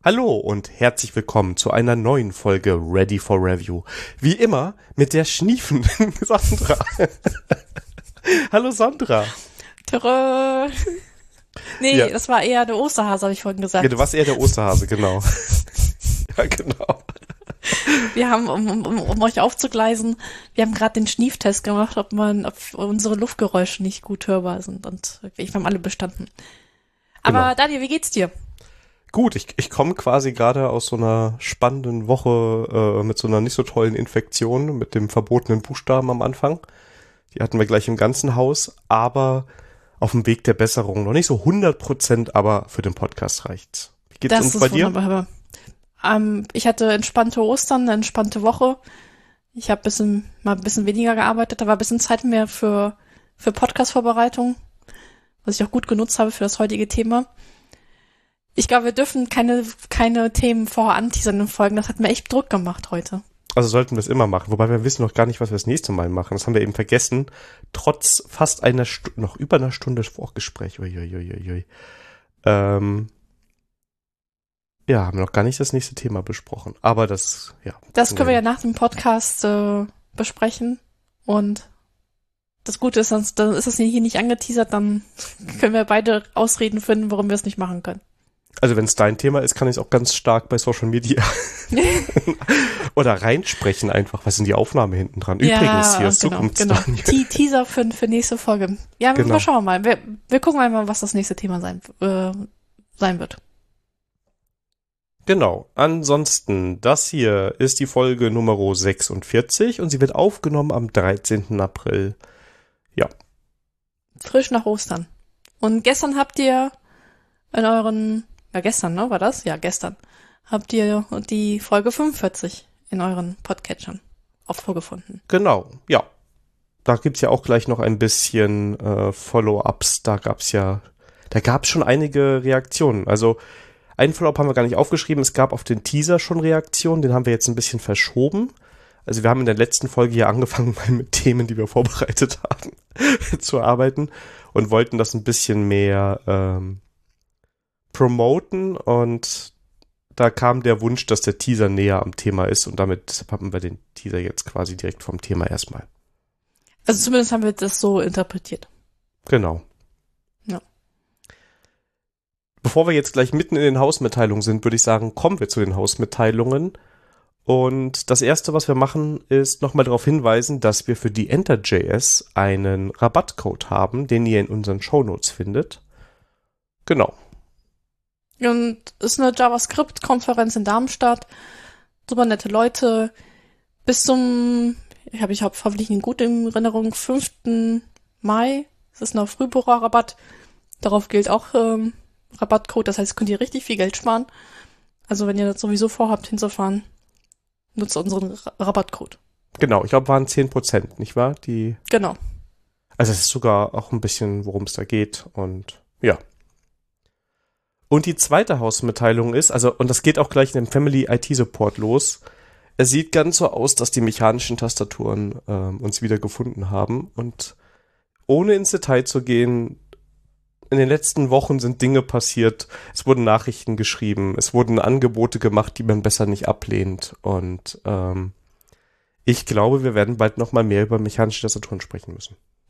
Hallo und herzlich willkommen zu einer neuen Folge Ready for Review. Wie immer mit der schniefenden Sandra. Hallo Sandra. Tada. Nee, ja. Das war eher der Osterhase, habe ich vorhin gesagt. Ja, du warst eher der Osterhase, genau. Ja, genau. Wir haben, um euch aufzugleisen, wir haben gerade den Schnieftest gemacht, ob unsere Luftgeräusche nicht gut hörbar sind. Und wir haben alle bestanden. Aber genau. Daniel, wie geht's dir? Gut, ich komme quasi gerade aus so einer spannenden Woche mit so einer nicht so tollen Infektion, mit dem verbotenen Buchstaben am Anfang. Die hatten wir gleich im ganzen Haus, aber auf dem Weg der Besserung. Noch nicht so 100%, aber für den Podcast reicht's. Wie geht's uns bei dir? Wunderbar. Ich hatte entspannte Ostern, eine entspannte Woche. Ich habe mal ein bisschen weniger gearbeitet, da war ein bisschen Zeit mehr für Podcast-Vorbereitung, was ich auch gut genutzt habe für das heutige Thema. Ich glaube, wir dürfen keine Themen vorher anteasern in Folgen. Das hat mir echt Druck gemacht heute. Also sollten wir es immer machen. Wobei wir wissen noch gar nicht, was wir das nächste Mal machen. Das haben wir eben vergessen. Trotz fast noch über einer Stunde Vorgespräch. Uiuiuiui. Ja, haben wir noch gar nicht das nächste Thema besprochen. Aber das können wir ja nach dem Podcast besprechen. Und das Gute ist, dann ist das hier nicht angeteasert. Dann können wir beide Ausreden finden, warum wir es nicht machen können. Also wenn es dein Thema ist, kann ich es auch ganz stark bei Social Media oder reinsprechen einfach. Was sind die Aufnahme hinten dran? Übrigens, hier ist Zukunftsdaniel. Genau. Teaser für nächste Folge. Ja, genau. Wir schauen mal. Wir gucken einmal, was das nächste Thema sein wird. Genau. Ansonsten, das hier ist die Folge Nummer 46 und sie wird aufgenommen am 13. April. Ja. Frisch nach Ostern. Und gestern habt ihr in euren... Ja, gestern, ne, war das? Ja, gestern. Habt ihr die Folge 45 in euren Podcatchern auch vorgefunden. Genau, ja. Da gibt's ja auch gleich noch ein bisschen Follow-ups. Da gab's schon einige Reaktionen. Also, einen Follow-up haben wir gar nicht aufgeschrieben. Es gab auf den Teaser schon Reaktionen. Den haben wir jetzt ein bisschen verschoben. Also, wir haben in der letzten Folge hier angefangen, mal mit Themen, die wir vorbereitet haben, zu arbeiten und wollten das ein bisschen mehr promoten und da kam der Wunsch, dass der Teaser näher am Thema ist und damit haben wir den Teaser jetzt quasi direkt vom Thema erstmal. Also zumindest haben wir das so interpretiert. Genau. Ja. Bevor wir jetzt gleich mitten in den Hausmitteilungen sind, würde ich sagen, kommen wir zu den Hausmitteilungen. Und das erste, was wir machen, ist nochmal darauf hinweisen, dass wir für die Enter.js einen Rabattcode haben, den ihr in unseren Shownotes findet. Genau. Und ist eine JavaScript-Konferenz in Darmstadt. Super nette Leute. Bis zum, ich habe hoffentlich eine gute Erinnerung, 5. Mai. Es ist ein Frühbucherrabatt. Darauf gilt auch Rabattcode. Das heißt, könnt ihr richtig viel Geld sparen. Also wenn ihr das sowieso vorhabt hinzufahren, nutzt unseren Rabattcode. Genau, ich glaube, waren 10%, nicht wahr? Genau. Also es ist sogar auch ein bisschen, worum es da geht. Und ja. Und die zweite Hausmitteilung ist, und das geht auch gleich in dem Family IT Support los. Es sieht ganz so aus, dass die mechanischen Tastaturen uns wieder gefunden haben. Und ohne ins Detail zu gehen, in den letzten Wochen sind Dinge passiert. Es wurden Nachrichten geschrieben, es wurden Angebote gemacht, die man besser nicht ablehnt. Und ich glaube, wir werden bald noch mal mehr über mechanische Tastaturen sprechen müssen.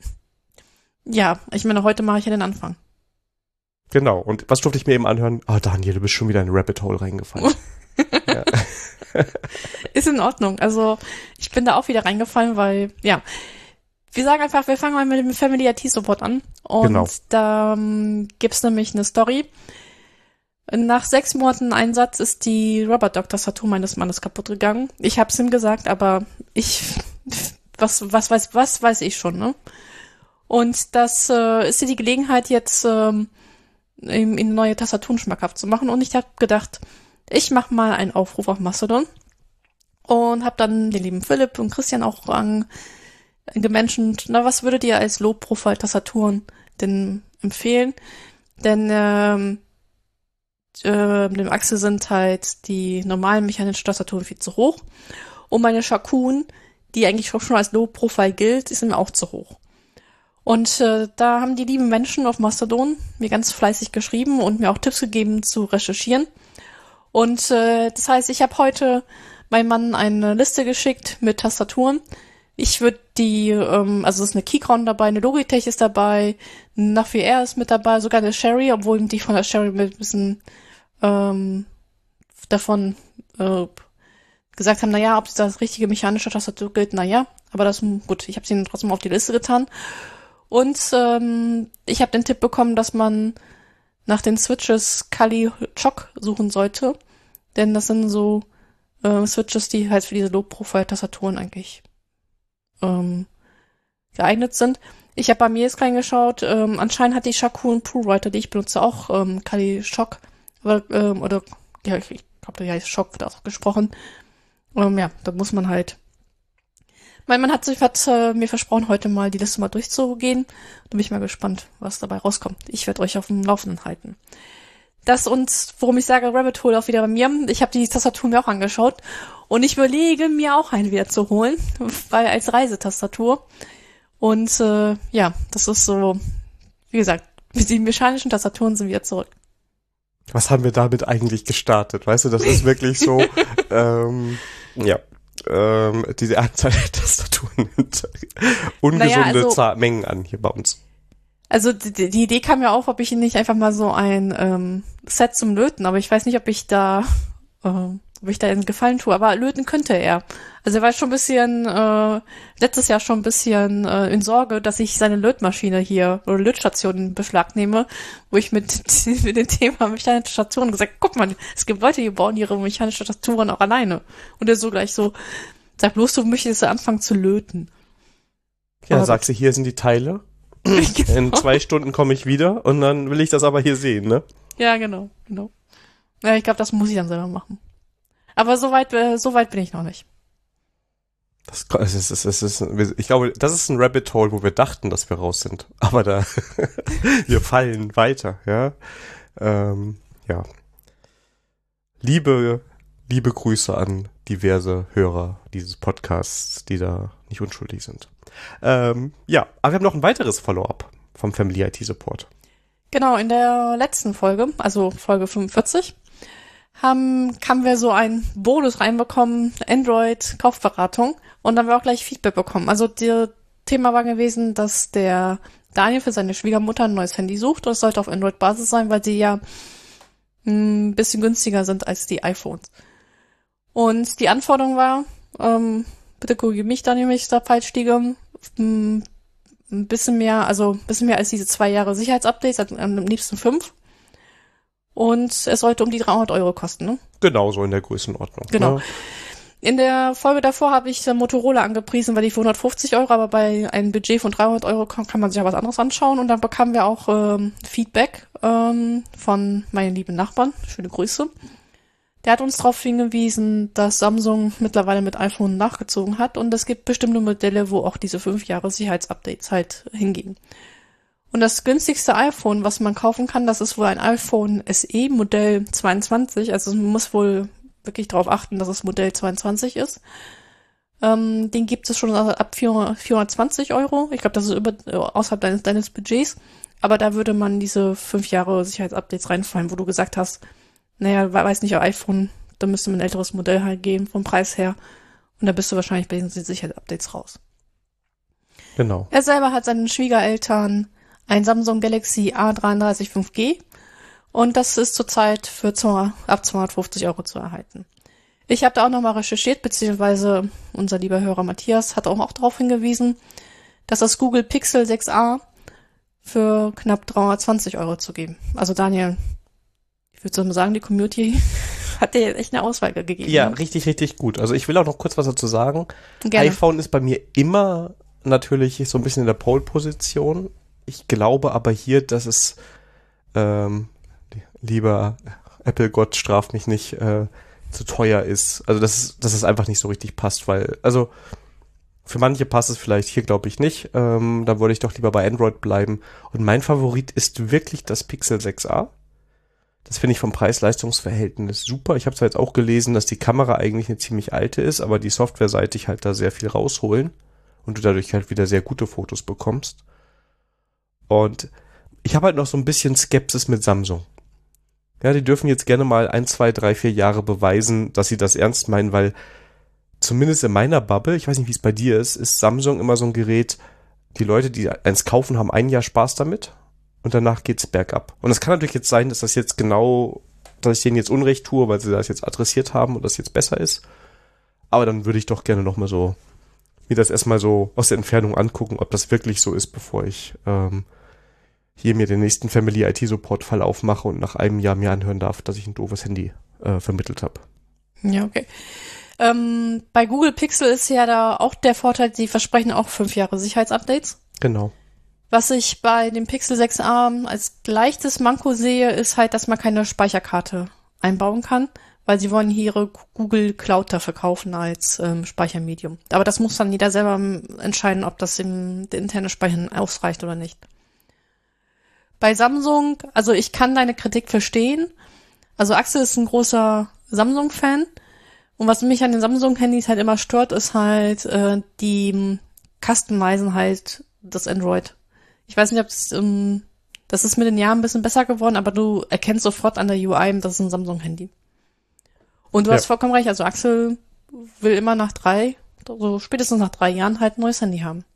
Ja, ich meine, heute mache ich ja den Anfang. Genau, und was durfte ich mir eben anhören? Daniel, du bist schon wieder in ein Rabbit Hole reingefallen. Ja. Ist in Ordnung, also ich bin da auch wieder reingefallen, weil, ja, wir sagen einfach, wir fangen mal mit dem Family IT Support an und genau. Da gibt's nämlich eine Story. Nach 6 Monaten Einsatz ist die Rubber-Duck-Tastatur meines Mannes kaputt gegangen. Ich hab's ihm gesagt, aber was weiß ich schon, ne? Und das ist hier die Gelegenheit jetzt ihm eine neue Tastaturen schmackhaft zu machen. Und ich habe gedacht, ich mache mal einen Aufruf auf Mastodon und habe dann den lieben Philipp und Christian auch gemenschent, was würdet ihr als Low-Profile-Tastaturen denn empfehlen? Denn dem Axel sind halt die normalen mechanischen Tastaturen viel zu hoch. Und meine Shakun, die eigentlich schon als Low-Profile gilt, ist ihm auch zu hoch. Und da haben die lieben Menschen auf Mastodon mir ganz fleißig geschrieben und mir auch Tipps gegeben zu recherchieren. Und das heißt, ich habe heute meinem Mann eine Liste geschickt mit Tastaturen. Ich würde die, also es ist eine Keychron dabei, eine Logitech ist dabei, ein Navier ist mit dabei, sogar eine Sherry, obwohl die von der Sherry mit ein bisschen davon gesagt haben, naja, ob das richtige mechanische Tastatur gilt, naja, aber das, gut, ich habe sie trotzdem auf die Liste getan. Und ich habe den Tipp bekommen, dass man nach den Switches Kali Choc suchen sollte, denn das sind so Switches, die halt für diese Low-Profile-Tastaturen eigentlich geeignet sind. Ich habe bei mir jetzt reingeschaut, anscheinend hat die Shakun ProWriter, die ich benutze, auch Kali Choc, oder ja, ich glaube, der heißt Schock, wird auch gesprochen. Ja, da muss man halt. Mein Mann hat mir versprochen, heute mal die Liste mal durchzugehen. Da bin ich mal gespannt, was dabei rauskommt. Ich werde euch auf dem Laufenden halten. Das und, worum ich sage, Rabbit Hole auch wieder bei mir. Ich habe die Tastatur mir auch angeschaut und ich überlege, mir auch eine wieder zu holen, weil als Reisetastatur. Und ja, das ist so, wie gesagt, die mechanischen Tastaturen sind wieder zurück. Was haben wir damit eigentlich gestartet? Weißt du, das ist wirklich so, ja, diese Anzahl der Tastaturen nimmt ungesunde Mengen an hier bei uns. Also die Idee kam ja auf, ob ich nicht einfach mal so ein Set zum Löten, aber ich weiß nicht, ob ich da einen Gefallen tue, aber löten könnte er. Also er war schon ein bisschen, letztes Jahr schon ein bisschen in Sorge, dass ich seine Lötmaschine hier oder Lötstation in Beschlag nehme, wo ich mit dem Thema mechanische Tastaturen gesagt, guck mal, es gibt Leute, die bauen ihre mechanische Tastaturen auch alleine. Und er so gleich so, sag bloß, du möchtest anfangen zu löten. Ja, sagst du, hier sind die Teile. Genau. In 2 Stunden komme ich wieder und dann will ich das aber hier sehen, ne? Ja, genau. Ja, ich glaube, das muss ich dann selber machen. Aber so weit bin ich noch nicht. Ich glaube, das ist ein Rabbit Hole, wo wir dachten, dass wir raus sind. Aber wir fallen weiter, ja. Ja. Liebe Grüße an diverse Hörer dieses Podcasts, die da nicht unschuldig sind. Ja, aber wir haben noch ein weiteres Follow-up vom Family IT Support. Genau, in der letzten Folge, also Folge 45, haben wir so einen Bonus reinbekommen, Android-Kaufberatung, und dann haben wir auch gleich Feedback bekommen. Also das Thema war gewesen, dass der Daniel für seine Schwiegermutter ein neues Handy sucht, und es sollte auf Android-Basis sein, weil die ja ein bisschen günstiger sind als die iPhones. Und die Anforderung war, bitte korrigiere mich, Daniel, wenn ich da falsch liege, ein bisschen mehr als diese 2 Jahre Sicherheitsupdates, also am liebsten 5. Und es sollte um die 300 € kosten, ne? Genau, so in der Größenordnung. Genau. Ne? In der Folge davor habe ich Motorola angepriesen, weil die für 150 €, aber bei einem Budget von 300 € kann man sich ja was anderes anschauen. Und dann bekamen wir auch Feedback von meinen lieben Nachbarn. Schöne Grüße. Der hat uns darauf hingewiesen, dass Samsung mittlerweile mit iPhone nachgezogen hat und es gibt bestimmte Modelle, wo auch diese 5 Jahre Sicherheitsupdates halt hingehen. Und das günstigste iPhone, was man kaufen kann, das ist wohl ein iPhone SE Modell 22. Also man muss wohl wirklich darauf achten, dass es Modell 22 ist. Den gibt es schon ab 420 €. Ich glaube, das ist außerhalb deines Budgets. Aber da würde man diese 5 Jahre Sicherheitsupdates reinfallen, wo du gesagt hast, naja, weiß nicht, iPhone, da müsste man ein älteres Modell halt geben vom Preis her. Und da bist du wahrscheinlich bei den Sicherheitsupdates raus. Genau. Er selber hat seinen Schwiegereltern ein Samsung Galaxy A33 5G. Und das ist zurzeit für ab 250 € zu erhalten. Ich habe da auch nochmal recherchiert, beziehungsweise unser lieber Hörer Matthias hat auch darauf hingewiesen, dass das Google Pixel 6a für knapp 320 € zu geben. Also Daniel, ich würde mal sagen, die Community hat dir jetzt echt eine Auswahl gegeben. Ja, ne? Richtig, richtig gut. Also ich will auch noch kurz was dazu sagen. Gerne. iPhone ist bei mir immer natürlich so ein bisschen in der Pole-Position. Ich glaube aber hier, dass es lieber Apple-Gott straft mich nicht, zu teuer ist. Also dass es einfach nicht so richtig passt, weil, also für manche passt es vielleicht, hier glaube ich nicht. Da würde ich doch lieber bei Android bleiben. Und mein Favorit ist wirklich das Pixel 6a. Das finde ich vom Preis-Leistungs-Verhältnis super. Ich habe zwar jetzt auch gelesen, dass die Kamera eigentlich eine ziemlich alte ist, aber die softwareseitig halt da sehr viel rausholen und du dadurch halt wieder sehr gute Fotos bekommst. Und ich habe halt noch so ein bisschen Skepsis mit Samsung. Ja, die dürfen jetzt gerne mal 1, 2, 3, 4 Jahre beweisen, dass sie das ernst meinen, weil zumindest in meiner Bubble, ich weiß nicht, wie es bei dir ist Samsung immer so ein Gerät, die Leute, die eins kaufen, haben ein Jahr Spaß damit und danach geht's bergab. Und es kann natürlich jetzt sein, dass das jetzt genau, dass ich denen jetzt Unrecht tue, weil sie das jetzt adressiert haben und das jetzt besser ist. Aber dann würde ich doch gerne nochmal so mir das erstmal so aus der Entfernung angucken, ob das wirklich so ist, bevor ich hier mir den nächsten Family IT-Support-Fall aufmache und nach einem Jahr mir anhören darf, dass ich ein doofes Handy vermittelt habe. Ja, okay. Bei Google Pixel ist ja da auch der Vorteil, die versprechen auch 5 Jahre Sicherheitsupdates. Genau. Was ich bei dem Pixel 6a als leichtes Manko sehe, ist halt, dass man keine Speicherkarte einbauen kann, weil sie wollen hier ihre Google Cloud dafür kaufen als Speichermedium. Aber das muss dann jeder selber entscheiden, ob das der interne Speicher ausreicht oder nicht. Bei Samsung, also ich kann deine Kritik verstehen. Also Axel ist ein großer Samsung-Fan. Und was mich an den Samsung-Handys halt immer stört, ist halt die Customizen halt das Android. Ich weiß nicht, ob das ist mit den Jahren ein bisschen besser geworden, aber du erkennst sofort an der UI, das ist ein Samsung-Handy. Und du hast vollkommen recht, also Axel will immer spätestens nach 3 Jahren halt ein neues Handy haben.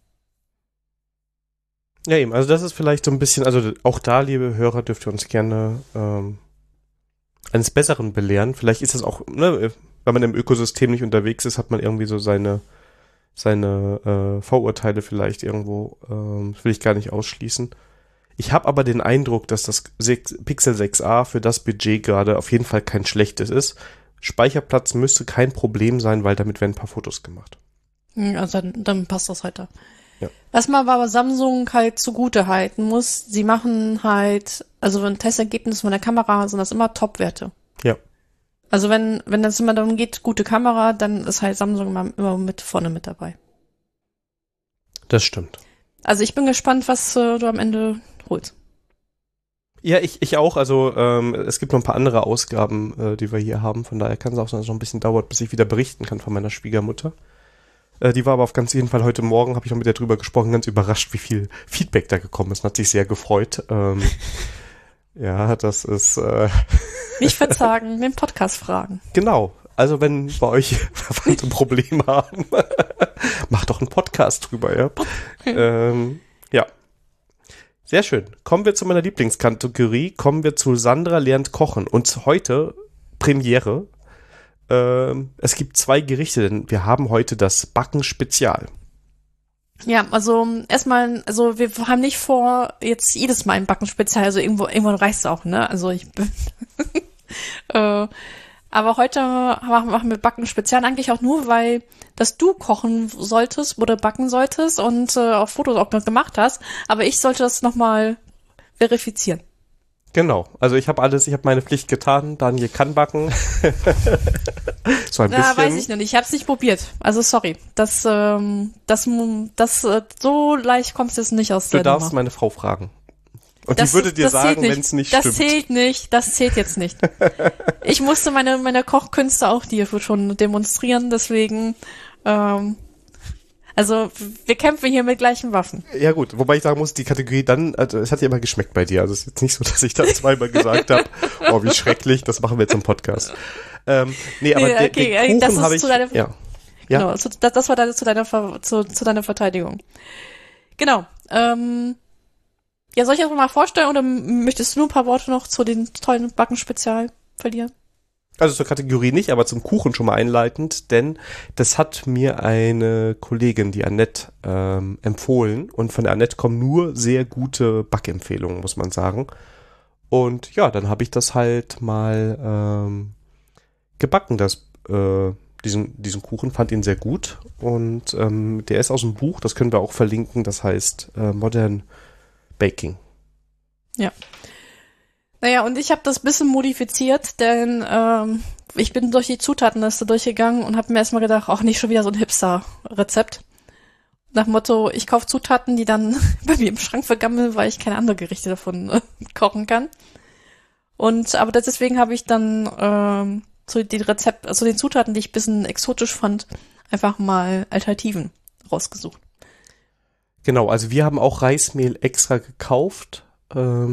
Ja, eben, also das ist vielleicht so ein bisschen, also auch da, liebe Hörer, dürft ihr uns gerne eines Besseren belehren. Vielleicht ist das auch, ne, wenn man im Ökosystem nicht unterwegs ist, hat man irgendwie so seine Vorurteile vielleicht irgendwo, das will ich gar nicht ausschließen. Ich habe aber den Eindruck, dass das Pixel 6a für das Budget gerade auf jeden Fall kein schlechtes ist. Speicherplatz müsste kein Problem sein, weil damit werden ein paar Fotos gemacht. Also dann passt das halt da. Ja. Was man aber Samsung halt zugute halten muss, sie machen halt, also wenn Testergebnisse von der Kamera sind das immer Top-Werte. Ja. Also wenn das immer darum geht, gute Kamera, dann ist halt Samsung immer mit vorne mit dabei. Das stimmt. Also ich bin gespannt, was du am Ende holst. Ja, ich auch. Also es gibt noch ein paar andere Ausgaben, die wir hier haben. Von daher kann es auch sein, dass es noch ein bisschen dauert, bis ich wieder berichten kann von meiner Schwiegermutter. Die war aber auf ganz jeden Fall heute Morgen, habe ich noch mit ihr drüber gesprochen, ganz überrascht, wie viel Feedback da gekommen ist. Und hat sich sehr gefreut. Ja, das ist... Nicht verzagen, den Podcast fragen. Genau. Also wenn bei euch Verwandte Probleme haben, macht doch einen Podcast drüber, ja. Ja. Sehr schön. Kommen wir zu meiner Lieblingskategorie. Kommen wir zu Sandra lernt kochen. Und heute Premiere. Es gibt 2 Gerichte, denn wir haben heute das Backen-Spezial. Ja, also erstmal, also wir haben nicht vor, jetzt jedes Mal ein Backen-Spezial, also irgendwann reicht's auch, ne? Also ich bin aber heute machen wir Backen-Spezial eigentlich auch nur, weil dass du kochen solltest oder backen solltest und auch Fotos auch noch gemacht hast, aber ich sollte das nochmal verifizieren. Genau, also ich habe meine Pflicht getan, Daniel kann backen. So ein bisschen. Weiß ich noch nicht, ich habe es nicht probiert, also sorry, das so leicht kommst du jetzt nicht aus der Du darfst Nummer. meine Frau fragen. Und die würde dir sagen, wenn es nicht stimmt. Das zählt jetzt nicht. Ich musste meine Kochkünste auch dir schon demonstrieren, deswegen, also wir kämpfen hier mit gleichen Waffen. Ja gut, wobei ich sagen muss, die Kategorie dann, also es hat ja immer geschmeckt bei dir. Also es ist jetzt nicht so, dass ich da zweimal gesagt habe, oh wie schrecklich, das machen wir jetzt im Podcast. Nee, aber den Kuchen habe ich... Ja. Genau, das war zu deiner Verteidigung. Genau, ja, soll ich das mal vorstellen oder möchtest du nur ein paar Worte noch zu den tollen Backen-Spezial verlieren? Also zur Kategorie nicht, aber zum Kuchen schon mal einleitend, denn das hat mir eine Kollegin, die Annette, empfohlen und von der Annette kommen nur sehr gute Backempfehlungen, muss man sagen. Und ja, dann habe ich das halt mal gebacken, diesen Kuchen, fand ihn sehr gut und der ist aus dem Buch, das können wir auch verlinken, das heißt Modern Baking. Ja. Naja, und ich habe das bisschen modifiziert, denn ich bin durch die Zutatenliste durchgegangen und habe mir erstmal gedacht, auch nicht schon wieder so ein Hipster-Rezept. Nach dem Motto, ich kaufe Zutaten, die dann bei mir im Schrank vergammeln, weil ich keine anderen Gerichte davon kochen kann. Aber deswegen habe ich dann zu den Zutaten, die ich ein bisschen exotisch fand, einfach mal Alternativen rausgesucht. Genau, also wir haben auch Reismehl extra gekauft,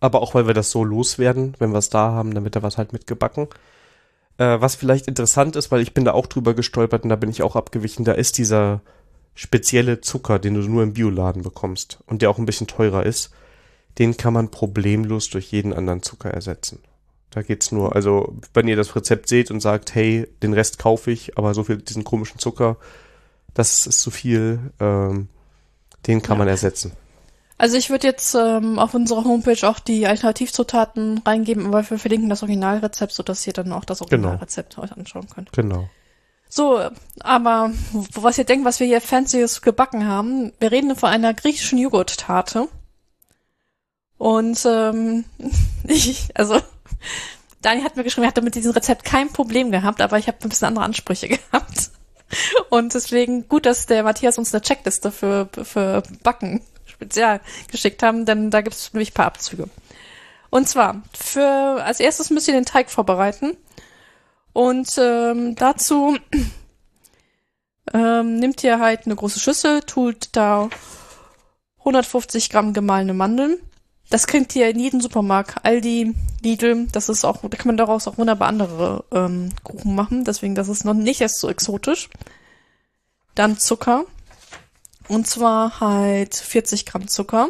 aber auch, weil wir das so loswerden, wenn wir es da haben, dann wird da was halt mitgebacken. Was vielleicht interessant ist, weil ich bin da auch drüber gestolpert und da bin ich auch abgewichen, da ist dieser spezielle Zucker, den du nur im Bioladen bekommst und der auch ein bisschen teurer ist, den kann man problemlos durch jeden anderen Zucker ersetzen. Da geht's nur, also wenn ihr das Rezept seht und sagt, hey, den Rest kaufe ich, aber so viel diesen komischen Zucker, das ist zu viel, den kann man ersetzen. Also ich würde jetzt auf unserer Homepage auch die Alternativzutaten reingeben, weil wir verlinken das Originalrezept, sodass ihr dann auch das Originalrezept euch anschauen könnt. Genau. So, aber was ihr denkt, was wir hier Fancyes gebacken haben, wir reden von einer griechischen Joghurt-Tarte. Und Dani hat mir geschrieben, er hatte mit diesem Rezept kein Problem gehabt, aber ich habe ein bisschen andere Ansprüche gehabt. Und deswegen gut, dass der Matthias uns eine Checkliste für Backen spezial geschickt haben, denn da gibt es nämlich ein paar Abzüge. Und zwar, als erstes müsst ihr den Teig vorbereiten. Und dazu nehmt ihr halt eine große Schüssel, tut da 150 Gramm gemahlene Mandeln. Das kriegt ihr in jedem Supermarkt, Aldi, Lidl, da kann man daraus auch wunderbar andere Kuchen machen, deswegen das ist noch nicht erst so exotisch. Dann Zucker, und zwar halt 40 Gramm Zucker.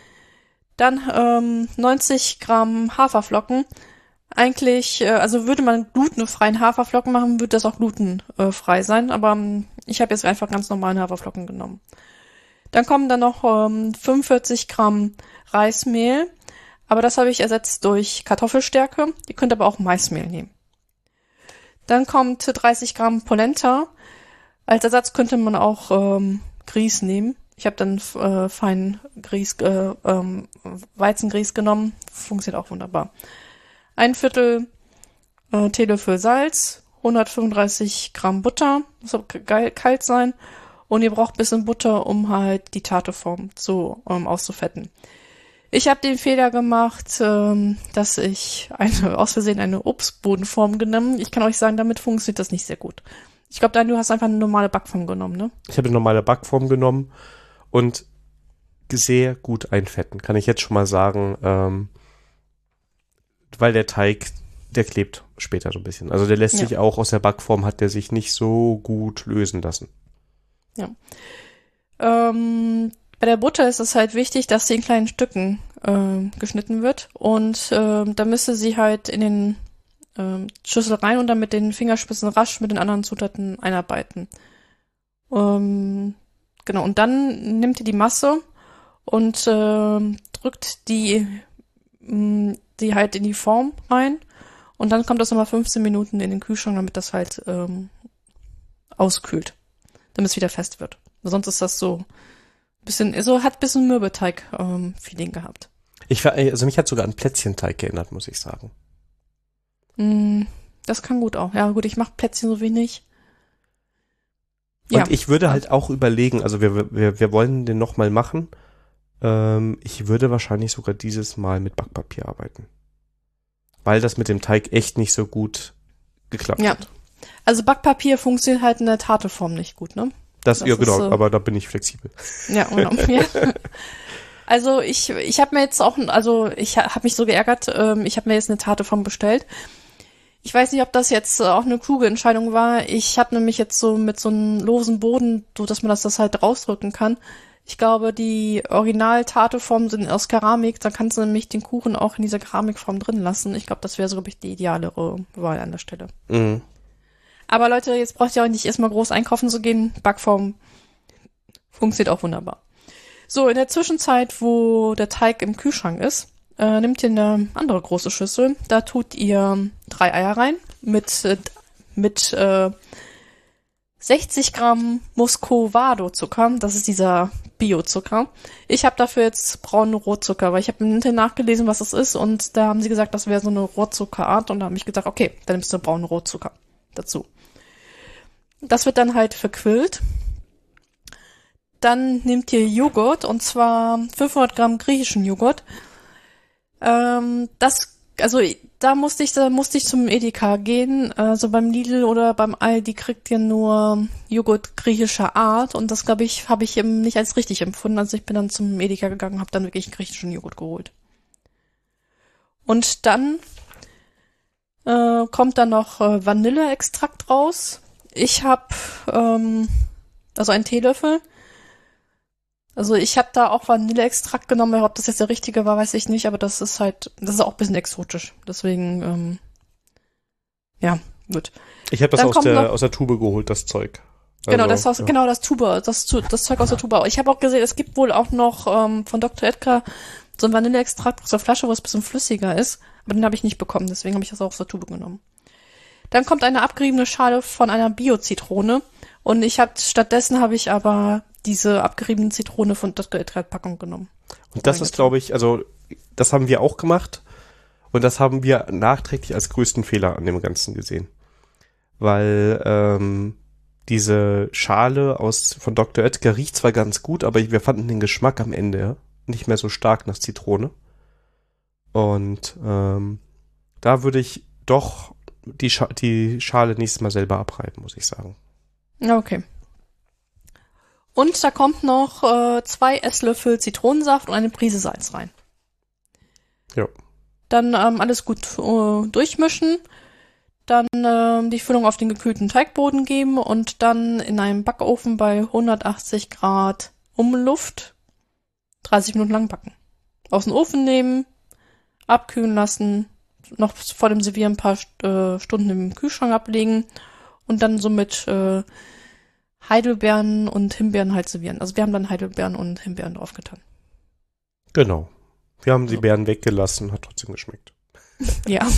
Dann 90 Gramm Haferflocken. Eigentlich, also würde man glutenfreien Haferflocken machen, würde das auch glutenfrei sein, aber ich habe jetzt einfach ganz normalen Haferflocken genommen. Dann kommen dann noch 45 Gramm Reismehl, aber das habe ich ersetzt durch Kartoffelstärke. Ihr könnt aber auch Maismehl nehmen. Dann kommt 30 Gramm Polenta. Als Ersatz könnte man auch Grieß nehmen. Ich habe dann feinen Weizengrieß genommen. Funktioniert auch wunderbar. 1/4 Teelöffel Salz, 135 Gramm Butter, muss auch kalt sein. Und ihr braucht ein bisschen Butter, um halt die Tarteform auszufetten. Ich habe den Fehler gemacht, dass ich aus Versehen eine Obstbodenform genommen. Ich kann euch sagen, damit funktioniert das nicht sehr gut. Ich glaube, du hast einfach eine normale Backform genommen, ne? Ich habe eine normale Backform genommen und sehr gut einfetten, kann ich jetzt schon mal sagen, weil der Teig, der klebt später so ein bisschen. Also der lässt sich auch aus der Backform, hat der sich nicht so gut lösen lassen. Ja. Bei der Butter ist es halt wichtig, dass sie in kleinen Stücken geschnitten wird und da müsste sie halt in den Schüssel rein und dann mit den Fingerspitzen rasch mit den anderen Zutaten einarbeiten. Genau, und dann nimmt ihr die Masse und drückt die halt in die Form rein und dann kommt das nochmal 15 Minuten in den Kühlschrank, damit das halt auskühlt, damit es wieder fest wird. Sonst ist das so hat ein bisschen Mürbeteig-Feeling gehabt. Also mich hat sogar an Plätzchenteig geändert, muss ich sagen. Das kann gut auch. Ja gut, ich mache Plätzchen so wenig. Und ich würde halt auch überlegen, also wir wollen den nochmal machen. Ich würde wahrscheinlich sogar dieses Mal mit Backpapier arbeiten. Weil das mit dem Teig echt nicht so gut geklappt hat. Also Backpapier funktioniert halt in der Tarteform nicht gut, ne? Das genau, aber da bin ich flexibel. Ja, genau. Ja. Also ich habe mir jetzt auch, ich habe mich so geärgert, ich habe mir jetzt eine Tarteform bestellt. Ich weiß nicht, ob das jetzt auch eine kluge Entscheidung war. Ich habe nämlich jetzt so mit so einem losen Boden, so dass man das halt rausdrücken kann. Ich glaube, die Original-Tarteformen sind aus Keramik. Da kannst du nämlich den Kuchen auch in dieser Keramikform drin lassen. Ich glaube, das wäre so, glaube ich, die idealere Wahl an der Stelle. Mhm. Aber Leute, jetzt braucht ihr auch nicht erstmal groß einkaufen zu gehen. Backform funktioniert auch wunderbar. So, in der Zwischenzeit, wo der Teig im Kühlschrank ist, nehmt ihr eine andere große Schüssel. Da tut ihr 3 Eier rein mit 60 Gramm Muscovado-Zucker. Das ist dieser Bio-Zucker. Ich habe dafür jetzt braunen Rohrzucker, weil ich habe im Internet nachgelesen, was das ist. Und da haben sie gesagt, das wäre so eine Rohrzuckerart. Und da habe ich gedacht, okay, dann nimmst du braunen Rohrzucker dazu. Das wird dann halt verquillt. Dann nehmt ihr Joghurt, und zwar 500 Gramm griechischen Joghurt. Da musste ich zum Edeka gehen. Also beim Lidl oder beim Aldi kriegt ihr nur Joghurt griechischer Art. Und das, glaube ich, habe ich eben nicht als richtig empfunden. Also ich bin dann zum Edeka gegangen und habe dann wirklich griechischen Joghurt geholt. Und dann kommt dann noch Vanilleextrakt raus. Ich habe also einen Teelöffel. Also ich habe da auch Vanilleextrakt genommen. Ob das jetzt der richtige war, weiß ich nicht. Aber das ist auch ein bisschen exotisch. Deswegen, ja, gut. Ich habe das aus der Tube geholt, das Zeug. Genau, das Zeug aus der Tube. Ich habe auch gesehen, es gibt wohl auch noch von Dr. Edgar so ein Vanilleextrakt aus der Flasche, wo es ein bisschen flüssiger ist. Aber den habe ich nicht bekommen, deswegen habe ich das auch aus der Tube genommen. Dann kommt eine abgeriebene Schale von einer Bio-Zitrone. Und stattdessen habe ich aber diese abgeriebene Zitrone von Dr. Edgar Packung genommen. Und das ist, glaube ich, also das haben wir auch gemacht. Und das haben wir nachträglich als größten Fehler an dem Ganzen gesehen. Weil diese Schale von Dr. Oetker riecht zwar ganz gut, aber wir fanden den Geschmack am Ende nicht mehr so stark nach Zitrone. Und da würde ich doch die Schale nächstes Mal selber abreiben, muss ich sagen. Okay. Und da kommt noch 2 Esslöffel Zitronensaft und eine Prise Salz rein. Ja. Dann alles gut durchmischen. Dann die Füllung auf den gekühlten Teigboden geben und dann in einem Backofen bei 180 Grad Umluft 30 Minuten lang backen. Aus dem Ofen nehmen, abkühlen lassen, noch vor dem Servieren ein paar Stunden im Kühlschrank ablegen und dann so mit Heidelbeeren und Himbeeren halt servieren. Also wir haben dann Heidelbeeren und Himbeeren draufgetan. Genau. Wir haben die Beeren weggelassen, hat trotzdem geschmeckt. Ja.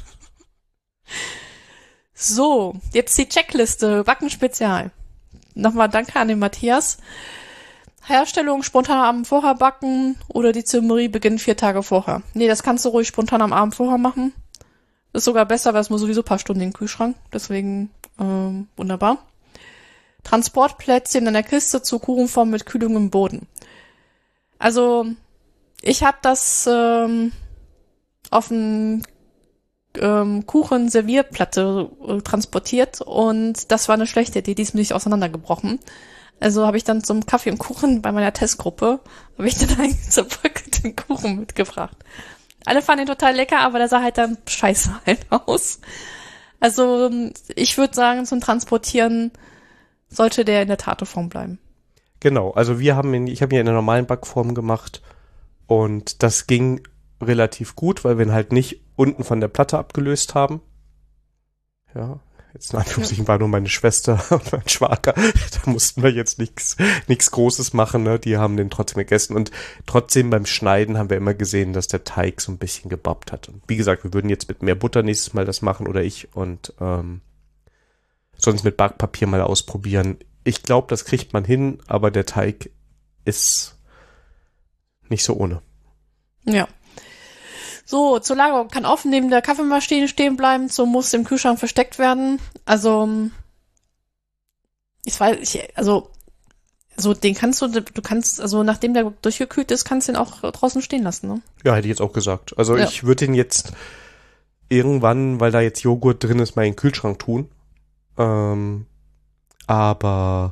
So, jetzt die Checkliste, Backen Spezial. Nochmal danke an den Matthias. Herstellung spontan am Abend vorher backen oder die Zeremonie beginnt 4 Tage vorher. Nee, das kannst du ruhig spontan am Abend vorher machen. Ist sogar besser, weil es muss sowieso ein paar Stunden in den Kühlschrank. Deswegen wunderbar. Transportplätzchen in der Kiste zur Kuchenform mit Kühlung im Boden. Also, ich habe das auf einen Kuchen-Servierplatte transportiert und das war eine schlechte Idee, die ist mir nicht auseinandergebrochen. Also habe ich dann zum Kaffee und Kuchen bei meiner Testgruppe, habe ich dann einen zerbröckelten Kuchen mitgebracht. Alle fanden ihn total lecker, aber der sah halt dann scheiße halt aus. Also ich würde sagen, zum Transportieren sollte der in der Tateform bleiben. Genau, also ich habe ihn in der normalen Backform gemacht und das ging relativ gut, weil wir ihn halt nicht unten von der Platte abgelöst haben. Ja, jetzt in Anführungszeichen war nur meine Schwester und mein Schwager. Da mussten wir jetzt nichts Großes machen, ne? Die haben den trotzdem gegessen und trotzdem beim Schneiden haben wir immer gesehen, dass der Teig so ein bisschen gebappt hat. Und wie gesagt, wir würden jetzt mit mehr Butter nächstes Mal das machen oder ich und sonst mit Backpapier mal ausprobieren. Ich glaube, das kriegt man hin, aber der Teig ist nicht so ohne. Ja. So, zur Lagerung kann offen neben der Kaffeemaschine stehen bleiben, so muss im Kühlschrank versteckt werden. Also, den kannst du kannst, also nachdem der durchgekühlt ist, kannst du den auch draußen stehen lassen, ne? Ja, hätte ich jetzt auch gesagt. Also ich würde den jetzt irgendwann, weil da jetzt Joghurt drin ist, mal in den Kühlschrank tun. Aber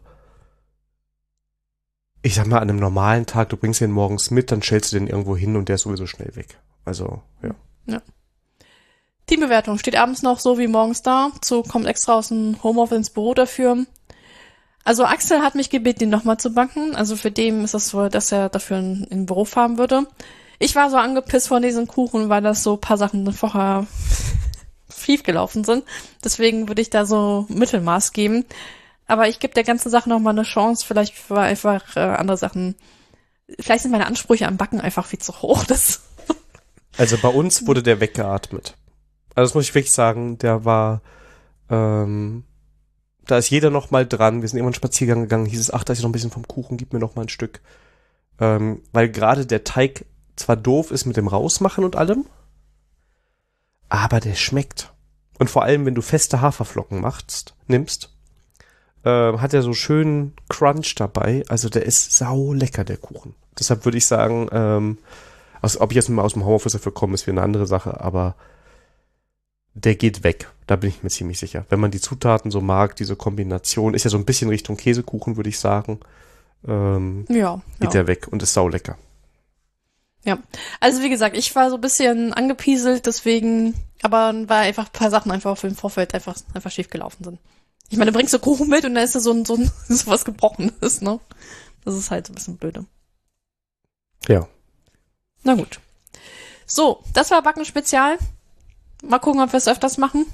ich sag mal, an einem normalen Tag, du bringst den morgens mit, dann stellst du den irgendwo hin und der ist sowieso schnell weg. Also, ja. Teambewertung steht abends noch so wie morgens da. So kommt extra aus dem Homeoffice ins Büro dafür. Also Axel hat mich gebeten, ihn nochmal zu backen. Also für den ist das so, dass er dafür in ein Büro fahren würde. Ich war so angepisst von diesem Kuchen, weil das so ein paar Sachen vorher schief gelaufen sind. Deswegen würde ich da so Mittelmaß geben. Aber ich gebe der ganzen Sache nochmal eine Chance. Vielleicht war einfach andere Sachen. Vielleicht sind meine Ansprüche am Backen einfach viel zu hoch. Also bei uns wurde der weggeatmet. Also das muss ich wirklich sagen, der war, da ist jeder noch mal dran. Wir sind irgendwann Spaziergang gegangen, hieß es, ach, da ist noch ein bisschen vom Kuchen, gib mir noch mal ein Stück. Weil gerade der Teig zwar doof ist mit dem Rausmachen und allem, aber der schmeckt. Und vor allem, wenn du feste Haferflocken nimmst, hat er so schön Crunch dabei. Also der ist sau lecker, der Kuchen. Deshalb würde ich sagen, ob ich jetzt mal aus dem Homeoffice dafür komme, ist wieder eine andere Sache, aber der geht weg. Da bin ich mir ziemlich sicher. Wenn man die Zutaten so mag, diese Kombination, ist ja so ein bisschen Richtung Käsekuchen, würde ich sagen, geht der weg und ist sau lecker. Ja, also wie gesagt, ich war so ein bisschen angepieselt, deswegen, aber war einfach ein paar Sachen einfach für den Vorfeld einfach schief gelaufen sind. Ich meine, du bringst so Kuchen mit und da ist da so was Gebrochenes, ne? Das ist halt so ein bisschen blöde. Ja. Na gut. So, das war Backen Spezial. Mal gucken, ob wir es öfters machen.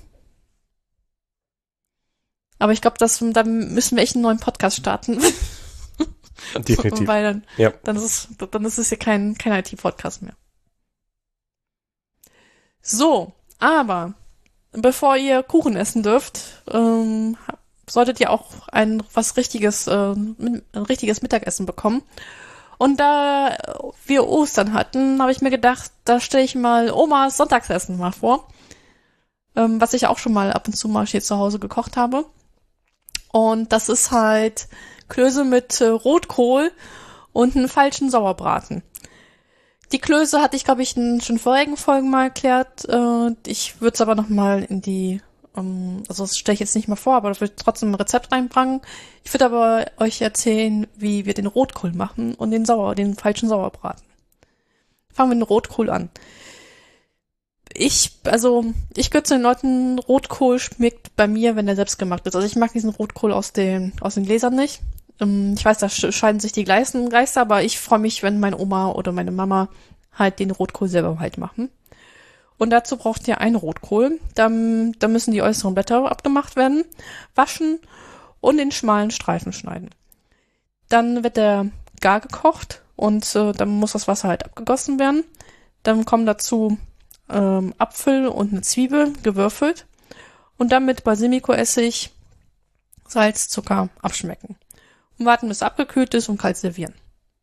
Aber ich glaube, da müssen wir echt einen neuen Podcast starten. Definitiv. Weil dann ist es ja kein IT-Podcast mehr. So, aber bevor ihr Kuchen essen dürft, solltet ihr auch ein richtiges Mittagessen bekommen. Und da wir Ostern hatten, habe ich mir gedacht, da stelle ich mal Omas Sonntagsessen mal vor. Was ich auch schon mal ab und zu mal hier zu Hause gekocht habe. Und das ist halt Klöße mit Rotkohl und einen falschen Sauerbraten. Die Klöße hatte ich, glaube ich, in schon vorigen Folgen mal erklärt. Ich würde es aber noch mal in die, also das stelle ich jetzt nicht mal vor, aber das würde trotzdem ein Rezept reinbringen. Ich würde aber euch erzählen, wie wir den Rotkohl machen und den falschen Sauerbraten. Fangen wir mit dem Rotkohl an. Ich gehöre zu den Leuten, Rotkohl schmeckt bei mir, wenn der selbst gemacht ist. Also ich mag diesen Rotkohl aus den Gläsern nicht. Ich weiß, da scheiden sich die Geister, aber ich freue mich, wenn meine Oma oder meine Mama halt den Rotkohl selber halt machen. Und dazu braucht ihr einen Rotkohl. Da müssen die äußeren Blätter abgemacht werden, waschen und in schmalen Streifen schneiden. Dann wird der gar gekocht und dann muss das Wasser halt abgegossen werden. Dann kommen dazu Apfel und eine Zwiebel gewürfelt und dann mit Basilico-Essig, Salz, Zucker abschmecken. Und warten, bis es abgekühlt ist und kalt servieren.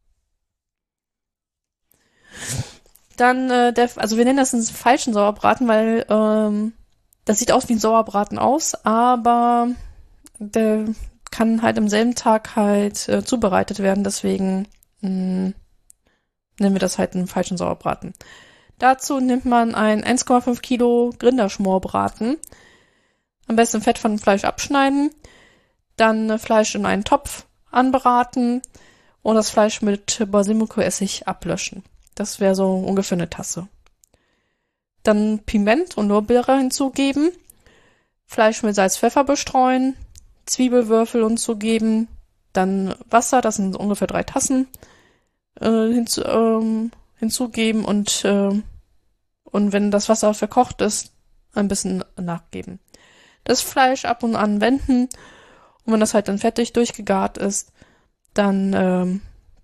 Dann, wir nennen das einen falschen Sauerbraten, weil das sieht aus wie ein Sauerbraten aus, aber der kann halt am selben Tag halt zubereitet werden, deswegen nennen wir das halt einen falschen Sauerbraten. Dazu nimmt man ein 1,5 Kilo Rinderschmorbraten. Am besten Fett von Fleisch abschneiden. Dann Fleisch in einen Topf anbraten und das Fleisch mit Basilico-Essig ablöschen. Das wäre so ungefähr eine Tasse. Dann Piment und Lorbeere hinzugeben. Fleisch mit Salz, Pfeffer bestreuen. Zwiebelwürfel hinzugeben. Dann Wasser, das sind ungefähr 3 Tassen, hinzugeben und wenn das Wasser verkocht ist, ein bisschen nachgeben. Das Fleisch ab und an wenden und wenn das halt dann fertig durchgegart ist, dann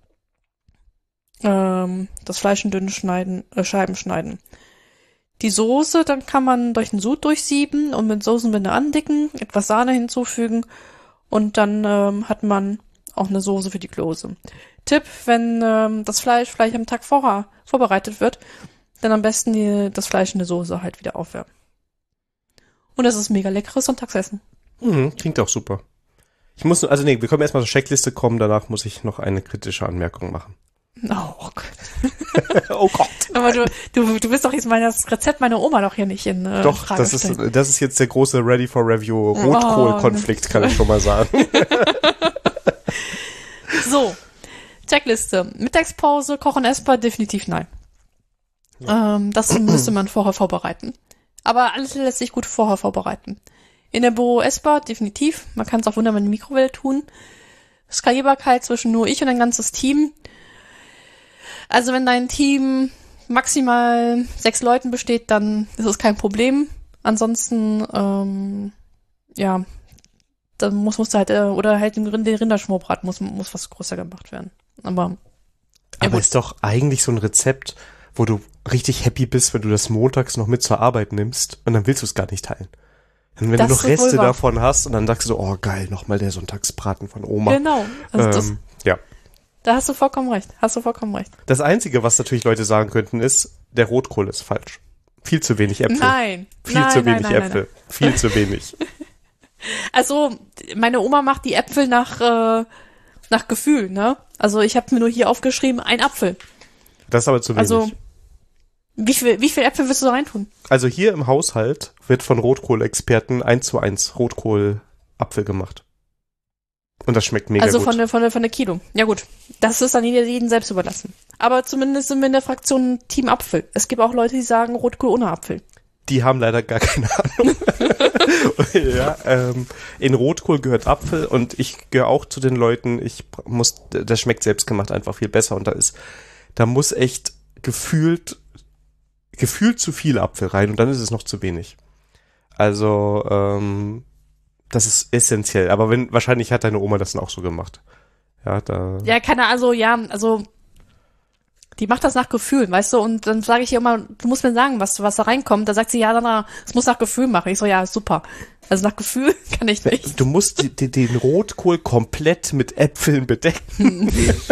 das Fleisch in dünne Scheiben schneiden. Die Soße, dann kann man durch den Sud durchsieben und mit Soßenbinder andicken, etwas Sahne hinzufügen und dann hat man auch eine Soße für die Klöße. Tipp, wenn das Fleisch vielleicht am Tag vorher vorbereitet wird, dann am besten das Fleisch in der Soße halt wieder aufwärmen. Und das ist mega leckeres Sonntagsessen. Klingt auch super. Wir können erstmal zur Checkliste kommen, danach muss ich noch eine kritische Anmerkung machen. Oh Gott. Oh Gott. Aber du willst doch jetzt mal das Rezept meiner Oma doch hier nicht in Doch, Frage stellen. Das ist jetzt der große Ready for Review Rotkohl-Konflikt, kann ich schon mal sagen. So, Checkliste. Mittagspause, Kochen essbar, definitiv nein. Ja. Das müsste man vorher vorbereiten. Aber alles lässt sich gut vorher vorbereiten. In der Büro essbar, definitiv. Man kann es auch wunderbar in die Mikrowelle tun. Skalierbarkeit zwischen nur ich und ein ganzes Team. Also wenn dein Team maximal 6 Leuten besteht, dann ist es kein Problem. Ansonsten, dann muss halt, oder halt den Rinderschmorbraten muss was größer gemacht werden. Aber ist doch eigentlich so ein Rezept, wo du richtig happy bist, wenn du das montags noch mit zur Arbeit nimmst und dann willst du es gar nicht teilen. Und wenn du noch Reste davon hast und dann sagst du so, oh geil, nochmal der Sonntagsbraten von Oma. Genau. Also ja. Da hast du vollkommen recht. Das Einzige, was natürlich Leute sagen könnten, ist, der Rotkohl ist falsch. Viel zu wenig Äpfel. Nein. Viel zu wenig Äpfel. Viel zu wenig. Also, meine Oma macht die Äpfel nach Gefühl, ne? Also, ich habe mir nur hier aufgeschrieben, ein Apfel. Das ist aber zu wenig. Also, wie viel Äpfel willst du da reintun? Also, hier im Haushalt wird von Rotkohl-Experten 1:1 Rotkohl-Apfel gemacht. Und das schmeckt mega gut. Also von der Kilo. Ja gut, das ist dann jedem selbst überlassen. Aber zumindest sind wir in der Fraktion Team Apfel. Es gibt auch Leute, die sagen Rotkohl ohne Apfel. Die haben leider gar keine Ahnung. Ja, in Rotkohl gehört Apfel und ich gehöre auch zu den Leuten, das schmeckt selbstgemacht einfach viel besser und da muss echt gefühlt zu viel Apfel rein und dann ist es noch zu wenig. Also, das ist essentiell. Aber wahrscheinlich hat deine Oma das dann auch so gemacht. Ja, Ja, die macht das nach Gefühl, weißt du, und dann sage ich ihr immer, du musst mir sagen, was da reinkommt. Da sagt sie, ja, Sandra, es muss nach Gefühl machen. Ich so, ja, super. Also nach Gefühl kann ich nicht. Du musst den Rotkohl komplett mit Äpfeln bedecken.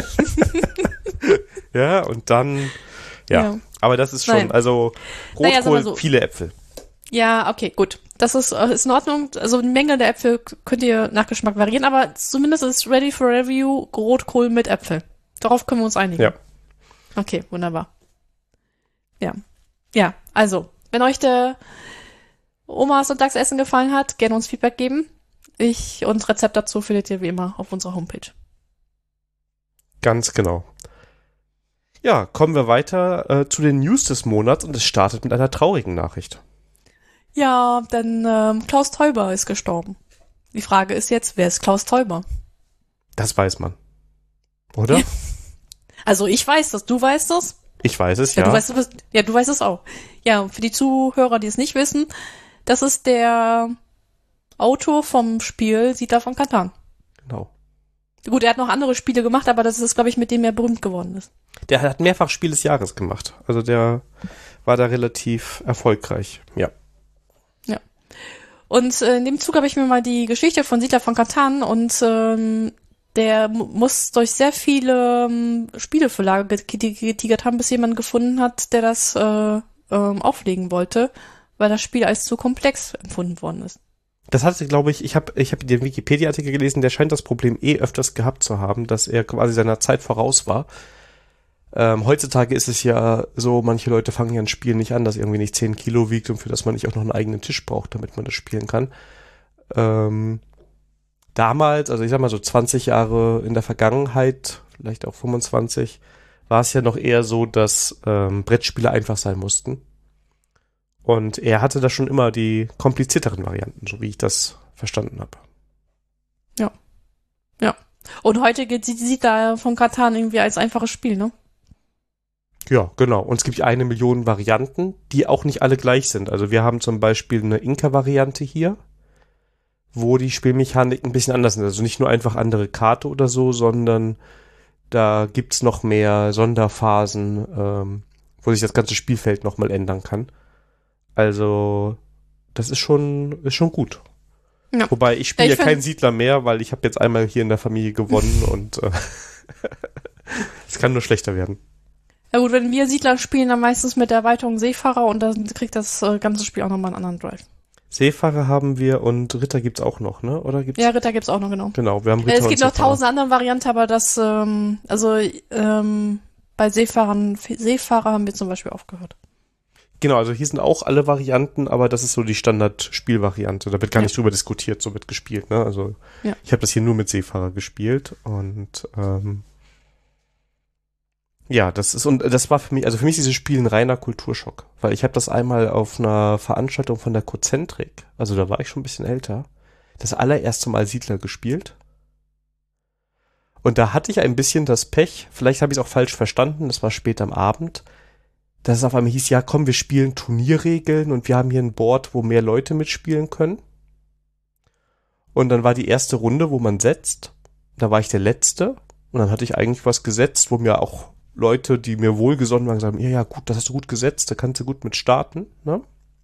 Ja, und dann, ja. Aber das ist schon, also Rotkohl, viele Äpfel. Ja, okay, gut. Das ist in Ordnung. Also die Menge der Äpfel könnt ihr nach Geschmack variieren, aber zumindest ist ready for review Rotkohl mit Äpfel. Darauf können wir uns einigen. Ja. Okay, wunderbar. Ja. Ja, also, wenn euch der Omas Sonntagsessen gefallen hat, gerne uns Feedback geben. Und Rezept dazu findet ihr wie immer auf unserer Homepage. Ganz genau. Ja, kommen wir weiter zu den News des Monats und es startet mit einer traurigen Nachricht. Ja, denn Klaus Teuber ist gestorben. Die Frage ist jetzt, wer ist Klaus Teuber? Das weiß man. Oder? Also ich weiß das, du weißt das? Ich weiß es, ja. Du weißt es auch. Ja, für die Zuhörer, die es nicht wissen, das ist der Autor vom Spiel Siedler von Catan. Genau. Gut, er hat noch andere Spiele gemacht, aber das ist, glaube ich, mit dem er berühmt geworden ist. Der hat mehrfach Spiel des Jahres gemacht. Also der war da relativ erfolgreich, ja. Ja. Und in dem Zug habe ich mir mal die Geschichte von Siedler von Catan und der muss durch sehr viele Spieleverlage getigert haben, bis jemand gefunden hat, der das auflegen wollte, weil das Spiel als zu komplex empfunden worden ist. Das hatte, glaube ich hab den Wikipedia-Artikel gelesen, der scheint das Problem öfters gehabt zu haben, dass er quasi seiner Zeit voraus war. Heutzutage ist es ja so, manche Leute fangen ja ein Spiel nicht an, das irgendwie nicht 10 Kilo wiegt und für das man nicht auch noch einen eigenen Tisch braucht, damit man das spielen kann. Damals, also ich sag mal so 20 Jahre in der Vergangenheit, vielleicht auch 25, war es ja noch eher so, dass Brettspiele einfach sein mussten. Und er hatte da schon immer die komplizierteren Varianten, so wie ich das verstanden habe. Ja. Ja. Und heute sieht da von Catan irgendwie als einfaches Spiel, ne? Ja, genau. Und es gibt 1 Million Varianten, die auch nicht alle gleich sind. Also wir haben zum Beispiel eine Inka-Variante hier, wo die Spielmechanik ein bisschen anders sind. Also nicht nur einfach andere Karte oder so, sondern da gibt's noch mehr Sonderphasen, wo sich das ganze Spielfeld nochmal ändern kann. Also das ist schon gut. Ja. Wobei ich spiele ja keinen Siedler mehr, weil ich habe jetzt einmal hier in der Familie gewonnen und es kann nur schlechter werden. Ja gut, wenn wir Siedler spielen, dann meistens mit der Erweiterung Seefahrer und dann kriegt das ganze Spiel auch nochmal einen anderen Drive. Seefahrer haben wir und Ritter gibt's auch noch, ne? Oder gibt's? Ja, Ritter gibt's auch noch, genau. Genau, wir haben Ritter es gibt noch 1000 andere Varianten, aber das, bei Seefahrer haben wir zum Beispiel aufgehört. Genau, also hier sind auch alle Varianten, aber das ist so die Standard-Spielvariante. Da wird gar nicht drüber diskutiert, so wird gespielt, ne? Also ich habe das hier nur mit Seefahrer gespielt und ja, das war für mich ist dieses Spiel ein reiner Kulturschock, weil ich habe das einmal auf einer Veranstaltung von der Cozentrik, also da war ich schon ein bisschen älter, das allererste Mal Siedler gespielt. Und da hatte ich ein bisschen das Pech, vielleicht habe ich es auch falsch verstanden, das war spät am Abend, dass es auf einmal hieß, ja komm, wir spielen Turnierregeln und wir haben hier ein Board, wo mehr Leute mitspielen können. Und dann war die erste Runde, wo man setzt, da war ich der Letzte und dann hatte ich eigentlich was gesetzt, wo mir auch Leute, die mir wohlgesonnen waren, sagen, ja gut, das hast du gut gesetzt, da kannst du gut mit starten, ne?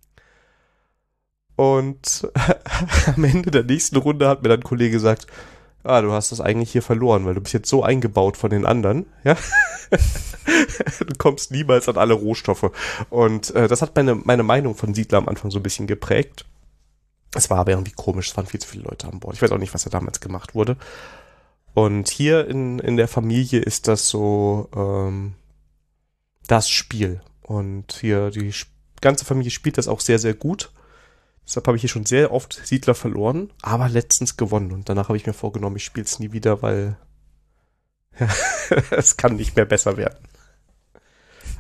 Und am Ende der nächsten Runde hat mir dann ein Kollege gesagt, du hast das eigentlich hier verloren, weil du bist jetzt so eingebaut von den anderen, ja? Du kommst niemals an alle Rohstoffe. Und das hat meine Meinung von Siedler am Anfang so ein bisschen geprägt. Es war aber irgendwie komisch, es waren viel zu viele Leute an Bord. Ich weiß auch nicht, was da damals gemacht wurde. Und hier in der Familie ist das so das Spiel. Und hier die ganze Familie spielt das auch sehr, sehr gut. Deshalb habe ich hier schon sehr oft Siedler verloren, aber letztens gewonnen. Und danach habe ich mir vorgenommen, ich spiele es nie wieder, weil es kann nicht mehr besser werden.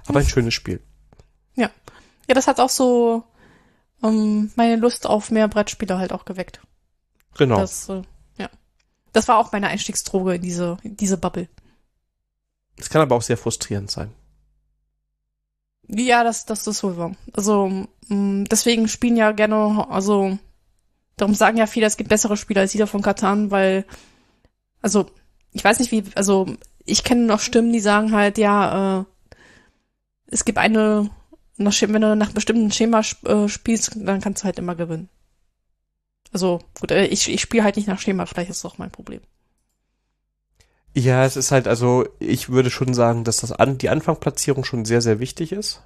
Aber ein schönes Spiel. Ja. Ja, das hat auch so meine Lust auf mehr Brettspiele halt auch geweckt. Genau. Das war auch meine Einstiegsdroge in diese Bubble. Es kann aber auch sehr frustrierend sein. Ja, das ist wohl wahr. Also, deswegen spielen ja gerne, also, darum sagen ja viele, es gibt bessere Spiele als Siedler von Catan, weil, also, ich weiß nicht wie, also, ich kenne noch Stimmen, die sagen halt, ja, es gibt wenn du nach einem bestimmten Schema spielst, dann kannst du halt immer gewinnen. Also, gut, ich spiele halt nicht nach Schema, vielleicht ist das auch mein Problem. Ja, es ist halt, also ich würde schon sagen, dass die Anfangplatzierung schon sehr, sehr wichtig ist.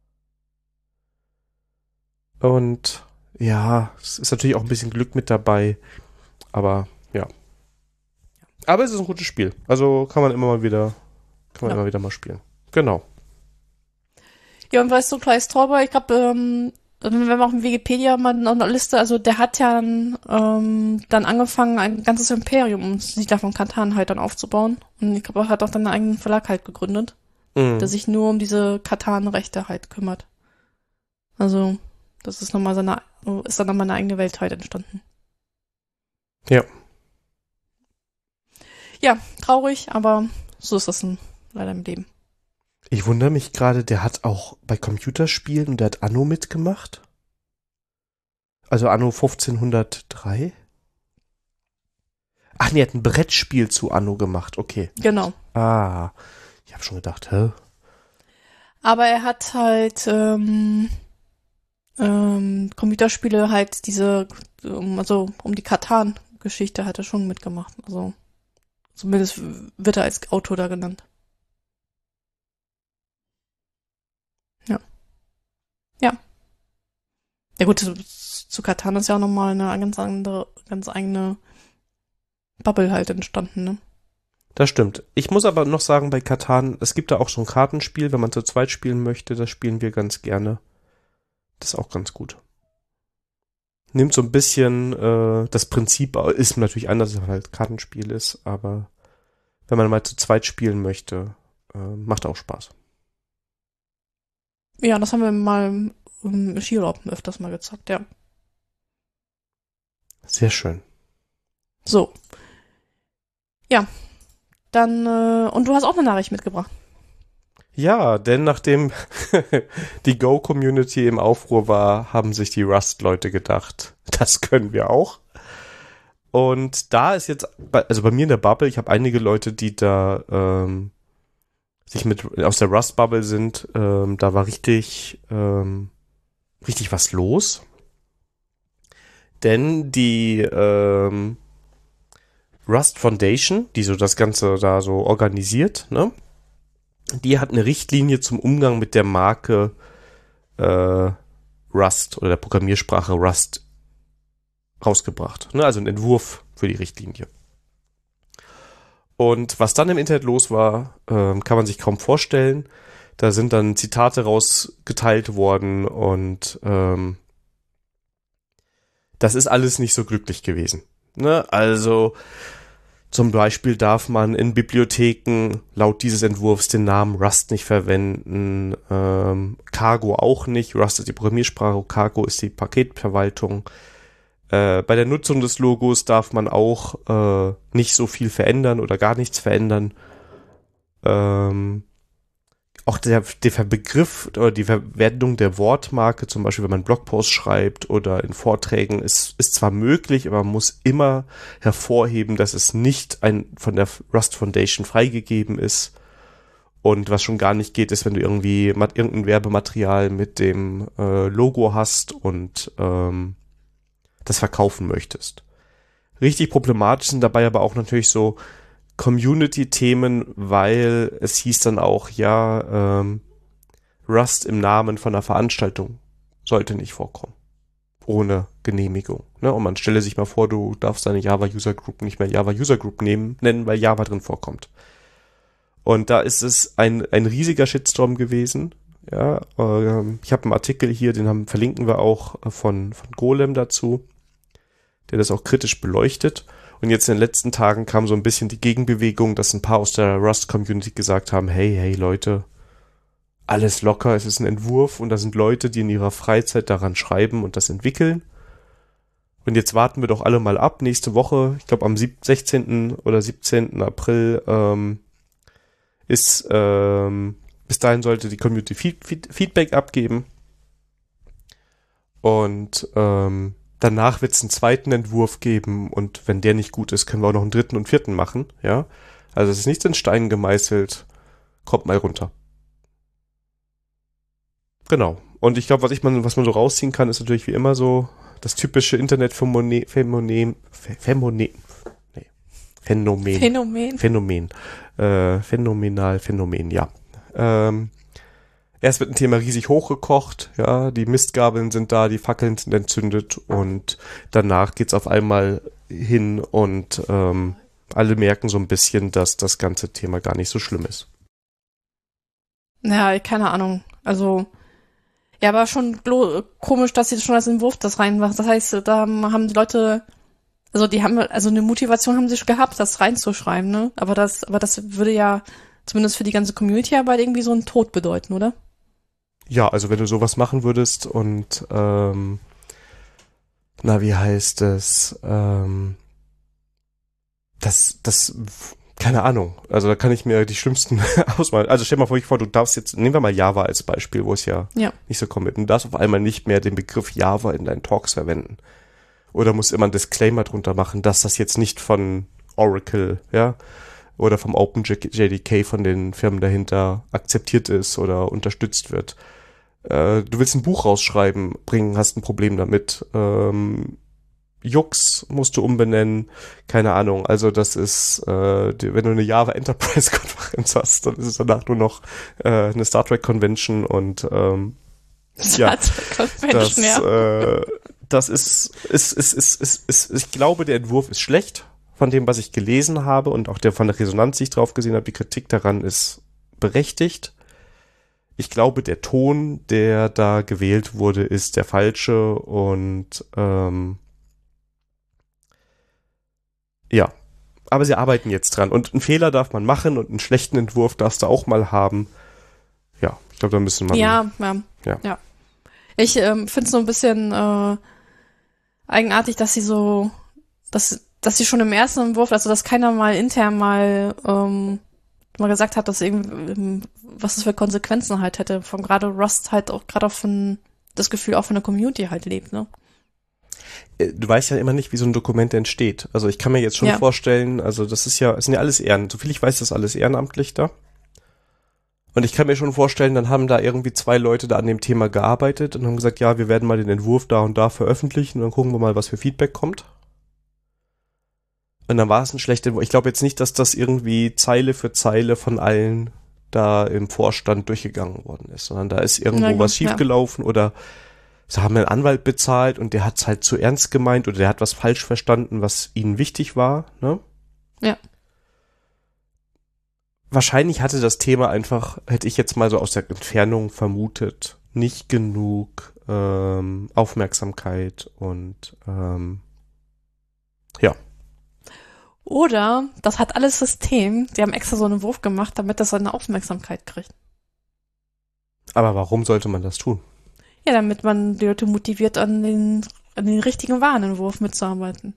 Und ja, es ist natürlich auch ein bisschen Glück mit dabei, aber ja. Aber es ist ein gutes Spiel, also kann man immer wieder mal spielen. Genau. Ja, und weißt du, Klaus Tauber, ich glaube, wenn wir auf dem Wikipedia mal noch eine Liste, also der hat ja dann angefangen, ein ganzes Imperium, um sich davon Catan halt dann aufzubauen. Und ich glaube, er hat auch dann einen eigenen Verlag halt gegründet, der sich nur um diese Catan-Rechte halt kümmert. Also, das ist dann nochmal eine eigene Welt halt entstanden. Ja. Ja, traurig, aber so ist das leider im Leben. Ich wundere mich gerade, der hat auch bei Computerspielen und der hat Anno mitgemacht. Also Anno 1503. Ach nee, er hat ein Brettspiel zu Anno gemacht, okay. Genau. Ah, ich habe schon gedacht, hä? Aber er hat halt Computerspiele halt also um die Catan-Geschichte hat er schon mitgemacht. Also zumindest wird er als Autor da genannt. Ja. Ja. Ja gut, zu Catan ist ja auch nochmal eine ganz eigene Bubble halt entstanden, ne? Das stimmt. Ich muss aber noch sagen, bei Catan, es gibt da auch so ein Kartenspiel, wenn man zu zweit spielen möchte, das spielen wir ganz gerne. Das ist auch ganz gut. Nimmt so ein bisschen, das Prinzip ist natürlich anders, wenn man halt Kartenspiel ist, aber wenn man mal zu zweit spielen möchte, macht auch Spaß. Ja, das haben wir mal im Skiurlaub öfters mal gezockt, ja. Sehr schön. So. Ja. Dann, und du hast auch eine Nachricht mitgebracht. Ja, denn nachdem die Go-Community im Aufruhr war, haben sich die Rust-Leute gedacht, das können wir auch. Und da ist jetzt, also bei mir in der Bubble, ich habe einige Leute, die da sich aus der Rust-Bubble sind, da war richtig was los. Denn die Rust Foundation, die so das Ganze da so organisiert, ne? Die hat eine Richtlinie zum Umgang mit der Marke Rust oder der Programmiersprache Rust rausgebracht. Ne? Also ein Entwurf für die Richtlinie. Und was dann im Internet los war, kann man sich kaum vorstellen. Da sind dann Zitate rausgeteilt worden und das ist alles nicht so glücklich gewesen. Ne? Also zum Beispiel darf man in Bibliotheken laut dieses Entwurfs den Namen Rust nicht verwenden, Cargo auch nicht. Rust ist die Programmiersprache, Cargo ist die Paketverwaltung. Bei der Nutzung des Logos darf man auch nicht so viel verändern oder gar nichts verändern. Auch der Begriff oder die Verwendung der Wortmarke, zum Beispiel wenn man Blogposts schreibt oder in Vorträgen, ist zwar möglich, aber man muss immer hervorheben, dass es nicht von der Rust Foundation freigegeben ist. Und was schon gar nicht geht, ist, wenn du irgendwie irgendein Werbematerial mit dem Logo hast und das verkaufen möchtest. Richtig problematisch sind dabei aber auch natürlich so Community-Themen, weil es hieß dann auch, ja, Rust im Namen von einer Veranstaltung sollte nicht vorkommen. Ohne Genehmigung. Ne? Und man stelle sich mal vor, du darfst deine Java User Group nicht mehr Java User Group nennen, weil Java drin vorkommt. Und da ist es ein riesiger Shitstorm gewesen. Ja, ich habe einen Artikel hier, verlinken wir auch von Golem dazu, der das auch kritisch beleuchtet. Und jetzt in den letzten Tagen kam so ein bisschen die Gegenbewegung, dass ein paar aus der Rust-Community gesagt haben, hey Leute, alles locker, es ist ein Entwurf und da sind Leute, die in ihrer Freizeit daran schreiben und das entwickeln. Und jetzt warten wir doch alle mal ab. Nächste Woche, ich glaube am 16. oder 17. April bis dahin sollte die Community Feedback abgeben. Und danach wird es einen zweiten Entwurf geben und wenn der nicht gut ist, können wir auch noch einen dritten und vierten machen. Ja, also es ist nicht in Stein gemeißelt. Kommt mal runter. Genau. Und ich glaube, was man so rausziehen kann, ist natürlich wie immer so das typische Internetphänomen. Phänomenal. Phänomen, ja. Erst wird ein Thema riesig hochgekocht, ja, die Mistgabeln sind da, die Fackeln sind entzündet und danach geht's auf einmal hin und alle merken so ein bisschen, dass das ganze Thema gar nicht so schlimm ist. Ja, keine Ahnung. Also, ja, aber schon komisch, dass sie schon als Entwurf das reinmachen. Das heißt, da haben die Leute, also eine Motivation haben sie schon gehabt, das reinzuschreiben, ne? Aber das würde ja zumindest für die ganze Community-Arbeit irgendwie so einen Tod bedeuten, oder? Ja, also wenn du sowas machen würdest und wie heißt es? Das keine Ahnung. Also da kann ich mir die schlimmsten ausmalen. Also stell mal vor, du darfst jetzt, nehmen wir mal Java als Beispiel, wo es ja nicht so kommt. Du darfst auf einmal nicht mehr den Begriff Java in deinen Talks verwenden. Oder musst immer einen Disclaimer drunter machen, dass das jetzt nicht von Oracle, ja, oder vom OpenJDK von den Firmen dahinter akzeptiert ist oder unterstützt wird. Du willst ein Buch bringen, hast ein Problem damit. Jux musst du umbenennen, keine Ahnung. Also das ist, wenn du eine Java Enterprise Konferenz hast, dann ist es danach nur noch eine Star Trek Convention und Star Trek Convention, das ist, ich glaube, der Entwurf ist schlecht von dem, was ich gelesen habe und auch von der Resonanz, die ich drauf gesehen habe. Die Kritik daran ist berechtigt. Ich glaube, der Ton, der da gewählt wurde, ist der falsche und ja, aber sie arbeiten jetzt dran und einen Fehler darf man machen und einen schlechten Entwurf darfst du auch mal haben. Ja, ich glaube, da müssen wir Ja. Ich finde es so ein bisschen eigenartig, dass sie dass sie schon im ersten Entwurf, also dass keiner mal intern mal gesagt hat, dass irgendwie, was das für Konsequenzen halt hätte, von gerade Rust halt auch gerade von das Gefühl auch von der Community halt lebt, ne? Du weißt ja immer nicht, wie so ein Dokument entsteht. Also ich kann mir jetzt schon vorstellen, also es sind ja alles soviel ich weiß, das ist alles ehrenamtlich da. Und ich kann mir schon vorstellen, dann haben da irgendwie 2 Leute da an dem Thema gearbeitet und haben gesagt, ja, wir werden mal den Entwurf da und da veröffentlichen und dann gucken wir mal, was für Feedback kommt. Und dann war es ein schlechter Entwurf. Ich glaube jetzt nicht, dass das irgendwie Zeile für Zeile von allen da im Vorstand durchgegangen worden ist, sondern da ist irgendwo was schiefgelaufen oder sie haben einen Anwalt bezahlt und der hat es halt zu ernst gemeint oder der hat was falsch verstanden, was ihnen wichtig war, ne? Ja. Wahrscheinlich hatte das Thema einfach, hätte ich jetzt mal so aus der Entfernung vermutet, nicht genug Aufmerksamkeit und ja. Oder das hat alles System, die haben extra so einen Wurf gemacht, damit das seine Aufmerksamkeit kriegt. Aber warum sollte man das tun? Ja, damit man die Leute motiviert, an den richtigen Warenentwurf mitzuarbeiten.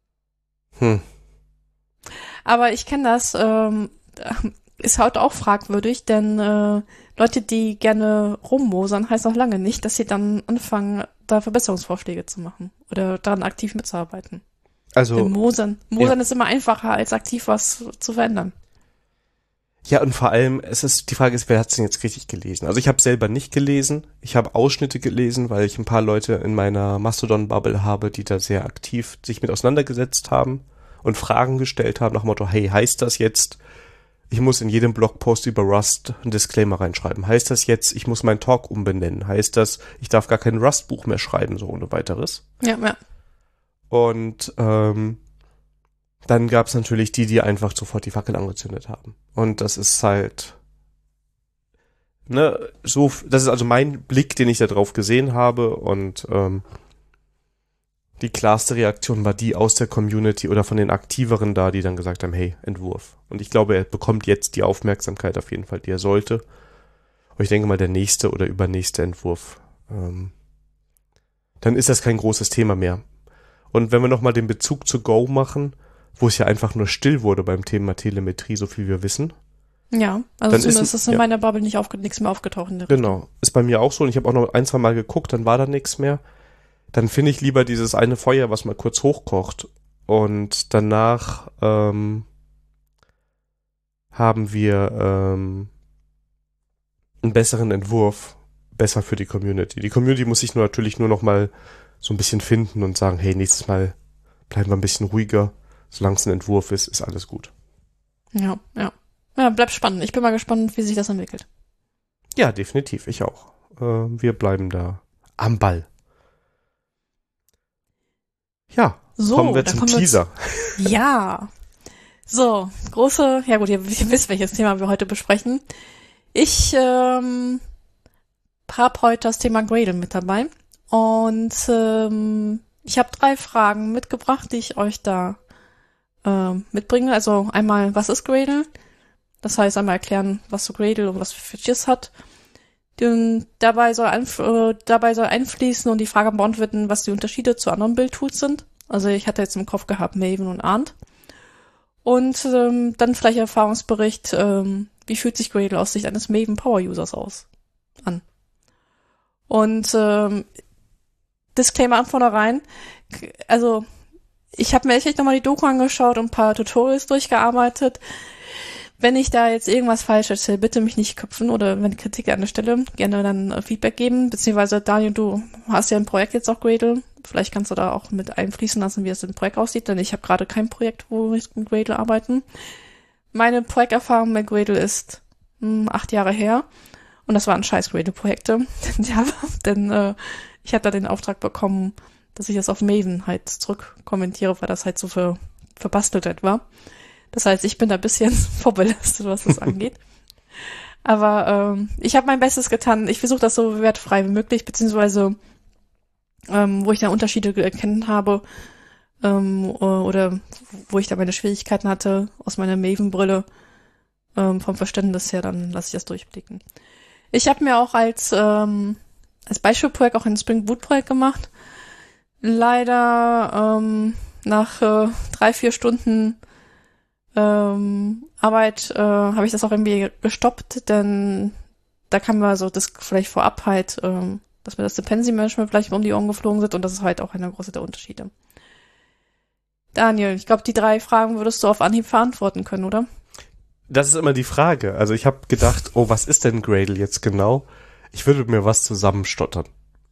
Aber ich kenne das, ist heute auch fragwürdig, denn Leute, die gerne rummosern, heißt auch lange nicht, dass sie dann anfangen, da Verbesserungsvorschläge zu machen oder daran aktiv mitzuarbeiten. Also denn Mosern ist immer einfacher, als aktiv was zu verändern. Ja, und vor allem, die Frage ist, wer hat es denn jetzt richtig gelesen? Also ich habe selber nicht gelesen, ich habe Ausschnitte gelesen, weil ich ein paar Leute in meiner Mastodon-Bubble habe, die da sehr aktiv sich mit auseinandergesetzt haben und Fragen gestellt haben nach dem Motto, hey, heißt das jetzt, ich muss in jedem Blogpost über Rust einen Disclaimer reinschreiben? Heißt das jetzt, ich muss meinen Talk umbenennen? Heißt das, ich darf gar kein Rust-Buch mehr schreiben, so ohne weiteres? Ja. Und dann gab es natürlich die einfach sofort die Fackel angezündet haben. Und das ist halt, das ist also mein Blick, den ich da drauf gesehen habe. Und die klarste Reaktion war die aus der Community oder von den Aktiveren da, die dann gesagt haben, hey, Entwurf. Und ich glaube, er bekommt jetzt die Aufmerksamkeit auf jeden Fall, die er sollte. Aber ich denke mal, der nächste oder übernächste Entwurf, dann ist das kein großes Thema mehr. Und wenn wir nochmal den Bezug zu Go machen, wo es ja einfach nur still wurde beim Thema Telemetrie, so viel wir wissen. Ja, also zumindest ist in meiner Bubble nichts mehr aufgetaucht. Genau, ist bei mir auch so. Und ich habe auch noch 1, 2 Mal geguckt, dann war da nichts mehr. Dann finde ich lieber dieses eine Feuer, was mal kurz hochkocht. Und danach haben wir einen besseren Entwurf, besser für die Community. Die Community muss sich natürlich nur noch mal so ein bisschen finden und sagen, hey, nächstes Mal bleiben wir ein bisschen ruhiger. Solange es ein Entwurf ist, ist alles gut. Ja. Ja, bleibt spannend. Ich bin mal gespannt, wie sich das entwickelt. Ja, definitiv. Ich auch. Wir bleiben da am Ball. Ja, so, kommen wir zum Teaser. Ja. So, ja gut, ihr wisst, welches Thema wir heute besprechen. Ich habe heute das Thema Gradle mit dabei. Und ich habe 3 Fragen mitgebracht, die ich euch da mitbringe. Also einmal, was ist Gradle? Das heißt, einmal erklären, was so Gradle und was für Features hat. Dabei soll einfließen und die Frage beantworten, was die Unterschiede zu anderen Build-Tools sind. Also ich hatte jetzt im Kopf gehabt Maven und Arndt. Und dann vielleicht Erfahrungsbericht, wie fühlt sich Gradle aus Sicht eines Maven Power-Users an. Und Disclaimer an vornherein, also ich habe mir echt nochmal die Doku angeschaut und ein paar Tutorials durchgearbeitet. Wenn ich da jetzt irgendwas falsch erzähle, bitte mich nicht köpfen oder wenn Kritik an der Stelle, gerne dann Feedback geben, beziehungsweise Daniel, du hast ja ein Projekt jetzt auch Gradle, vielleicht kannst du da auch mit einfließen lassen, wie es im Projekt aussieht, denn ich habe gerade kein Projekt, wo ich mit Gradle arbeiten. Meine Projekterfahrung mit Gradle ist 8 Jahre her und das waren scheiß Gradle-Projekte, denn ich habe da den Auftrag bekommen, dass ich das auf Maven halt zurückkommentiere, weil das halt so verbastelt war. Das heißt, ich bin da ein bisschen vorbelastet, was das angeht. Aber ich habe mein Bestes getan. Ich versuche das so wertfrei wie möglich, beziehungsweise wo ich da Unterschiede erkennen habe oder wo ich da meine Schwierigkeiten hatte aus meiner Maven-Brille vom Verständnis her, dann lasse ich das durchblicken. Ich habe mir auch als Beispielprojekt auch ein Spring Boot-Projekt gemacht. Leider nach 3-4 Stunden Arbeit habe ich das auch irgendwie gestoppt, denn da kam mir so das vielleicht vorab halt, dass mir das Dependency Management vielleicht um die Ohren geflogen sind und das ist halt auch eine große der Unterschiede. Daniel, ich glaube, die 3 Fragen würdest du auf Anhieb beantworten können, oder? Das ist immer die Frage. Also ich habe gedacht, oh, was ist denn Gradle jetzt genau? Ich würde mir was zusammenstottern.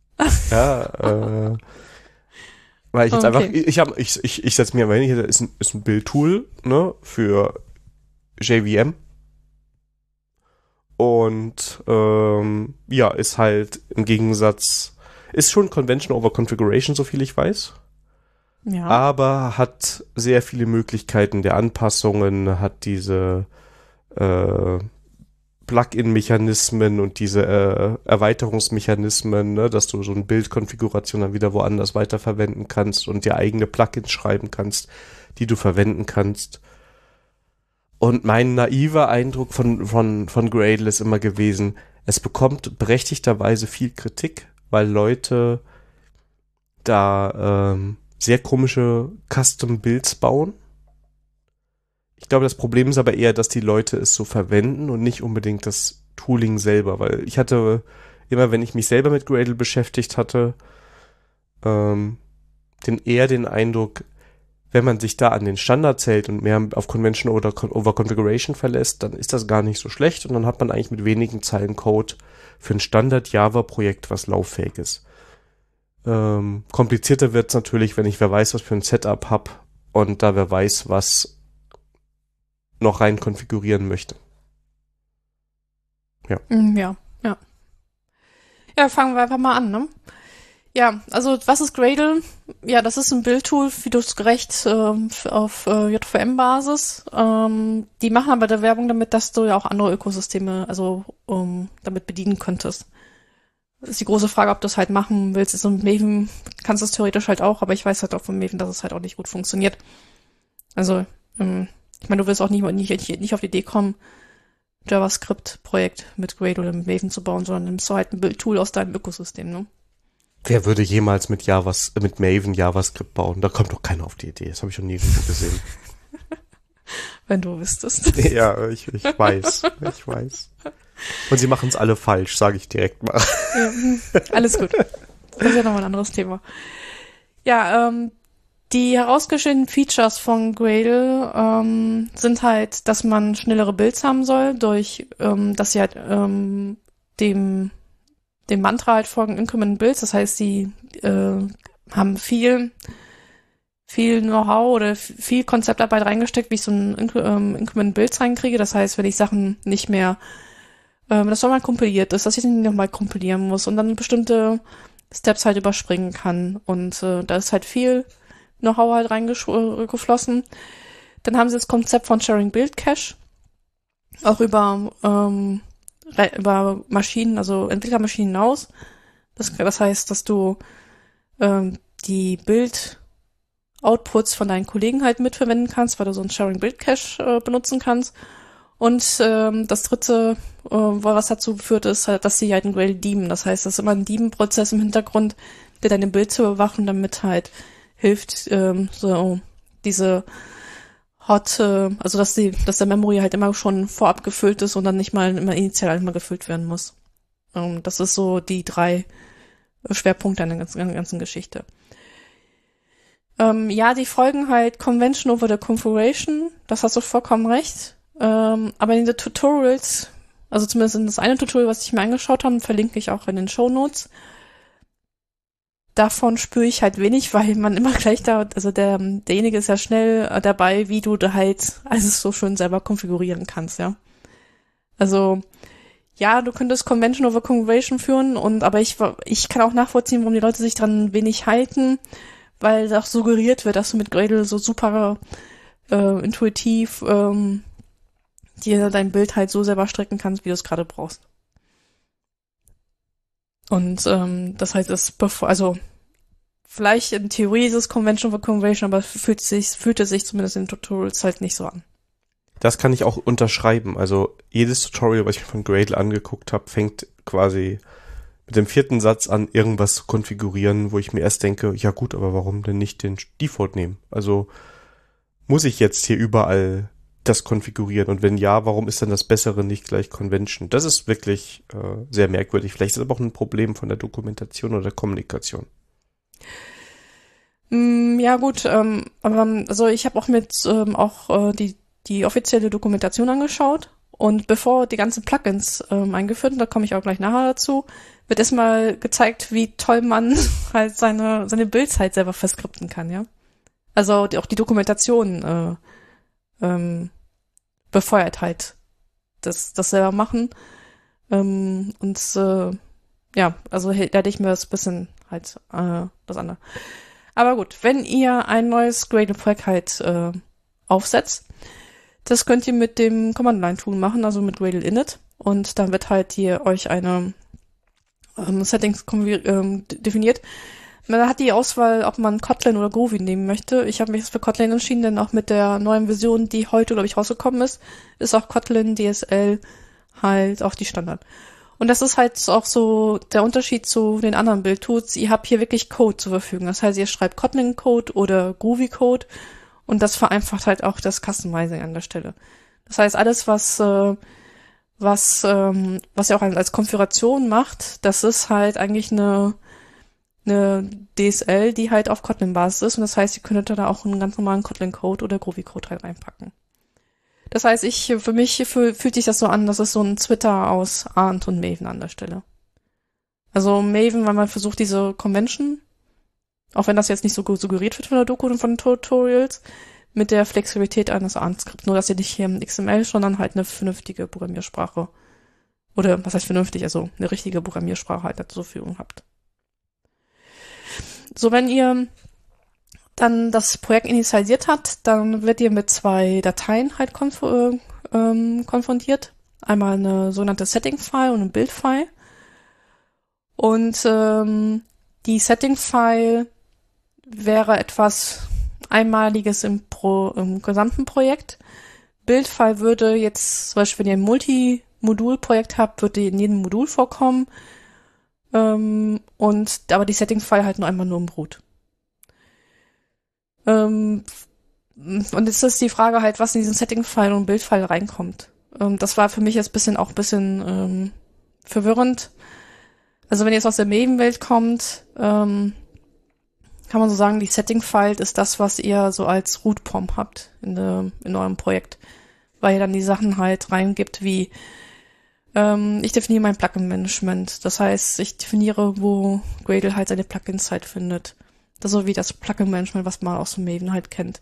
Ja, weil ich jetzt einfach, ich setze mir mal hin, hier ist ein Build-Tool, ne, für JVM. Und, ja, ist halt im Gegensatz, ist schon Convention over Configuration, so viel ich weiß. Ja. Aber hat sehr viele Möglichkeiten der Anpassungen, hat diese, Plugin-Mechanismen und diese Erweiterungsmechanismen, ne, dass du so eine Bildkonfiguration dann wieder woanders weiterverwenden kannst und dir eigene Plugins schreiben kannst, die du verwenden kannst. Und mein naiver Eindruck von Gradle ist immer gewesen, es bekommt berechtigterweise viel Kritik, weil Leute da sehr komische Custom-Builds bauen. Ich glaube, das Problem ist aber eher, dass die Leute es so verwenden und nicht unbedingt das Tooling selber, weil ich hatte immer, wenn ich mich selber mit Gradle beschäftigt hatte, den Eindruck, wenn man sich da an den Standards hält und mehr auf Convention oder over Configuration verlässt, dann ist das gar nicht so schlecht und dann hat man eigentlich mit wenigen Zeilen Code für ein Standard-Java-Projekt, was lauffähig ist. Komplizierter wird's natürlich, wenn ich wer weiß, was für ein Setup hab und da wer weiß, was noch rein konfigurieren möchte. Ja. Ja. Ja, fangen wir einfach mal an, ne? Ja, also was ist Gradle? Ja, das ist ein Build-Tool, wie du es gerecht auf JVM-Basis. Die machen aber der Werbung damit, dass du ja auch andere Ökosysteme damit bedienen könntest. Das ist die große Frage, ob du es halt machen willst. So mit Maven kannst du es theoretisch halt auch, aber ich weiß halt auch von Maven, dass es halt auch nicht gut funktioniert. Also, ich meine, du willst auch nicht auf die Idee kommen, JavaScript-Projekt mit Gradle oder mit Maven zu bauen, sondern nimmst du halt ein Build-Tool aus deinem Ökosystem, ne? Wer würde jemals mit Maven JavaScript bauen? Da kommt doch keiner auf die Idee. Das habe ich schon nirgendwo gesehen. Wenn du wüsstest. Ja, ich weiß. Und sie machen es alle falsch, sage ich direkt mal. Ja, alles gut. Das ist ja nochmal ein anderes Thema. Ja, die herausgestellten Features von Gradle sind halt, dass man schnellere Builds haben soll, durch, dass sie halt dem Mantra halt folgen, Increment Builds. Das heißt, sie haben viel Know-how oder viel Konzeptarbeit reingesteckt, wie ich so ein Increment Builds reinkriege. Das heißt, wenn ich Sachen nicht mehr, das nochmal kompiliert ist, dass ich den nochmal kompilieren muss und dann bestimmte Steps halt überspringen kann. Und da ist halt viel Know-how halt reingeflossen. Dann haben sie das Konzept von Sharing Build Cache auch über Maschinen, also Entwicklermaschinen hinaus. Das heißt, dass du die Build-Outputs von deinen Kollegen halt mitverwenden kannst, weil du so ein Sharing Build Cache benutzen kannst. Und das dritte, was dazu führt, ist halt, dass sie halt ein Gradle daemen. Das heißt, das ist immer ein Daemon-Prozess im Hintergrund, der deine Build zu überwachen, damit halt hilft, so diese also dass der Memory halt immer schon vorab gefüllt ist und dann nicht mal immer initial einmal gefüllt werden muss. Das ist so die 3 Schwerpunkte an der ganzen Geschichte. Ja, die folgen halt Convention over the Configuration, das hast du vollkommen recht. Aber in den Tutorials, also zumindest in das eine Tutorial, was ich mir angeschaut habe, verlinke ich auch in den Shownotes. Davon spüre ich halt wenig, weil man immer gleich also derjenige ist ja schnell dabei, wie du da halt alles so schön selber konfigurieren kannst, ja. Also, ja, du könntest Convention over Configuration führen aber ich kann auch nachvollziehen, warum die Leute sich dran wenig halten, weil auch suggeriert wird, dass du mit Gradle so super intuitiv dir dein Bild halt so selber strecken kannst, wie du es gerade brauchst. Und das heißt, also vielleicht in Theorie ist es Convention over Configuration, aber fühlte sich zumindest in Tutorials halt nicht so an. Das kann ich auch unterschreiben. Also jedes Tutorial, was ich mir von Gradle angeguckt habe, fängt quasi mit dem 4. Satz an, irgendwas zu konfigurieren, wo ich mir erst denke, ja gut, aber warum denn nicht den Default nehmen? Also muss ich jetzt hier überall das konfigurieren? Und wenn ja, warum ist dann das Bessere nicht gleich Convention? Das ist wirklich sehr merkwürdig. Vielleicht ist es aber auch ein Problem von der Dokumentation oder der Kommunikation. Ja gut, aber also ich habe auch die offizielle Dokumentation angeschaut und bevor die ganzen Plugins eingeführt, und da komme ich auch gleich nachher dazu, wird erstmal gezeigt, wie toll man halt seine Builds halt selber verskripten kann, ja. Also auch die Dokumentation befeuert halt das selber machen. Ja, also da hätte ich mir das bisschen halt das andere. Aber gut, wenn ihr ein neues Gradle-Projekt halt aufsetzt, das könnt ihr mit dem Command-Line-Tool machen, also mit Gradle init. Und dann wird halt hier euch eine Settings definiert. Man hat die Auswahl, ob man Kotlin oder Groovy nehmen möchte. Ich habe mich jetzt für Kotlin entschieden, denn auch mit der neuen Version, die heute, glaube ich, rausgekommen ist auch Kotlin DSL halt auch die Standard. Und das ist halt auch so der Unterschied zu den anderen Build-Tools. Ihr habt hier wirklich Code zur Verfügung. Das heißt, ihr schreibt Kotlin-Code oder Groovy-Code und das vereinfacht halt auch das Customizing an der Stelle. Das heißt, alles, was ihr auch als Konfiguration macht, das ist halt eigentlich eine DSL, die halt auf Kotlin-Basis ist. Und das heißt, ihr könntet da auch einen ganz normalen Kotlin-Code oder Groovy-Code halt reinpacken. Das heißt, für mich fühlt sich das so an, dass es so ein Twitter aus Arndt und Maven an der Stelle. Also Maven, weil man versucht, diese Convention, auch wenn das jetzt nicht so gut suggeriert wird von der Doku und von den Tutorials, mit der Flexibilität eines Arndt-Skripts. Nur, dass ihr nicht hier im XML, sondern halt eine vernünftige Programmiersprache oder was heißt vernünftig, also eine richtige Programmiersprache halt zur Verfügung habt. So, wenn ihr dann das Projekt initialisiert habt, dann wird ihr mit 2 Dateien halt konfrontiert. Einmal eine sogenannte Setting-File und ein Build-File. Und die Setting-File wäre etwas Einmaliges im gesamten Projekt. Bildfile würde jetzt, zum Beispiel, wenn ihr ein Multi-Modul-Projekt habt, würde in jedem Modul vorkommen. Aber die Setting-File halt nur einmal im Root. Und jetzt ist die Frage halt, was in diesen Setting-File und Bildfile reinkommt. Das war für mich jetzt ein bisschen verwirrend. Also wenn ihr jetzt aus der Maven-Welt kommt, kann man so sagen, die Setting-File ist das, was ihr so als Root-Pom habt in eurem Projekt. Weil ihr dann die Sachen halt reingibt wie ich definiere mein Plugin-Management. Das heißt, ich definiere, wo Gradle halt seine Plugins halt findet. Das ist so wie das Plugin-Management, was man aus dem Maven halt kennt.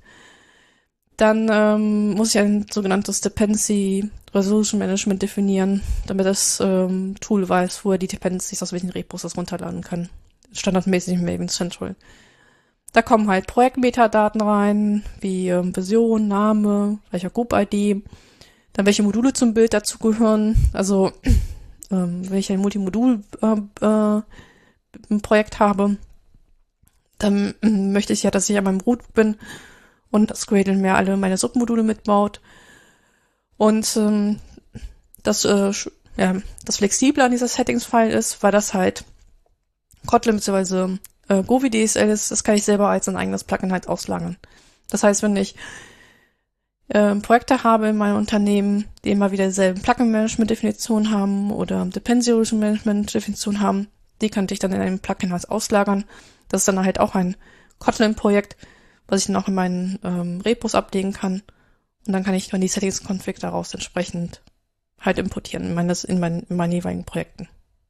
Dann muss ich ein sogenanntes Dependency Resolution Management definieren, damit das Tool weiß, wo er die Dependencies aus welchen Repos das runterladen kann. Standardmäßig in Maven Central. Da kommen halt Projektmetadaten rein, wie Version, Name, welcher Group-ID, dann welche Module zum Bild dazugehören. Also wenn ich ein Multimodul-Projekt habe, dann möchte ich ja, dass ich an meinem Root bin und das Gradle mir alle meine Submodule mitbaut. Und das Flexible an dieser Settings-File ist, weil das halt Kotlin bzw. Groovy DSL ist, das kann ich selber als ein eigenes Plugin halt auslagern. Das heißt, wenn ich Projekte habe in meinem Unternehmen, die immer wieder dieselben Plugin-Management-Definitionen haben oder Dependency-Management-Definitionen haben, die könnte ich dann in einem Plugin halt auslagern. Das ist dann halt auch ein Kotlin-Projekt, was ich dann auch in meinen Repos ablegen kann. Und dann kann ich dann die Settings-Config daraus entsprechend halt importieren in meinen jeweiligen Projekten.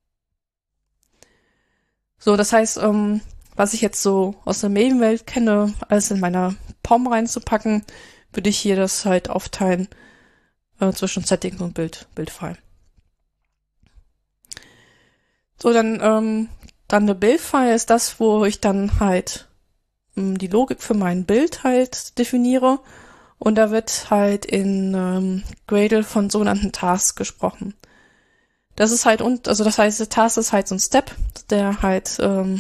So, das heißt, was ich jetzt so aus der Maven-Welt kenne, alles in meiner POM reinzupacken, würde ich hier das halt aufteilen zwischen Setting und Bildfile. So, dann eine Bildfile ist das, wo ich dann halt die Logik für mein Bild halt definiere. Und da wird halt in Gradle von sogenannten Tasks gesprochen. Das ist halt, das heißt, der Task ist halt so ein Step, der halt,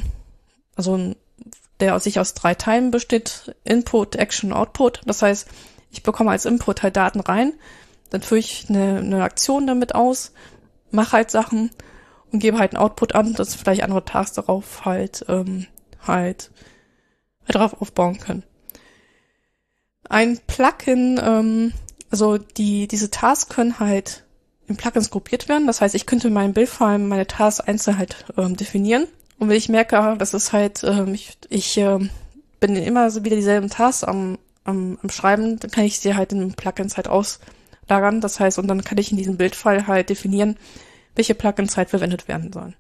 der sich aus 3 Teilen besteht. Input, Action, Output. Das heißt, ich bekomme als Input halt Daten rein, dann führe ich eine Aktion damit aus, mache halt Sachen und gebe halt einen Output an, dass vielleicht andere Tasks darauf halt darauf aufbauen können. Ein Plugin, diese Tasks können halt in Plugins gruppiert werden. Das heißt, ich könnte in meinem Bildfile meine Tasks einzeln halt definieren. Und wenn ich merke, das ist halt, ich bin immer so wieder dieselben Tasks am Schreiben, dann kann ich sie halt in Plugins halt auslagern. Das heißt, und dann kann ich in diesem Bildfile halt definieren, welche Plugins halt verwendet werden sollen.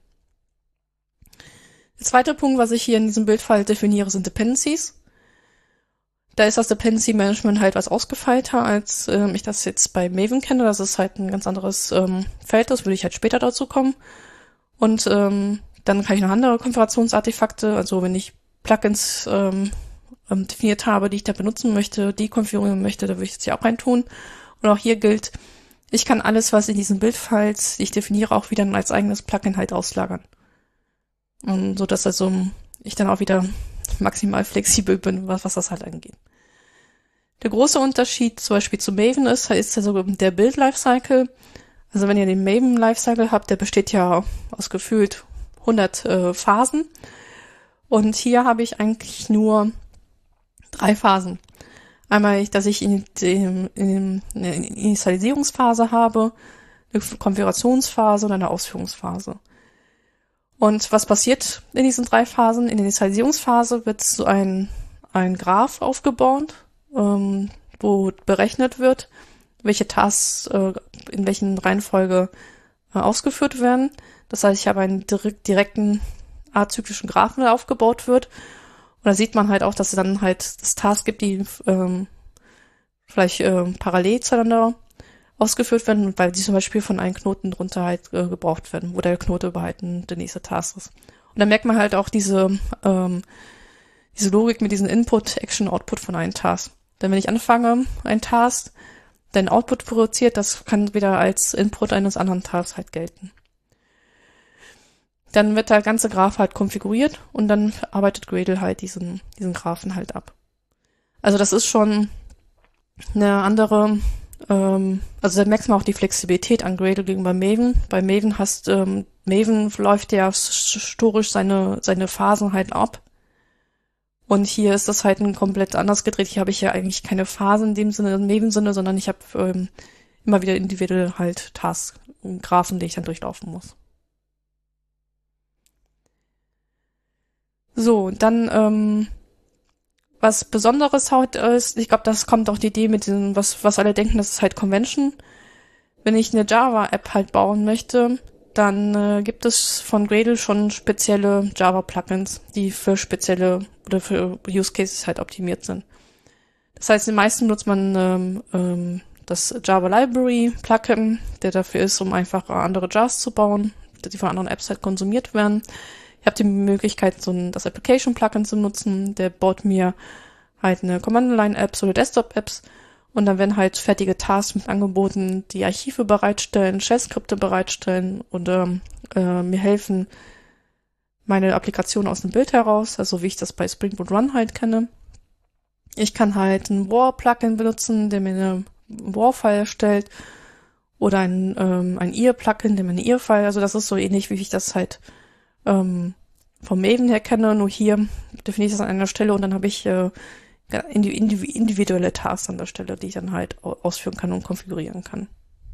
Der zweite Punkt, was ich hier in diesem Bildfile definiere, sind Dependencies. Da ist das Dependency Management halt was ausgefeilter, als ich das jetzt bei Maven kenne. Das ist halt ein ganz anderes Feld, das würde ich halt später dazu kommen. Und dann kann ich noch andere Konfigurationsartefakte, also wenn ich Plugins definiert habe, die ich da benutzen möchte, die konfigurieren möchte, da würde ich jetzt hier auch reintun. Und auch hier gilt, ich kann alles, was in diesen Bildfiles, die ich definiere, auch wieder als eigenes Plugin halt auslagern. Und so dass also ich dann auch wieder maximal flexibel bin, was das halt angeht. Der große Unterschied zum Beispiel zu Maven ist also der Build-Lifecycle. Also wenn ihr den Maven-Lifecycle habt, der besteht ja aus gefühlt 100 Phasen. Und hier habe ich eigentlich nur 3 Phasen. Einmal, dass ich eine Initialisierungsphase habe, eine Konfigurationsphase und eine Ausführungsphase. Und was passiert in diesen 3 Phasen? In der Initialisierungsphase wird so ein Graph aufgebaut, wo berechnet wird, welche Tasks in welchen Reihenfolge ausgeführt werden. Das heißt, ich habe einen direkten azyklischen Graphen, der aufgebaut wird. Und da sieht man halt auch, dass es dann halt das Tasks gibt, die vielleicht parallel zueinander ausgeführt werden, weil die zum Beispiel von einem Knoten drunter halt gebraucht werden, wo der Knote überhaupt der nächste Task ist. Und dann merkt man halt auch diese Logik mit diesem Input, Action, Output von einem Task. Denn wenn ich anfange, einen Task, der einen Output produziert, das kann wieder als Input eines anderen Tasks halt gelten. Dann wird der ganze Graph halt konfiguriert und dann arbeitet Gradle halt diesen Graphen halt ab. Also das ist schon eine andere Also da merkst du auch die Flexibilität an Gradle gegenüber Maven. Bei Maven Maven läuft ja historisch seine Phasen halt ab. Und hier ist das halt komplett anders gedreht. Hier habe ich ja eigentlich keine Phase in dem Sinne, im Maven-Sinne, sondern ich habe immer wieder individuell halt Tasks und Graphen, die ich dann durchlaufen muss. So, dann was Besonderes halt ist, ich glaube, das kommt auch die Idee mit diesem, was alle denken, das ist halt Convention. Wenn ich eine Java-App halt bauen möchte, dann gibt es von Gradle schon spezielle Java-Plugins, die für spezielle oder für Use Cases halt optimiert sind. Das heißt, in den meisten nutzt man das Java Library Plugin, der dafür ist, um einfach andere Jars zu bauen, die von anderen Apps halt konsumiert werden. Ich habe die Möglichkeit, das Application Plugin zu nutzen. Der baut mir halt eine Command-Line-Apps oder Desktop-Apps und dann werden halt fertige Tasks mit angeboten, die Archive bereitstellen, Shell-Skripte bereitstellen oder mir helfen, meine Applikation aus dem Bild heraus, also wie ich das bei Spring Boot Run halt kenne. Ich kann halt ein War-Plugin benutzen, der mir eine War-File erstellt oder ein IR-Plugin, der mir eine IR-File, also das ist so ähnlich, wie ich das halt vom Maven her kenne, nur hier definiere ich das an einer Stelle und dann habe ich individuelle Tasks an der Stelle, die ich dann halt ausführen kann und konfigurieren kann.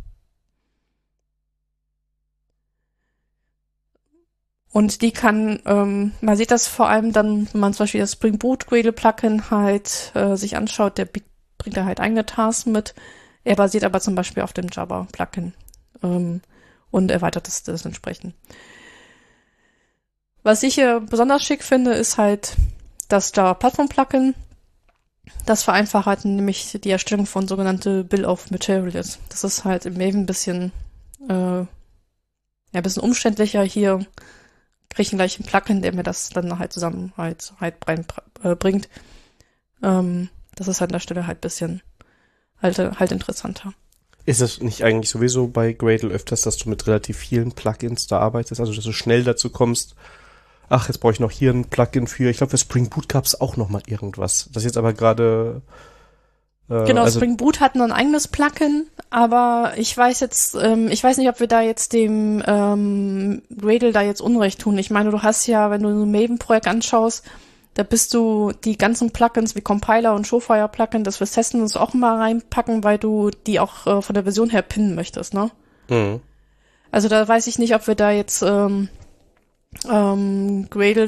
Und die kann, man sieht das vor allem dann, wenn man zum Beispiel das Spring Boot Gradle Plugin halt sich anschaut, der bringt da halt eigene Tasks mit. Er basiert aber zum Beispiel auf dem Java Plugin und erweitert das entsprechend. Was ich hier besonders schick finde, ist halt das Java Platform Plugin. Das vereinfacht halt nämlich die Erstellung von sogenannte Bill of Materials. Das ist halt im Maven ein bisschen umständlicher. Hier kriege ich gleich einen Plugin, der mir das dann halt zusammen halt bringt. Das ist halt an der Stelle halt ein bisschen halt interessanter. Ist es nicht eigentlich sowieso bei Gradle öfters, dass du mit relativ vielen Plugins da arbeitest, also dass du schnell dazu kommst, ach, jetzt brauche ich noch hier ein Plugin für, ich glaube, für Spring Boot gab es auch noch mal irgendwas. Das jetzt aber gerade genau, Spring Boot hat noch ein eigenes Plugin, aber ich weiß nicht, ob wir da jetzt dem Gradle da jetzt Unrecht tun. Ich meine, du hast ja, wenn du ein Maven-Projekt anschaust, da bist du die ganzen Plugins wie Compiler und Showfire-Plugin, das fürs Testen uns auch mal reinpacken, weil du die auch von der Version her pinnen möchtest, ne? Mhm. Also da weiß ich nicht, ob wir da jetzt Gradle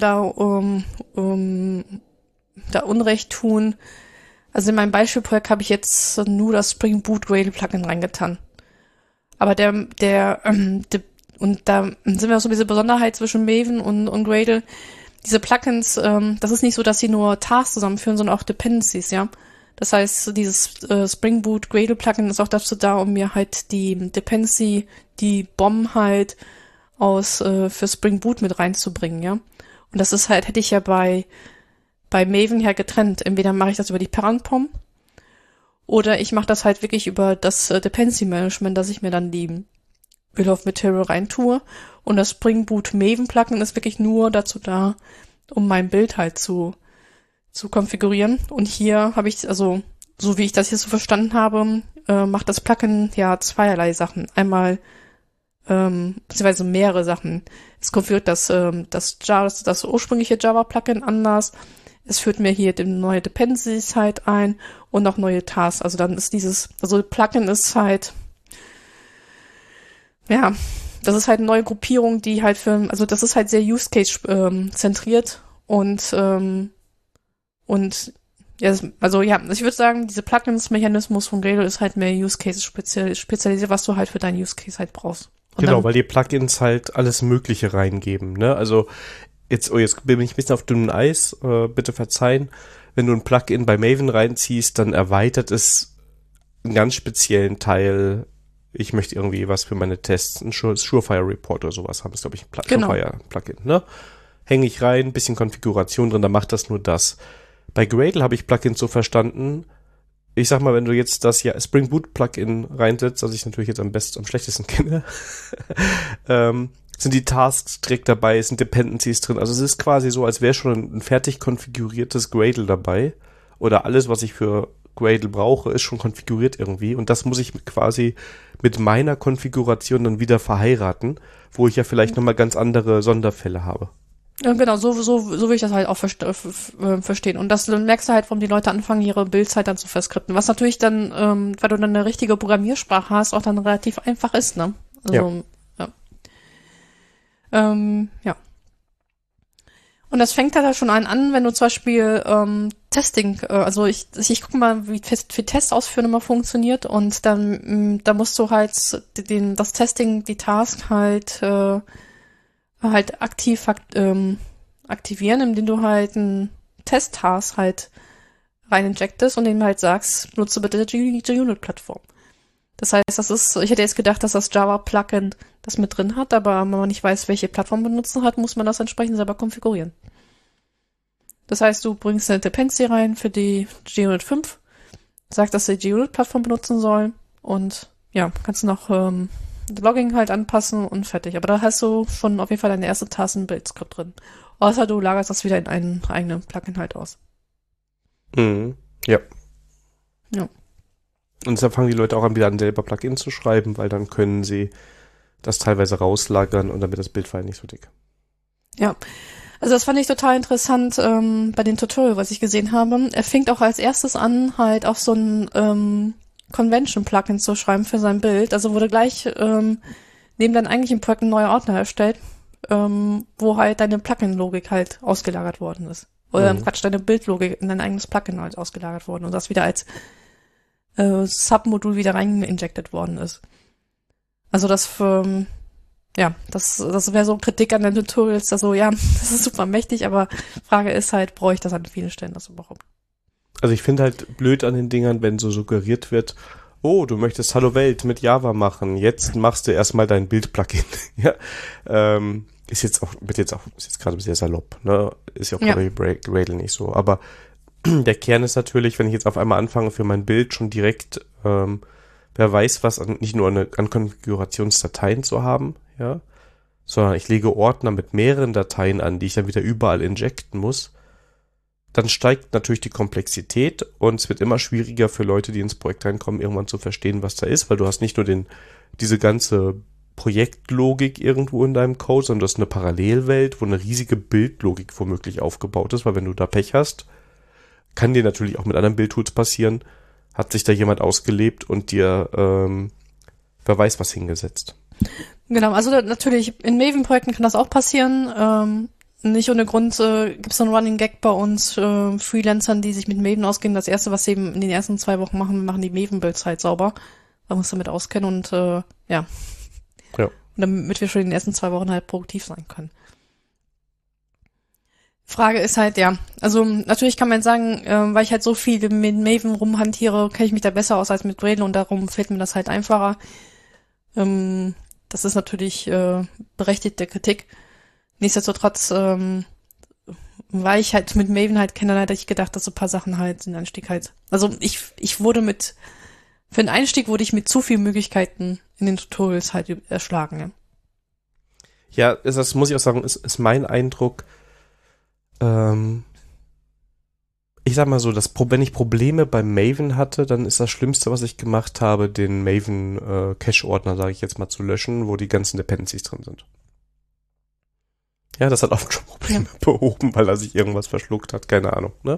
da Unrecht tun. Also in meinem Beispielprojekt habe ich jetzt nur das Spring Boot Gradle Plugin reingetan. Aber und da sind wir auch so ein bisschen Besonderheit zwischen Maven und Gradle. Diese Plugins, das ist nicht so, dass sie nur Tasks zusammenführen, sondern auch Dependencies, ja. Das heißt, dieses Spring Boot Gradle Plugin ist auch dazu da, um mir halt die Dependency, die BOM halt für Spring Boot mit reinzubringen, ja. Und das ist halt, hätte ich ja bei Maven ja getrennt. Entweder mache ich das über die Parent-POM oder ich mache das halt wirklich über das Dependency Management, dass ich mir dann die Bill of Material reintue. Und das Spring Boot Maven Plugin ist wirklich nur dazu da, um mein Bild halt zu konfigurieren. Und hier habe ich, also so wie ich das hier so verstanden habe, macht das Plugin ja zweierlei Sachen. Einmal beziehungsweise mehrere Sachen. Es konfiguriert das ursprüngliche Java-Plugin anders. Es führt mir hier neue Dependencies halt ein und noch neue Tasks. Also dann ist Plugin ist halt, ja, das ist halt eine neue Gruppierung, die halt das ist halt sehr Use-Case zentriert und ja, also ja, ich würde sagen, diese Plugins-Mechanismus von Gradle ist halt mehr Use-Case spezialisiert, was du halt für deinen Use-Case halt brauchst. Und genau, weil die Plugins halt alles Mögliche reingeben, ne? Also jetzt bin ich ein bisschen auf dünnem Eis, bitte verzeihen. Wenn du ein Plugin bei Maven reinziehst, dann erweitert es einen ganz speziellen Teil. Ich möchte irgendwie was für meine Tests, ein Surefire Report oder sowas haben. Das ist, glaube ich, ein Surefire-Plugin, ne? Hänge ich rein, ein bisschen Konfiguration drin, dann macht das nur das. Bei Gradle habe ich Plugins so verstanden, ich sag mal, wenn du jetzt das Spring Boot Plugin reinsetzt, das ich natürlich jetzt am schlechtesten kenne, sind die Tasks direkt dabei, sind Dependencies drin. Also es ist quasi so, als wäre schon ein fertig konfiguriertes Gradle dabei. Oder alles, was ich für Gradle brauche, ist schon konfiguriert irgendwie. Und das muss ich quasi mit meiner Konfiguration dann wieder verheiraten, wo ich ja vielleicht nochmal ganz andere Sonderfälle habe. Ja, genau, so will ich das halt auch verstehen. Und das dann merkst du halt, warum die Leute anfangen, ihre Bildzeit dann zu verskripten. Was natürlich dann, weil du dann eine richtige Programmiersprache hast, auch dann relativ einfach ist, ne? Also, ja. Und das fängt halt schon an, wenn du zum Beispiel Testing, also ich gucke mal, wie Tests ausführen immer funktioniert und dann da musst du halt das Testing, die Task halt aktiv aktivieren, indem du halt einen Test-Task halt rein injectest und dem halt sagst, nutze bitte die JUnit-Plattform. Das heißt, ich hätte jetzt gedacht, dass das Java-Plugin das mit drin hat, aber wenn man nicht weiß, welche Plattform benutzen hat, muss man das entsprechend selber konfigurieren. Das heißt, du bringst eine Dependency rein für die JUnit 5, sagst, dass sie die JUnit-Plattform benutzen soll und ja, kannst du noch Logging halt anpassen und fertig. Aber da hast du schon auf jeden Fall deine erste Task im Build-Skript drin. Außer du lagerst das wieder in einen eigenen Plugin halt aus. Mhm. Ja. Ja. Und deshalb fangen die Leute auch an, wieder an selber Plugin zu schreiben, weil dann können sie das teilweise rauslagern und dann wird das Bildfile nicht so dick. Ja. Also das fand ich total interessant bei dem Tutorial, was ich gesehen habe. Er fängt auch als erstes an, halt auch so ein Convention-Plugin zu schreiben für sein Bild. Also wurde gleich neben deinem eigentlichen Projekt ein neuer Ordner erstellt, wo halt deine Plugin-Logik halt ausgelagert worden ist. Oder Quatsch, deine Bildlogik in dein eigenes Plugin halt ausgelagert worden und das wieder als Submodul wieder rein injected worden ist. Also das wäre so Kritik an den Tutorials, also ja, das ist super mächtig, aber Frage ist halt, brauche ich das an vielen Stellen das überhaupt? Also ich finde halt blöd an den Dingern, wenn so suggeriert wird, oh, du möchtest Hallo Welt mit Java machen, jetzt machst du erstmal dein Bild-Plugin. Ja, ist jetzt gerade sehr salopp, ne? Ist ja auch bei Gradle nicht so, aber der Kern ist natürlich, wenn ich jetzt auf einmal anfange für mein Bild schon direkt, wer weiß was, nicht nur an Konfigurationsdateien zu haben, ja, sondern ich lege Ordner mit mehreren Dateien an, die ich dann wieder überall injecten muss, dann steigt natürlich die Komplexität und es wird immer schwieriger für Leute, die ins Projekt reinkommen, irgendwann zu verstehen, was da ist, weil du hast nicht nur diese ganze Projektlogik irgendwo in deinem Code, sondern du hast eine Parallelwelt, wo eine riesige Bildlogik womöglich aufgebaut ist, weil wenn du da Pech hast, kann dir natürlich auch mit anderen Bildtools passieren, hat sich da jemand ausgelebt und dir wer weiß was hingesetzt. Genau, also natürlich in Maven-Projekten kann das auch passieren. Nicht ohne Grund gibt es so einen Running Gag bei uns, Freelancern, die sich mit Maven auskennen. Das Erste, was sie eben in den ersten 2 Wochen machen die Maven-Builds halt sauber. Man muss damit auskennen und ja. Und damit wir schon in den ersten 2 Wochen halt produktiv sein können. Frage ist halt, ja, also natürlich kann man sagen, weil ich halt so viel mit Maven rumhantiere, kenne ich mich da besser aus als mit Gradle und darum fällt mir das halt einfacher. Das ist natürlich berechtigte Kritik. Nichtsdestotrotz, weil ich halt mit Maven halt kenne, hätte ich gedacht, dass so ein paar Sachen halt den Einstieg halt, also ich wurde für den Einstieg wurde ich mit zu vielen Möglichkeiten in den Tutorials halt erschlagen. Ja, das muss ich auch sagen, ist mein Eindruck. Ich sag mal so, wenn ich Probleme beim Maven hatte, dann ist das Schlimmste, was ich gemacht habe, den Maven Cache-Ordner, sage ich jetzt mal, zu löschen, wo die ganzen Dependencies drin sind. Ja, das hat auch schon Probleme behoben, weil er sich irgendwas verschluckt hat, keine Ahnung. Ne?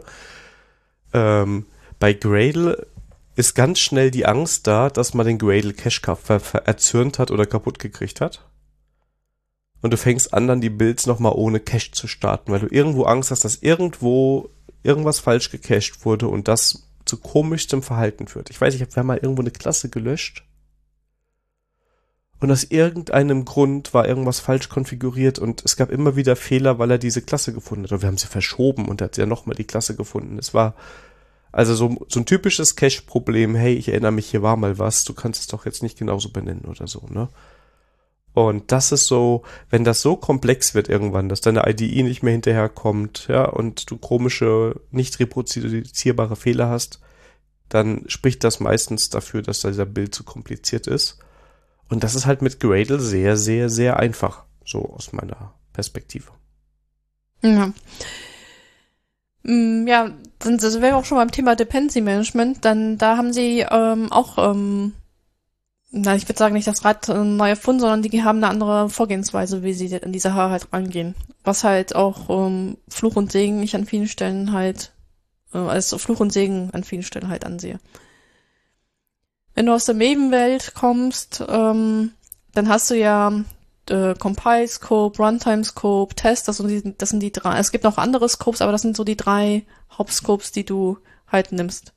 Bei Gradle ist ganz schnell die Angst da, dass man den Gradle Cache erzürnt hat oder kaputt gekriegt hat. Und du fängst an, dann die Builds nochmal ohne Cache zu starten, weil du irgendwo Angst hast, dass irgendwo irgendwas falsch gecached wurde und das zu komischstem Verhalten führt. Ich weiß, wir haben mal irgendwo eine Klasse gelöscht und aus irgendeinem Grund war irgendwas falsch konfiguriert und es gab immer wieder Fehler, weil er diese Klasse gefunden hat. Und wir haben sie verschoben und er hat ja nochmal die Klasse gefunden. Es war also so ein typisches Cache-Problem. Hey, ich erinnere mich, hier war mal was, du kannst es doch jetzt nicht genauso benennen oder so, ne? Und das ist so, wenn das so komplex wird irgendwann, dass deine IDE nicht mehr hinterherkommt, ja, und du komische, nicht reproduzierbare Fehler hast, dann spricht das meistens dafür, dass dieser Build zu kompliziert ist. Und das ist halt mit Gradle sehr, sehr, sehr einfach, so aus meiner Perspektive. Ja. Ja, dann das wäre auch schon beim Thema Dependency Management, dann da haben sie auch, ich würde sagen, nicht das Rad neu erfunden, sondern die haben eine andere Vorgehensweise, wie sie in die Sache halt rangehen. Was halt auch Fluch und Segen ich an vielen Stellen halt, als Fluch und Segen an vielen Stellen halt ansehe. Wenn du aus der Maven-Welt kommst, dann hast du ja Compile Scope, Runtime Scope, Test, das sind die drei. Es gibt noch andere Scopes, aber das sind so die drei Hauptscopes, die du halt nimmst.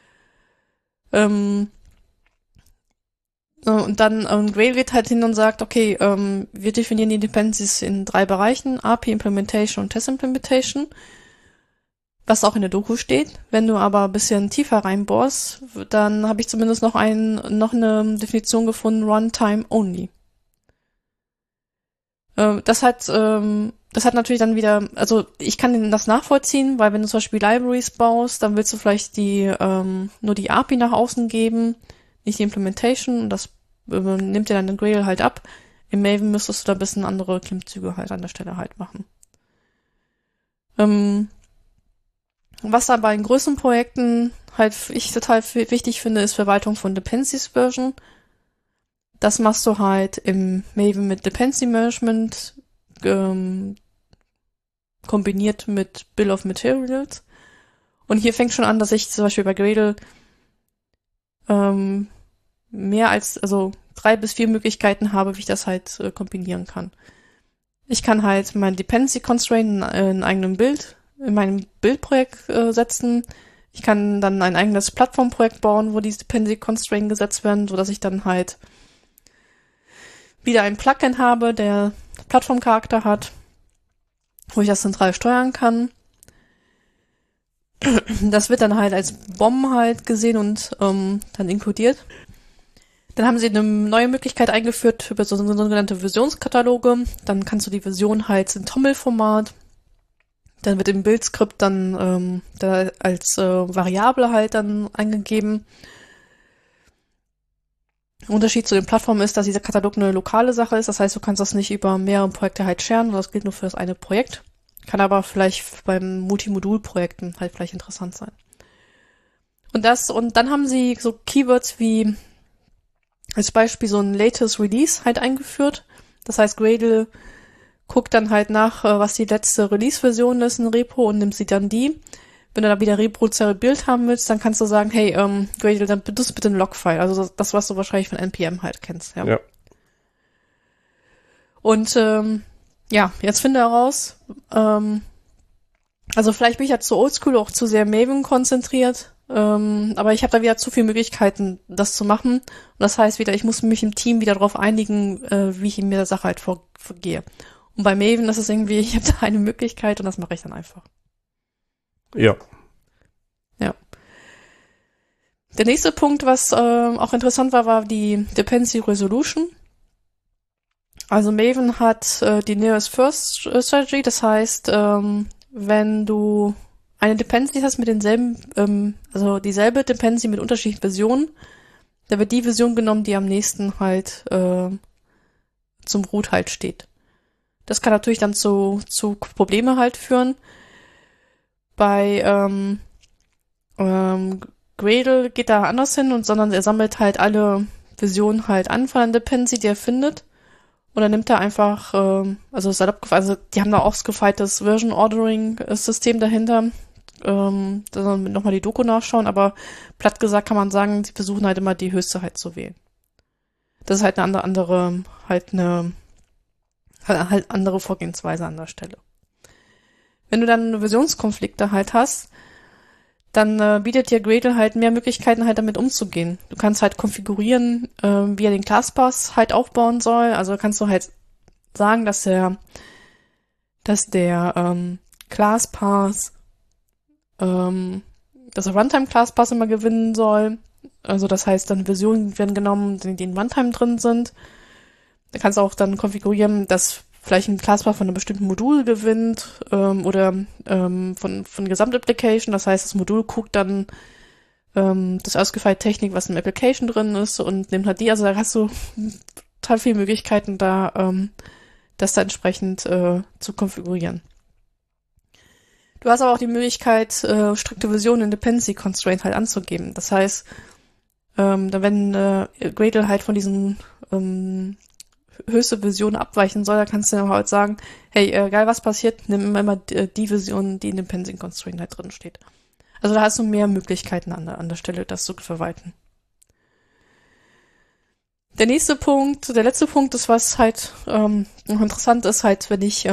Und dann Grail geht halt hin und sagt, okay, wir definieren die Dependencies in 3 Bereichen, API Implementation und Test Implementation, was auch in der Doku steht. Wenn du aber ein bisschen tiefer reinbohrst, dann habe ich zumindest noch eine Definition gefunden, Runtime Only. Das hat natürlich dann wieder, also ich kann das nachvollziehen, weil wenn du zum Beispiel Libraries baust, dann willst du vielleicht nur die API nach außen geben, nicht die Implementation, und das nimmt dir dann den Grail halt ab. Im Maven müsstest du da ein bisschen andere Klimmzüge halt an der Stelle halt machen. Was aber in größeren Projekten halt ich total wichtig finde, ist Verwaltung von Dependencies Version. Das machst du halt im Maven mit Dependency Management kombiniert mit Bill of Materials. Und hier fängt schon an, dass ich zum Beispiel bei Gradle mehr als, 3 bis 4 Möglichkeiten habe, wie ich das halt kombinieren kann. Ich kann halt mein Dependency Constraint in meinem Bildprojekt setzen. Ich kann dann ein eigenes Plattformprojekt bauen, wo diese Dependency Constraint gesetzt werden, sodass ich dann halt wieder ein Plugin habe, der Plattformcharakter hat, wo ich das zentral steuern kann. Das wird dann halt als BOM halt gesehen und dann inkludiert. Dann haben sie eine neue Möglichkeit eingeführt über so sogenannte Versionskataloge. Dann kannst du die Version halt in TOML-Format. Dann wird im Bildskript dann da als Variable halt dann eingegeben. Der Unterschied zu den Plattformen ist, dass dieser Katalog eine lokale Sache ist. Das heißt, du kannst das nicht über mehrere Projekte halt sharen, das gilt nur für das eine Projekt. Kann aber vielleicht beim Multimodul-Projekten halt vielleicht interessant sein. Und dann haben sie so Keywords wie als Beispiel so ein Latest Release halt eingeführt. Das heißt, Gradle guckt dann halt nach, was die letzte Release-Version ist in Repo und nimmt sie dann die. Wenn du da wieder Bild haben willst, dann kannst du sagen, hey, Gradle, dann benutzt bitte ein Log-File. Also das, was du wahrscheinlich von NPM halt kennst. Ja. Und jetzt finde heraus, also vielleicht bin ich ja zu oldschool, auch zu sehr Maven konzentriert, aber ich habe da wieder zu viele Möglichkeiten, das zu machen. Und das heißt wieder, ich muss mich im Team wieder darauf einigen, wie ich in der Sache halt vorgehe. Und bei Maven ist es irgendwie, ich habe da eine Möglichkeit und das mache ich dann einfach. Ja. Der nächste Punkt, was auch interessant war die Dependency Resolution. Also Maven hat die Nearest First Strategy, das heißt, wenn du eine Dependency hast mit denselben, also dieselbe Dependency mit unterschiedlichen Versionen, da wird die Version genommen, die am nächsten halt zum Root halt steht. Das kann natürlich dann zu Probleme halt führen. Bei Gradle geht da anders hin, sondern er sammelt halt alle Versionen halt an von der Dependency, die er findet. Und dann nimmt er einfach, die haben da ausgefeiltes Version Ordering System dahinter. Da nochmal die Doku nachschauen, aber platt gesagt kann man sagen, sie versuchen halt immer die höchste halt zu wählen. Das ist halt eine andere Vorgehensweise an der Stelle. Wenn du dann Versionskonflikte halt hast, dann bietet dir Gradle halt mehr Möglichkeiten halt damit umzugehen. Du kannst halt konfigurieren, wie er den ClassPath halt aufbauen soll. Also kannst du halt sagen, dass der ClassPath, dass der Runtime ClassPath immer gewinnen soll. Also das heißt, dann Versionen werden genommen, die in Runtime drin sind. Da kannst du auch dann konfigurieren, dass vielleicht ein ClassPath von einem bestimmten Modul gewinnt oder von Gesamtapplication. Das heißt, das Modul guckt dann das ausgefeilte Technik, was in der Application drin ist und nimmt halt die. Also da hast du total viele Möglichkeiten da, das da entsprechend zu konfigurieren. Du hast aber auch die Möglichkeit, strikte Version in Dependency Constraint halt anzugeben. Das heißt, wenn Gradle halt von diesen höchste Version abweichen soll, da kannst du dann halt sagen, hey, egal was passiert, nimm immer die Version, die in dem Dependency Constraint halt drin steht. Also da hast du mehr Möglichkeiten an der Stelle, das zu verwalten. Der letzte Punkt ist, was halt noch interessant ist, halt, wenn ich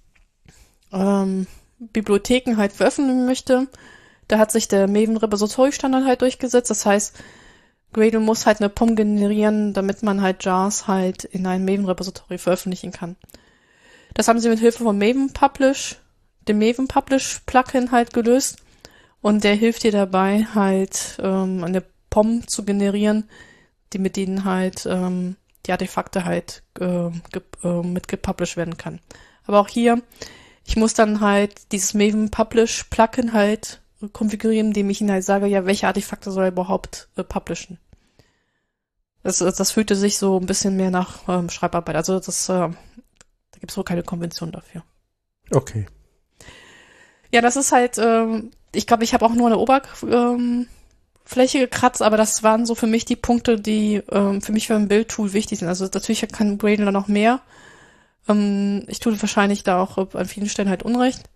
Bibliotheken halt veröffentlichen möchte, da hat sich der Maven Repository Standard halt durchgesetzt. Das heißt, Gradle muss halt eine POM generieren, damit man halt Jars halt in einem Maven Repository veröffentlichen kann. Das haben sie mit Hilfe von Maven Publish, dem Maven Publish Plugin halt gelöst. Und der hilft dir dabei halt eine POM zu generieren, die mit denen halt die Artefakte halt mit gepublished werden kann. Aber auch hier, ich muss dann halt dieses Maven Publish Plugin halt konfigurieren, indem ich ihnen halt sage, ja, welche Artefakte soll er überhaupt publishen. Das fühlte sich so ein bisschen mehr nach Schreibarbeit. Also da gibt es wohl keine Konvention dafür. Okay. Ja, das ist halt, ich glaube, ich habe auch nur eine Oberfläche gekratzt, aber das waren so für mich die Punkte, die für mich für ein Build-Tool wichtig sind. Also natürlich kann Gradle noch mehr. Ich tue wahrscheinlich da auch an vielen Stellen halt Unrecht.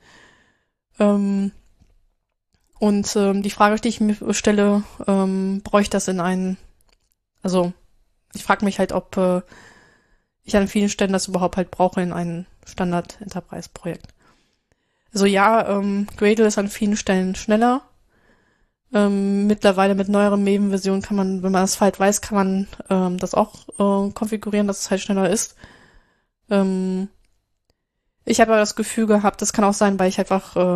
Und die Frage, die ich mir stelle, brauche ich das in einen, also ich frage mich halt, ob ich an vielen Stellen das überhaupt halt brauche in ein Standard-Enterprise-Projekt. Also ja, Gradle ist an vielen Stellen schneller. Mittlerweile mit neueren Maven-Versionen kann man, wenn man das halt weiß, kann man das auch konfigurieren, dass es halt schneller ist. Ich habe aber das Gefühl gehabt, das kann auch sein, weil ich einfach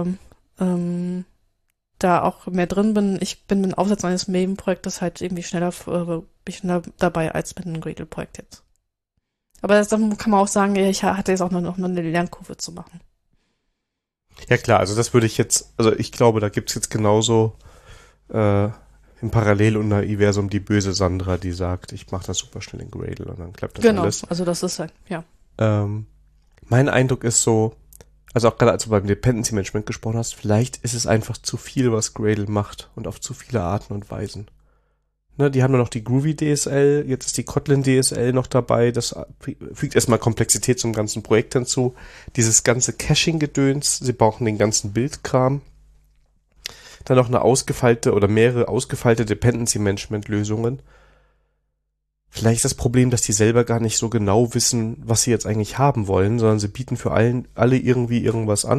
da auch mehr drin bin. Ich bin mit dem Aufsetzen eines Maven-Projektes halt irgendwie schneller dabei als mit einem Gradle-Projekt jetzt. Aber dann kann man auch sagen, ich hatte jetzt auch noch eine Lernkurve zu machen. Ja klar, also das würde ich jetzt, also ich glaube, da gibt's jetzt genauso im Paralleluniversum die böse Sandra, die sagt, ich mache das super schnell in Gradle und dann klappt das alles. Genau, also das ist halt, ja. Mein Eindruck ist so, also auch gerade als du beim Dependency Management gesprochen hast, vielleicht ist es einfach zu viel, was Gradle macht und auf zu viele Arten und Weisen. Ne, die haben nur noch die Groovy DSL, jetzt ist die Kotlin DSL noch dabei, das fügt erstmal Komplexität zum ganzen Projekt hinzu. Dieses ganze Caching-Gedöns, sie brauchen den ganzen Bildkram. Dann noch eine ausgefeilte oder mehrere ausgefeilte Dependency Management Lösungen. Vielleicht ist das Problem, dass die selber gar nicht so genau wissen, was sie jetzt eigentlich haben wollen, sondern sie bieten für alle irgendwie irgendwas an.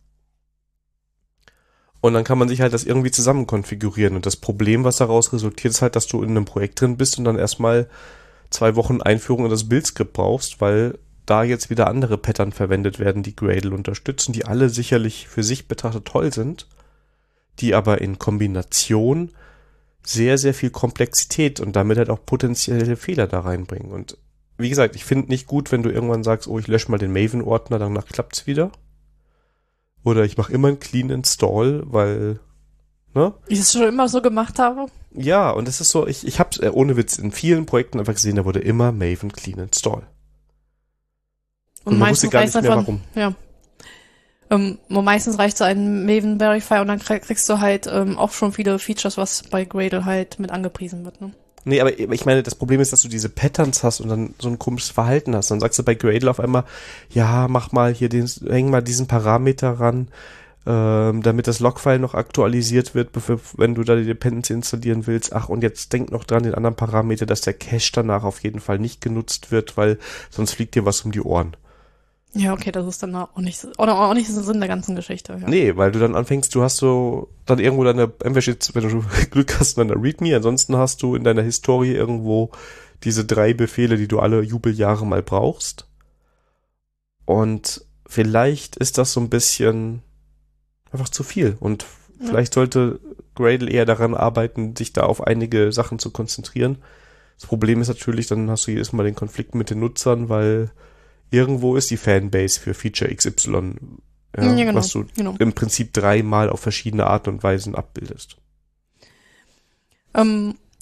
Und dann kann man sich halt das irgendwie zusammen konfigurieren. Und das Problem, was daraus resultiert, ist halt, dass du in einem Projekt drin bist und dann erstmal 2 Wochen Einführung in das Build-Skript brauchst, weil da jetzt wieder andere Pattern verwendet werden, die Gradle unterstützen, die alle sicherlich für sich betrachtet toll sind, die aber in Kombination sehr, sehr viel Komplexität und damit halt auch potenzielle Fehler da reinbringen. Und wie gesagt, ich finde nicht gut, wenn du irgendwann sagst, oh, ich lösche mal den Maven-Ordner, danach klappt's wieder. Oder ich mache immer einen Clean Install, weil, ne? Ich es schon immer so gemacht habe. Ja, und es ist so, ich habe es ohne Witz in vielen Projekten einfach gesehen, da wurde immer Maven Clean Install. Und man wusste gar nicht mehr, warum. Ja. Meistens reicht so ein Maven Verify und dann kriegst du halt auch schon viele Features, was bei Gradle halt mit angepriesen wird, ne? Nee, aber ich meine, das Problem ist, dass du diese Patterns hast und dann so ein komisches Verhalten hast. Dann sagst du bei Gradle auf einmal, ja, mach mal hier häng mal diesen Parameter ran, damit das Logfile noch aktualisiert wird, wenn du da die Dependency installieren willst. Ach, und jetzt denk noch dran, den anderen Parameter, dass der Cache danach auf jeden Fall nicht genutzt wird, weil sonst fliegt dir was um die Ohren. Ja, okay, das ist dann auch nicht der Sinn der ganzen Geschichte. Ja. Nee, weil du dann anfängst, du hast so dann irgendwo entweder steht, wenn du Glück hast, in deiner README, ansonsten hast du in deiner Historie irgendwo diese 3 Befehle, die du alle Jubeljahre mal brauchst. Und vielleicht ist das so ein bisschen einfach zu viel. Und vielleicht sollte Gradle eher daran arbeiten, sich da auf einige Sachen zu konzentrieren. Das Problem ist natürlich, dann hast du jedes Mal den Konflikt mit den Nutzern, weil irgendwo ist die Fanbase für Feature XY, ja, genau, was du im Prinzip 3-mal auf verschiedene Arten und Weisen abbildest.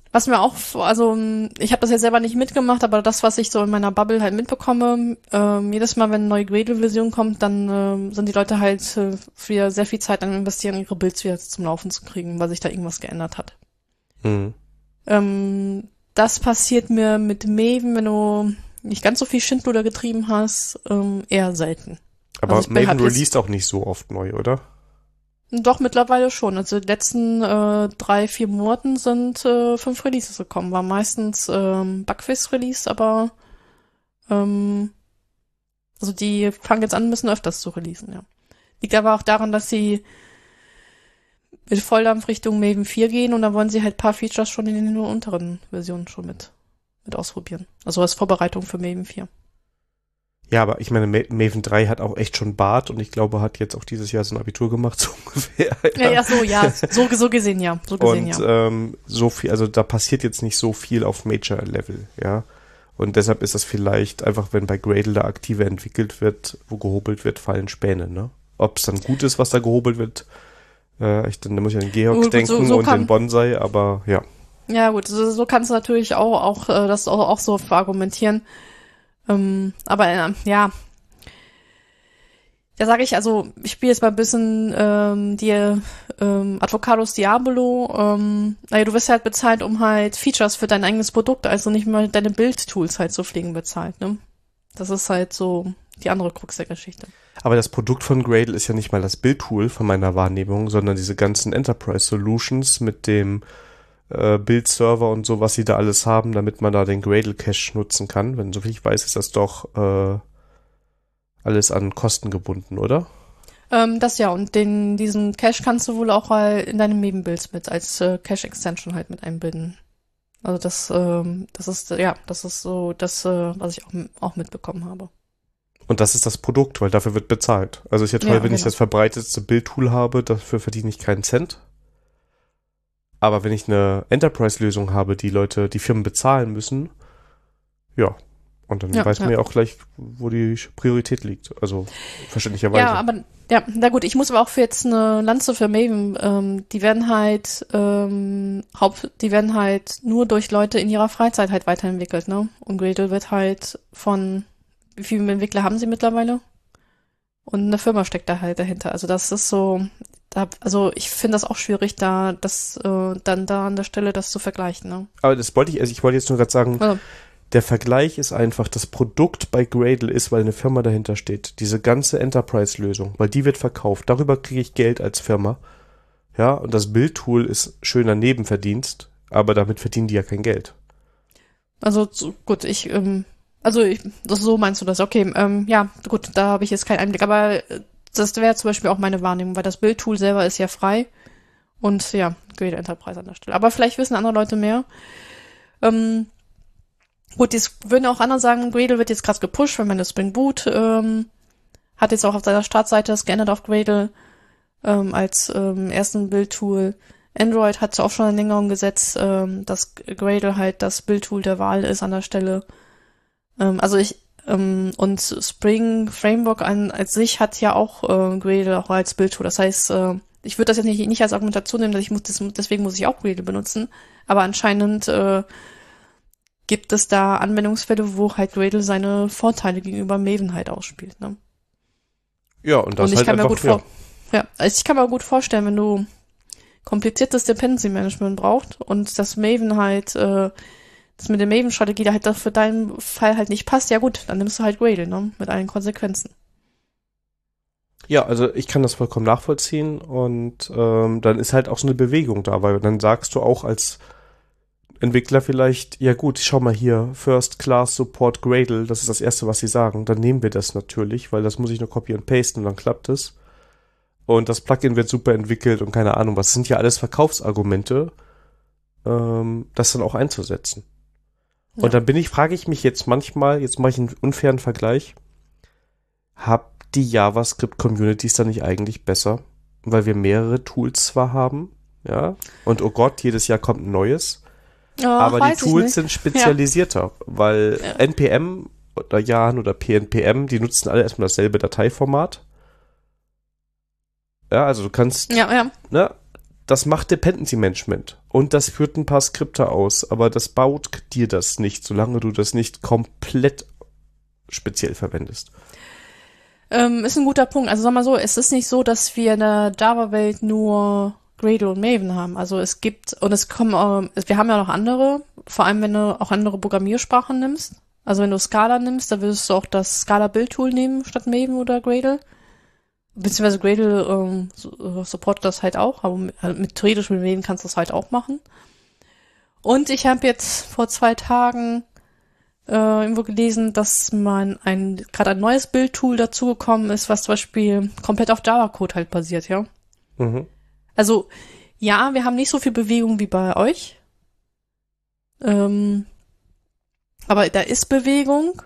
Was mir auch, also ich habe das jetzt selber nicht mitgemacht, aber das, was ich so in meiner Bubble halt mitbekomme, jedes Mal, wenn eine neue Gradle-Version kommt, dann sind die Leute halt wieder sehr viel Zeit an investieren, ihre Builds wieder zum Laufen zu kriegen, weil sich da irgendwas geändert hat. Das passiert mir mit Maven, wenn du nicht ganz so viel Schindluder getrieben hast, eher selten. Aber also Maven released auch nicht so oft neu, oder? Doch, mittlerweile schon. Also die letzten 3-4 Monaten sind 5 Releases gekommen. War meistens Bugfix-Release, aber also die fangen jetzt an, ein bisschen öfters zu releasen, ja. Liegt aber auch daran, dass sie mit Volldampf Richtung Maven 4 gehen und da wollen sie halt ein paar Features schon in den unteren Versionen schon mit ausprobieren. Also als Vorbereitung für Maven 4. Ja, aber ich meine, Maven 3 hat auch echt schon Bart und ich glaube, hat jetzt auch dieses Jahr so ein Abitur gemacht, so ungefähr. So gesehen, ja. So viel, also da passiert jetzt nicht so viel auf Major-Level, ja. Und deshalb ist das vielleicht einfach, wenn bei Gradle da aktiver entwickelt wird, wo gehobelt wird, fallen Späne, ne? Ob es dann gut ist, was da gehobelt wird, da muss ich an den Georg denken und den Bonsai, aber ja. Ja gut, so kannst du natürlich auch das auch so verargumentieren. Aber ja, da sage ich, also ich spiele jetzt mal ein bisschen die Advocados Diablo. Naja, du wirst halt bezahlt, um halt Features für dein eigenes Produkt, also nicht mal deine Build-Tools halt zu pflegen bezahlt, ne? Das ist halt so die andere Krux der Geschichte. Aber das Produkt von Gradle ist ja nicht mal das Build-Tool von meiner Wahrnehmung, sondern diese ganzen Enterprise-Solutions mit dem Build-Server und so, was sie da alles haben, damit man da den Gradle-Cache nutzen kann. Wenn so viel ich weiß, ist das doch alles an Kosten gebunden, oder? Das ja, und diesen Cache kannst du wohl auch in deinen Maven-Builds mit als Cache-Extension halt mit einbinden. Also das ist so das, was ich auch mitbekommen habe. Und das ist das Produkt, weil dafür wird bezahlt. Also ist ja toll, wenn ich das verbreitetste Build-Tool habe, dafür verdiene ich keinen Cent. Aber wenn ich eine Enterprise-Lösung habe, die Firmen bezahlen müssen, ja, und dann weiß man ja auch gleich, wo die Priorität liegt. Also verständlicherweise. Ja, aber na gut, ich muss aber auch für jetzt eine Lanze für Maven, die werden halt nur durch Leute in ihrer Freizeit halt weiterentwickelt, ne? Und Gradle wird halt wie viele Entwickler haben sie mittlerweile? Und eine Firma steckt da halt dahinter. Also das ist so, also ich finde das auch schwierig, dann da an der Stelle das zu vergleichen, ne? Aber ich wollte jetzt nur gerade sagen, der Vergleich ist einfach, das Produkt bei Gradle ist, weil eine Firma dahinter steht. Diese ganze Enterprise-Lösung, weil die wird verkauft. Darüber kriege ich Geld als Firma. Ja, und das Build-Tool ist schöner Nebenverdienst, aber damit verdienen die ja kein Geld. Also gut, so meinst du das, okay, ja, gut, da habe ich jetzt keinen Einblick, aber das wäre zum Beispiel auch meine Wahrnehmung, weil das Build-Tool selber ist ja frei und ja, Gradle Enterprise an der Stelle. Aber vielleicht wissen andere Leute mehr. Gut, jetzt würden auch andere sagen, Gradle wird jetzt krass gepusht, wenn man das Spring Boot hat jetzt auch auf seiner Startseite das geändert auf Gradle als ersten Build-Tool. Android hat auch schon eine Längerung gesetzt, dass Gradle halt das Build-Tool der Wahl ist an der Stelle. Und Spring Framework als sich hat ja auch Gradle auch als Build-Tool. Das heißt, ich würde das jetzt nicht als Argumentation nehmen, deswegen muss ich auch Gradle benutzen. Aber anscheinend gibt es da Anwendungsfälle, wo halt Gradle seine Vorteile gegenüber Maven halt ausspielt, ne? Ja, und das halt einfach, also ich kann mir gut vorstellen, wenn du kompliziertes Dependency Management brauchst und das Maven halt, das mit der Maven-Strategie da halt für deinen Fall halt nicht passt, ja gut, dann nimmst du halt Gradle, ne? Mit allen Konsequenzen. Ja, also ich kann das vollkommen nachvollziehen und dann ist halt auch so eine Bewegung da, weil dann sagst du auch als Entwickler vielleicht, ja gut, schau mal hier, First Class Support Gradle, das ist das Erste, was sie sagen. Dann nehmen wir das natürlich, weil das muss ich nur copy und pasten und dann klappt es. Und das Plugin wird super entwickelt und keine Ahnung was. Das sind ja alles Verkaufsargumente, das dann auch einzusetzen. Ja. Und dann frage ich mich jetzt manchmal, jetzt mache ich einen unfairen Vergleich, habt die JavaScript-Communities dann nicht eigentlich besser? Weil wir mehrere Tools zwar haben, ja, und oh Gott, jedes Jahr kommt ein neues, aber die Tools sind spezialisierter, weil NPM oder Jan oder PNPM, die nutzen alle erstmal dasselbe Dateiformat. Ja, also du kannst, ne, das macht Dependency Management. Und das führt ein paar Skripte aus, aber das baut dir das nicht, solange du das nicht komplett speziell verwendest. Ist ein guter Punkt. Also sag mal so, es ist nicht so, dass wir in der Java-Welt nur Gradle und Maven haben. Also es gibt, und es kommen, wir haben ja noch andere, vor allem wenn du auch andere Programmiersprachen nimmst. Also wenn du Scala nimmst, dann würdest du auch das Scala-Build-Tool nehmen statt Maven oder Gradle. Beziehungsweise Gradle supportet das halt auch, aber theoretisch mit Maven kannst du das halt auch machen. Und ich habe jetzt vor 2 Tagen irgendwo gelesen, dass gerade ein neues Build-Tool dazugekommen ist, was zum Beispiel komplett auf Java-Code halt basiert, ja. Mhm. Also, ja, wir haben nicht so viel Bewegung wie bei euch. Aber da ist Bewegung.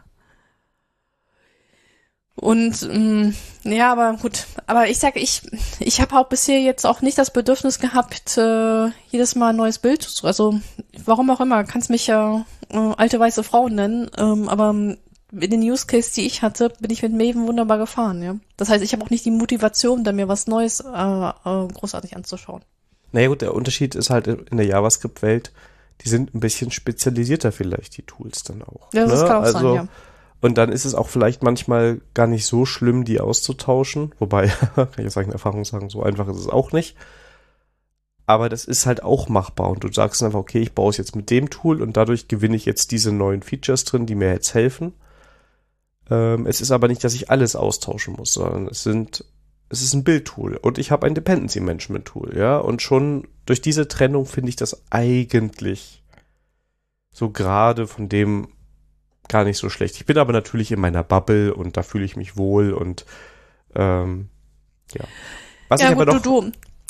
Und ja, aber gut. Aber ich sag, ich habe auch bisher jetzt auch nicht das Bedürfnis gehabt, jedes Mal ein neues Bild zu. Also warum auch immer, kannst mich ja alte weiße Frau nennen. Aber in den Use Case, die ich hatte, bin ich mit Maven wunderbar gefahren. Ja, das heißt, ich habe auch nicht die Motivation, da mir was Neues großartig anzuschauen. Naja gut, der Unterschied ist halt in der JavaScript-Welt, die sind ein bisschen spezialisierter vielleicht, die Tools dann auch. Ja, das kann auch sein, ja. Und dann ist es auch vielleicht manchmal gar nicht so schlimm, die auszutauschen. Wobei, kann ich aus eigener Erfahrung sagen, so einfach ist es auch nicht. Aber das ist halt auch machbar. Und du sagst einfach, okay, ich baue es jetzt mit dem Tool und dadurch gewinne ich jetzt diese neuen Features drin, die mir jetzt helfen. Es ist aber nicht, dass ich alles austauschen muss, sondern es ist ein Build-Tool und ich habe ein Dependency-Management-Tool, ja. Und schon durch diese Trennung finde ich das eigentlich so gerade von dem gar nicht so schlecht. Ich bin aber natürlich in meiner Bubble und da fühle ich mich wohl und ja. Was ja, ich gut, aber noch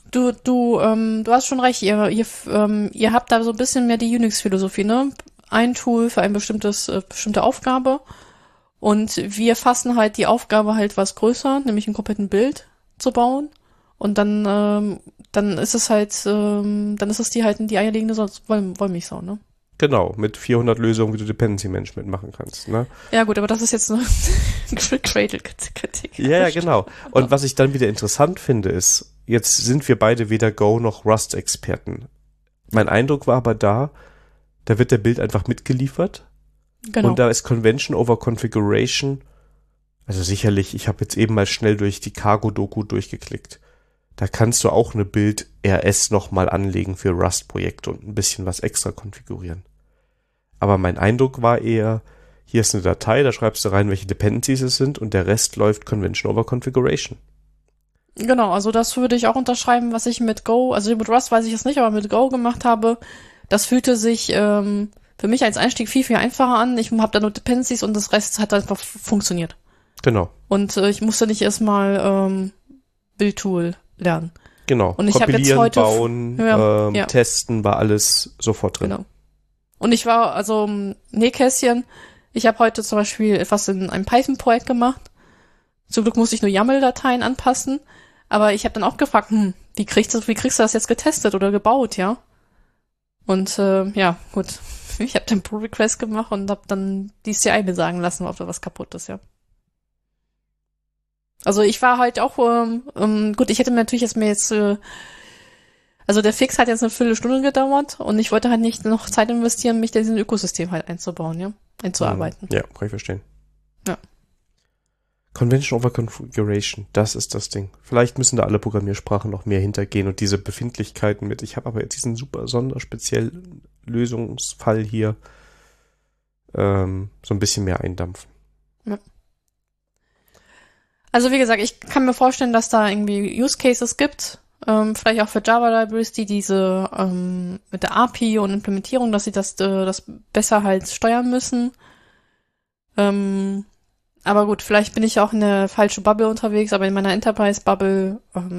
du hast schon recht, ihr habt da so ein bisschen mehr die Unix-Philosophie, ne? Ein Tool für eine bestimmte Aufgabe und wir fassen halt die Aufgabe halt was größer, nämlich einen kompletten Bild zu bauen und dann ist es halt, dann ist es die halt die eierlegende Wollmilchsau, ne? Genau, mit 400 Lösungen, wie du Dependency Management machen kannst, ne? Ja gut, aber das ist jetzt eine Cradle-Kritik. Ja, genau. Und was ich dann wieder interessant finde, ist, jetzt sind wir beide weder Go noch Rust-Experten. Mein Eindruck war aber da wird der Bild einfach mitgeliefert. Genau. Und da ist Convention over Configuration, also sicherlich, ich habe jetzt eben mal schnell durch die Cargo-Doku durchgeklickt. Da kannst du auch eine Bild-RS nochmal anlegen für Rust-Projekte und ein bisschen was extra konfigurieren. Aber mein Eindruck war eher, hier ist eine Datei, da schreibst du rein, welche Dependencies es sind und der Rest läuft Convention over Configuration. Genau, also das würde ich auch unterschreiben, was ich mit Go, also mit Rust weiß ich es nicht, aber mit Go gemacht habe. Das fühlte sich für mich als Einstieg viel, viel einfacher an. Ich habe da nur Dependencies und das Rest hat einfach funktioniert. Genau. Und ich musste nicht erstmal Build-Tool lernen. Genau. Und ich habe jetzt heute bauen, testen, war alles sofort drin. Genau. Und ich war, also, Nähkästchen, ich habe heute zum Beispiel etwas in einem Python-Projekt gemacht. Zum Glück musste ich nur YAML-Dateien anpassen. Aber ich habe dann auch gefragt, wie kriegst du das jetzt getestet oder gebaut, ja? Und ja, gut. Ich habe dann Pull-Request gemacht und habe dann die CI mir sagen lassen, ob da was kaputt ist, ja. Also ich war halt auch, gut, ich hätte mir natürlich also der Fix hat jetzt eine Viertelstunde gedauert und ich wollte halt nicht noch Zeit investieren, mich in diesem Ökosystem halt einzubauen, ja, einzuarbeiten. Ja, kann ich verstehen. Ja. Convention over Configuration, das ist das Ding. Vielleicht müssen da alle Programmiersprachen noch mehr hintergehen und diese Befindlichkeiten mit, ich habe aber jetzt diesen super sonderspeziellen Lösungsfall hier, so ein bisschen mehr eindampfen. Ja. Also wie gesagt, ich kann mir vorstellen, dass da irgendwie Use Cases gibt, vielleicht auch für Java-Libraries, die diese mit der API und Implementierung, dass sie das besser halt steuern müssen. Aber gut, vielleicht bin ich auch in der falschen Bubble unterwegs, aber in meiner Enterprise-Bubble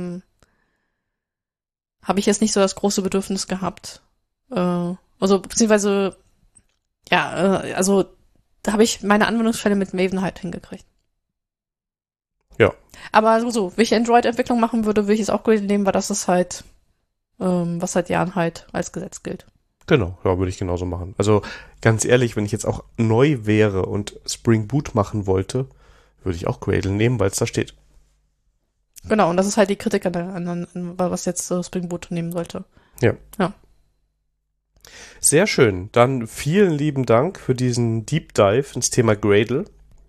habe ich jetzt nicht so das große Bedürfnis gehabt. Also beziehungsweise, ja, also da habe ich meine Anwendungsfälle mit Maven halt hingekriegt. Ja. Aber so, wenn ich Android-Entwicklung machen würde ich es auch Gradle nehmen, weil das ist halt, was seit Jahren halt als Gesetz gilt. Genau, ja, würde ich genauso machen. Also ganz ehrlich, wenn ich jetzt auch neu wäre und Spring Boot machen wollte, würde ich auch Gradle nehmen, weil es da steht. Genau, und das ist halt die Kritik an was jetzt Spring Boot nehmen sollte. Ja. Ja. Sehr schön. Dann vielen lieben Dank für diesen Deep Dive ins Thema Gradle.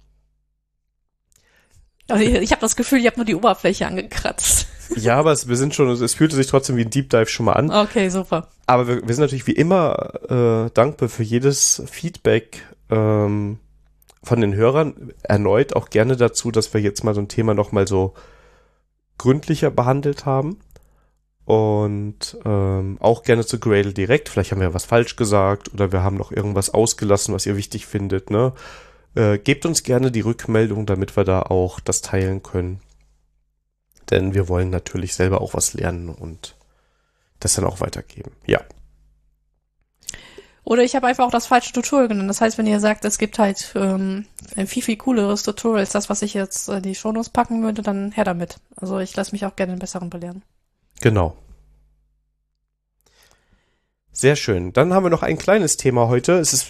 Also ich habe das Gefühl, ich habe nur die Oberfläche angekratzt. Ja, aber es fühlte sich trotzdem wie ein Deep Dive schon mal an. Okay, super. Aber wir sind natürlich wie immer dankbar für jedes Feedback von den Hörern. Erneut auch gerne dazu, dass wir jetzt mal so ein Thema nochmal so gründlicher behandelt haben. Und auch gerne zu Gradle direkt. Vielleicht haben wir was falsch gesagt oder wir haben noch irgendwas ausgelassen, was ihr wichtig findet, ne? Gebt uns gerne die Rückmeldung, damit wir da auch das teilen können. Denn wir wollen natürlich selber auch was lernen und das dann auch weitergeben. Ja. Oder ich habe einfach auch das falsche Tutorial genommen. Das heißt, wenn ihr sagt, es gibt halt ein viel, viel cooleres Tutorial als das, was ich jetzt in die Shownotes packen würde, dann her damit. Also ich lasse mich auch gerne den besseren belehren. Genau. Sehr schön. Dann haben wir noch ein kleines Thema heute. Es ist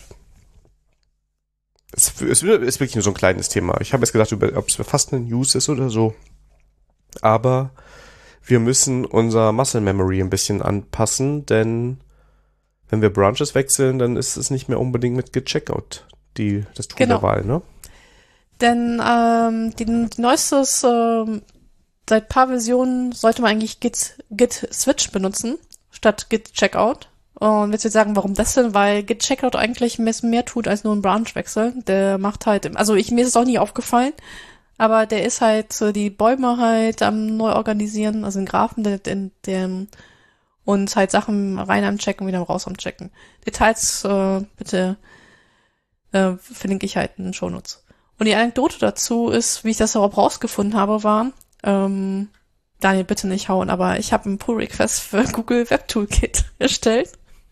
wirklich nur so ein kleines Thema. Ich habe jetzt gedacht, ob es fast eine News ist oder so. Aber wir müssen unser Muscle Memory ein bisschen anpassen, denn wenn wir Branches wechseln, dann ist es nicht mehr unbedingt mit Git Checkout das Tool der Wahl, ne? Denn die neuestes, seit ein paar Versionen sollte man eigentlich Git Switch benutzen, statt Git Checkout. Und willst du jetzt sagen, warum das denn? Weil Git Checkout eigentlich ein bisschen mehr tut als nur ein Branch-Wechsel. Der macht halt, also mir ist es auch nie aufgefallen, aber der ist halt die Bäume halt am neu organisieren, also den Graphen, und halt Sachen rein am Checken, wieder raus am Checken. Details bitte verlinke ich halt in den Shownotes. Und die Anekdote dazu ist, wie ich das überhaupt rausgefunden habe, war, Daniel, bitte nicht hauen, aber ich habe einen Pull-Request für Google Web Toolkit erstellt.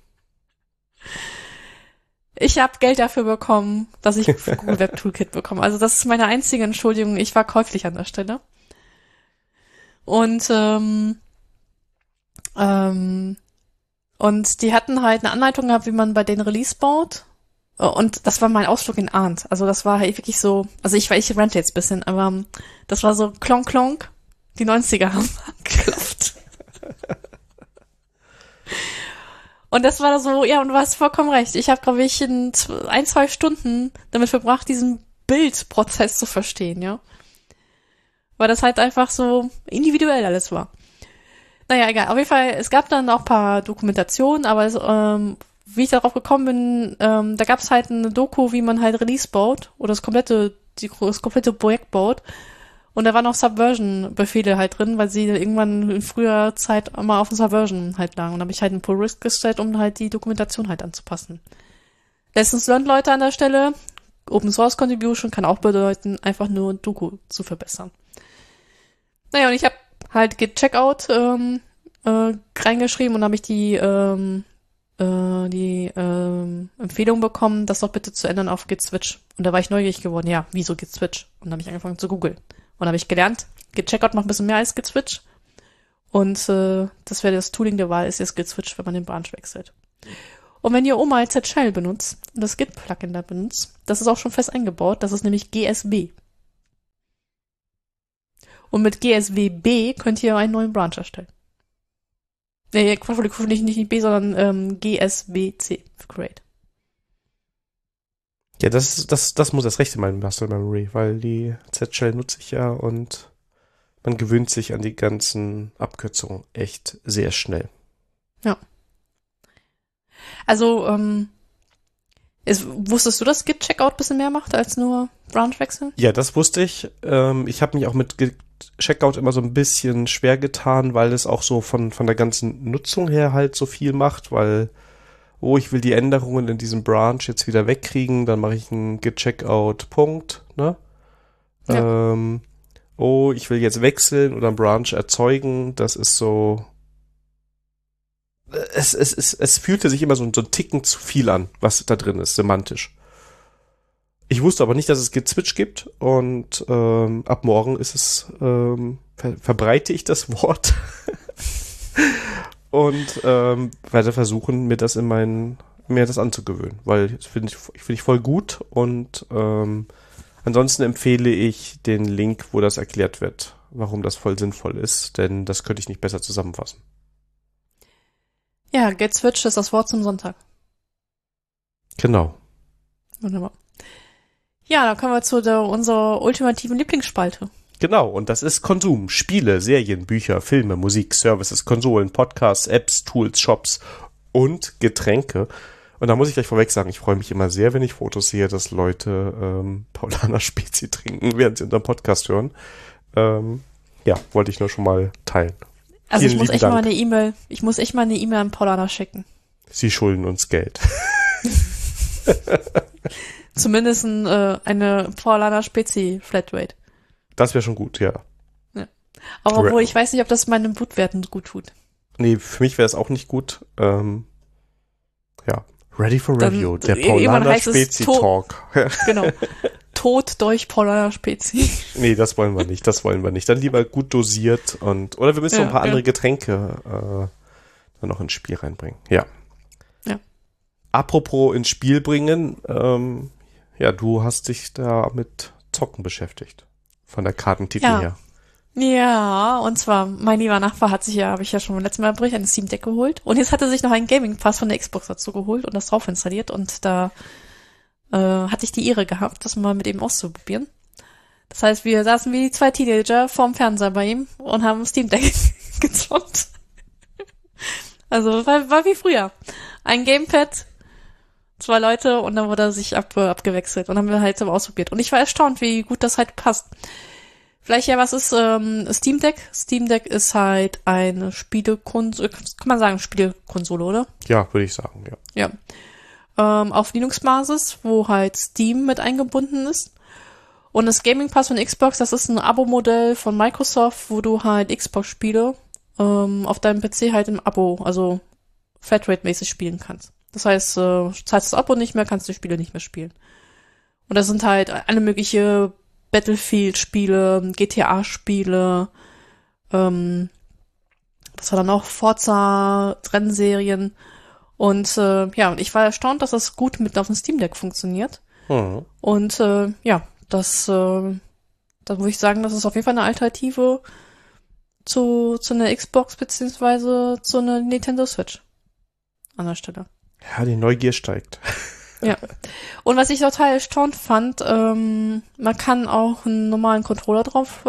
Ich habe Geld dafür bekommen, dass ich Google Web Toolkit bekomme. Also das ist meine einzige Entschuldigung. Ich war käuflich an der Stelle. Und und die hatten halt eine Anleitung gehabt, wie man bei denen Release baut. Und das war mein Ausflug in Arndt. Also das war halt wirklich so, also ich rante jetzt ein bisschen, aber das war so klonk klonk. Die 90er haben angeklopft. Und das war so, ja, und du hast vollkommen recht. Ich habe, glaube ich, in 1-2 Stunden damit verbracht, diesen Bildprozess zu verstehen, ja. Weil das halt einfach so individuell alles war. Naja, egal. Auf jeden Fall, es gab dann auch ein paar Dokumentationen, aber wie ich darauf gekommen bin, da gab es halt eine Doku, wie man halt Release baut oder das komplette Projekt baut. Und da waren auch Subversion-Befehle halt drin, weil sie irgendwann in früher Zeit mal auf den Subversion halt lagen. Und da habe ich halt einen Pull-Risk gestellt, um halt die Dokumentation halt anzupassen. Lessons learned, Leute, an der Stelle. Open Source Contribution kann auch bedeuten, einfach nur Doku zu verbessern. Naja, und ich habe halt Git Checkout reingeschrieben und habe ich die Empfehlung bekommen, das doch bitte zu ändern auf Git Switch. Und da war ich neugierig geworden, ja, wieso Git Switch? Und dann habe ich angefangen zu googeln. Und habe ich gelernt, Git Checkout macht ein bisschen mehr als Git Switch. Und das wäre das Tooling der Wahl, ist jetzt Git Switch, wenn man den Branch wechselt. Und wenn ihr Oma als Shell benutzt und das Git-Plugin da benutzt, das ist auch schon fest eingebaut, das ist nämlich GSB. Und mit GSWB könnt ihr einen neuen Branch erstellen. Nee, nicht B, sondern GSWC für Create. Ja, das muss das Rechte meinen Muscle Memory, weil die Z-Shell nutze ich ja und man gewöhnt sich an die ganzen Abkürzungen echt sehr schnell. Ja. Also, wusstest du, dass Git Checkout ein bisschen mehr macht als nur Branch wechseln? Ja, das wusste ich. Ich habe mich auch mit Git Checkout immer so ein bisschen schwer getan, weil es auch so von der ganzen Nutzung her halt so viel macht, weil ich will die Änderungen in diesem Branch jetzt wieder wegkriegen, dann mache ich einen Git Checkout Punkt, ne? Ja. Ich will jetzt wechseln oder einen Branch erzeugen, das ist so es fühlte sich immer so ein Ticken zu viel an, was da drin ist, semantisch. Ich wusste aber nicht, dass es Git Switch gibt und ab morgen ist es verbreite ich das Wort und werde versuchen, mir das anzugewöhnen, weil das finde ich voll gut und ansonsten empfehle ich den Link, wo das erklärt wird, warum das voll sinnvoll ist, denn das könnte ich nicht besser zusammenfassen. Ja, Get Switched ist das Wort zum Sonntag. Genau. Wunderbar. Ja, dann kommen wir zu unserer ultimativen Lieblingsspalte. Genau, und das ist Konsum, Spiele, Serien, Bücher, Filme, Musik, Services, Konsolen, Podcasts, Apps, Tools, Shops und Getränke. Und da muss ich gleich vorweg sagen, ich freue mich immer sehr, wenn ich Fotos sehe, dass Leute Paulaner Spezi trinken, während sie unseren Podcast hören. Ja, wollte ich nur schon mal teilen. Also ich muss echt mal eine E-Mail an Paulaner schicken. Sie schulden uns Geld. Zumindest eine Paulaner Spezi Flatrate. Das wäre schon gut, ja. Aber obwohl, ich weiß nicht, ob das meinen Blutwerten gut tut. Nee, für mich wäre es auch nicht gut. Ja. Ready for Review, der Paulaner Spezi Talk. Genau. Tod durch Paulaner Spezi. Nee, das wollen wir nicht. Dann lieber gut dosiert oder wir müssen noch ein paar andere Getränke dann noch ins Spiel reinbringen. Ja. Apropos ins Spiel bringen, du hast dich da mit Zocken beschäftigt. Von der Kartentitel her. Ja, und zwar, mein lieber Nachbar habe ich ja schon beim letzten Mal berichtet, eine Steam Deck geholt. Und jetzt hat er sich noch einen Gaming Pass von der Xbox dazu geholt und das drauf installiert. Und da hatte ich die Ehre gehabt, das mal mit ihm auszuprobieren. Das heißt, wir saßen wie 2 Teenager vorm Fernseher bei ihm und haben Steam Deck gezockt. Also war wie früher. Ein Gamepad, 2 Leute und dann wurde er sich abgewechselt und haben wir halt so ausprobiert. Und ich war erstaunt, wie gut das halt passt. Vielleicht was ist Steam Deck? Steam Deck ist halt eine Spielekonsole, kann man sagen Spielekonsole, oder? Ja, würde ich sagen, ja. Ja. Auf Linux-Basis, wo halt Steam mit eingebunden ist. Und das Gaming Pass von Xbox, das ist ein Abo-Modell von Microsoft, wo du halt Xbox-Spiele auf deinem PC halt im Abo, also Flatrate-mäßig spielen kannst. Das heißt, zahlst das Abo nicht mehr, kannst die Spiele nicht mehr spielen. Und das sind halt alle mögliche Battlefield-Spiele, GTA-Spiele, das war dann auch Forza-Rennserien. Und und ich war erstaunt, dass das gut mit auf dem Steam Deck funktioniert. Mhm. Und da würde ich sagen, das ist auf jeden Fall eine Alternative zu einer Xbox beziehungsweise zu einer Nintendo Switch an der Stelle. Ja, die Neugier steigt. Ja. Und was ich total erstaunt fand, man kann auch einen normalen Controller drauf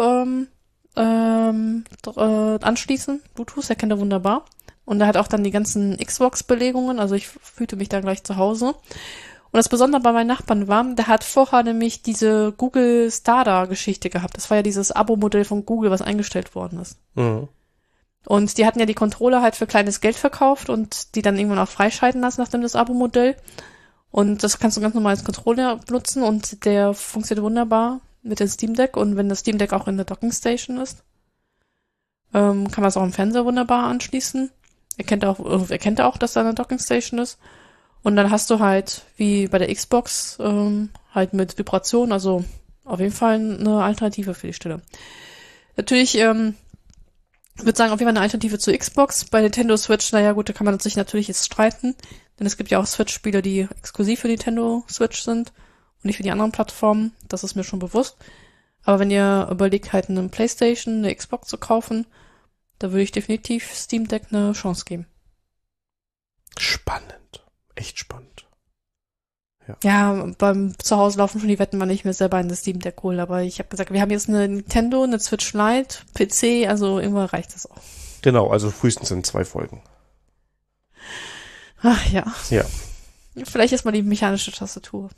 anschließen. Bluetooth, erkennt er wunderbar. Und er hat auch dann die ganzen Xbox-Belegungen, also ich fühlte mich da gleich zu Hause. Und das Besondere bei meinen Nachbarn war, der hat vorher nämlich diese Google Stadia-Geschichte gehabt. Das war ja dieses Abo-Modell von Google, was eingestellt worden ist. Mhm. Und die hatten ja die Controller halt für kleines Geld verkauft und die dann irgendwann auch freischalten lassen nach dem das Abo-Modell. Und das kannst du ganz normal als Controller benutzen und der funktioniert wunderbar mit dem Steam Deck. Und wenn das Steam Deck auch in der Docking Station ist, kann man es auch im Fernseher wunderbar anschließen. Erkennt er auch, dass da eine Docking Station ist. Und dann hast du halt, wie bei der Xbox, halt mit Vibration, also auf jeden Fall eine Alternative für die Stelle. Natürlich, ich würde sagen, auf jeden Fall eine Alternative zur Xbox. Bei Nintendo Switch, naja gut, da kann man sich natürlich jetzt streiten. Denn es gibt ja auch Switch-Spiele, die exklusiv für Nintendo Switch sind und nicht für die anderen Plattformen. Das ist mir schon bewusst. Aber wenn ihr überlegt, halt eine Playstation, eine Xbox zu kaufen, da würde ich definitiv Steam Deck eine Chance geben. Spannend. Echt spannend. Ja, beim Zuhause laufen schon die Wetten, wann ich mir selber eine Steam Deck hole. Aber ich habe gesagt, wir haben jetzt eine Nintendo, eine Switch Lite, PC, also irgendwann reicht das auch. Genau, also frühestens in 2 Folgen. Ach ja. Ja. Vielleicht ist mal die mechanische Tastatur.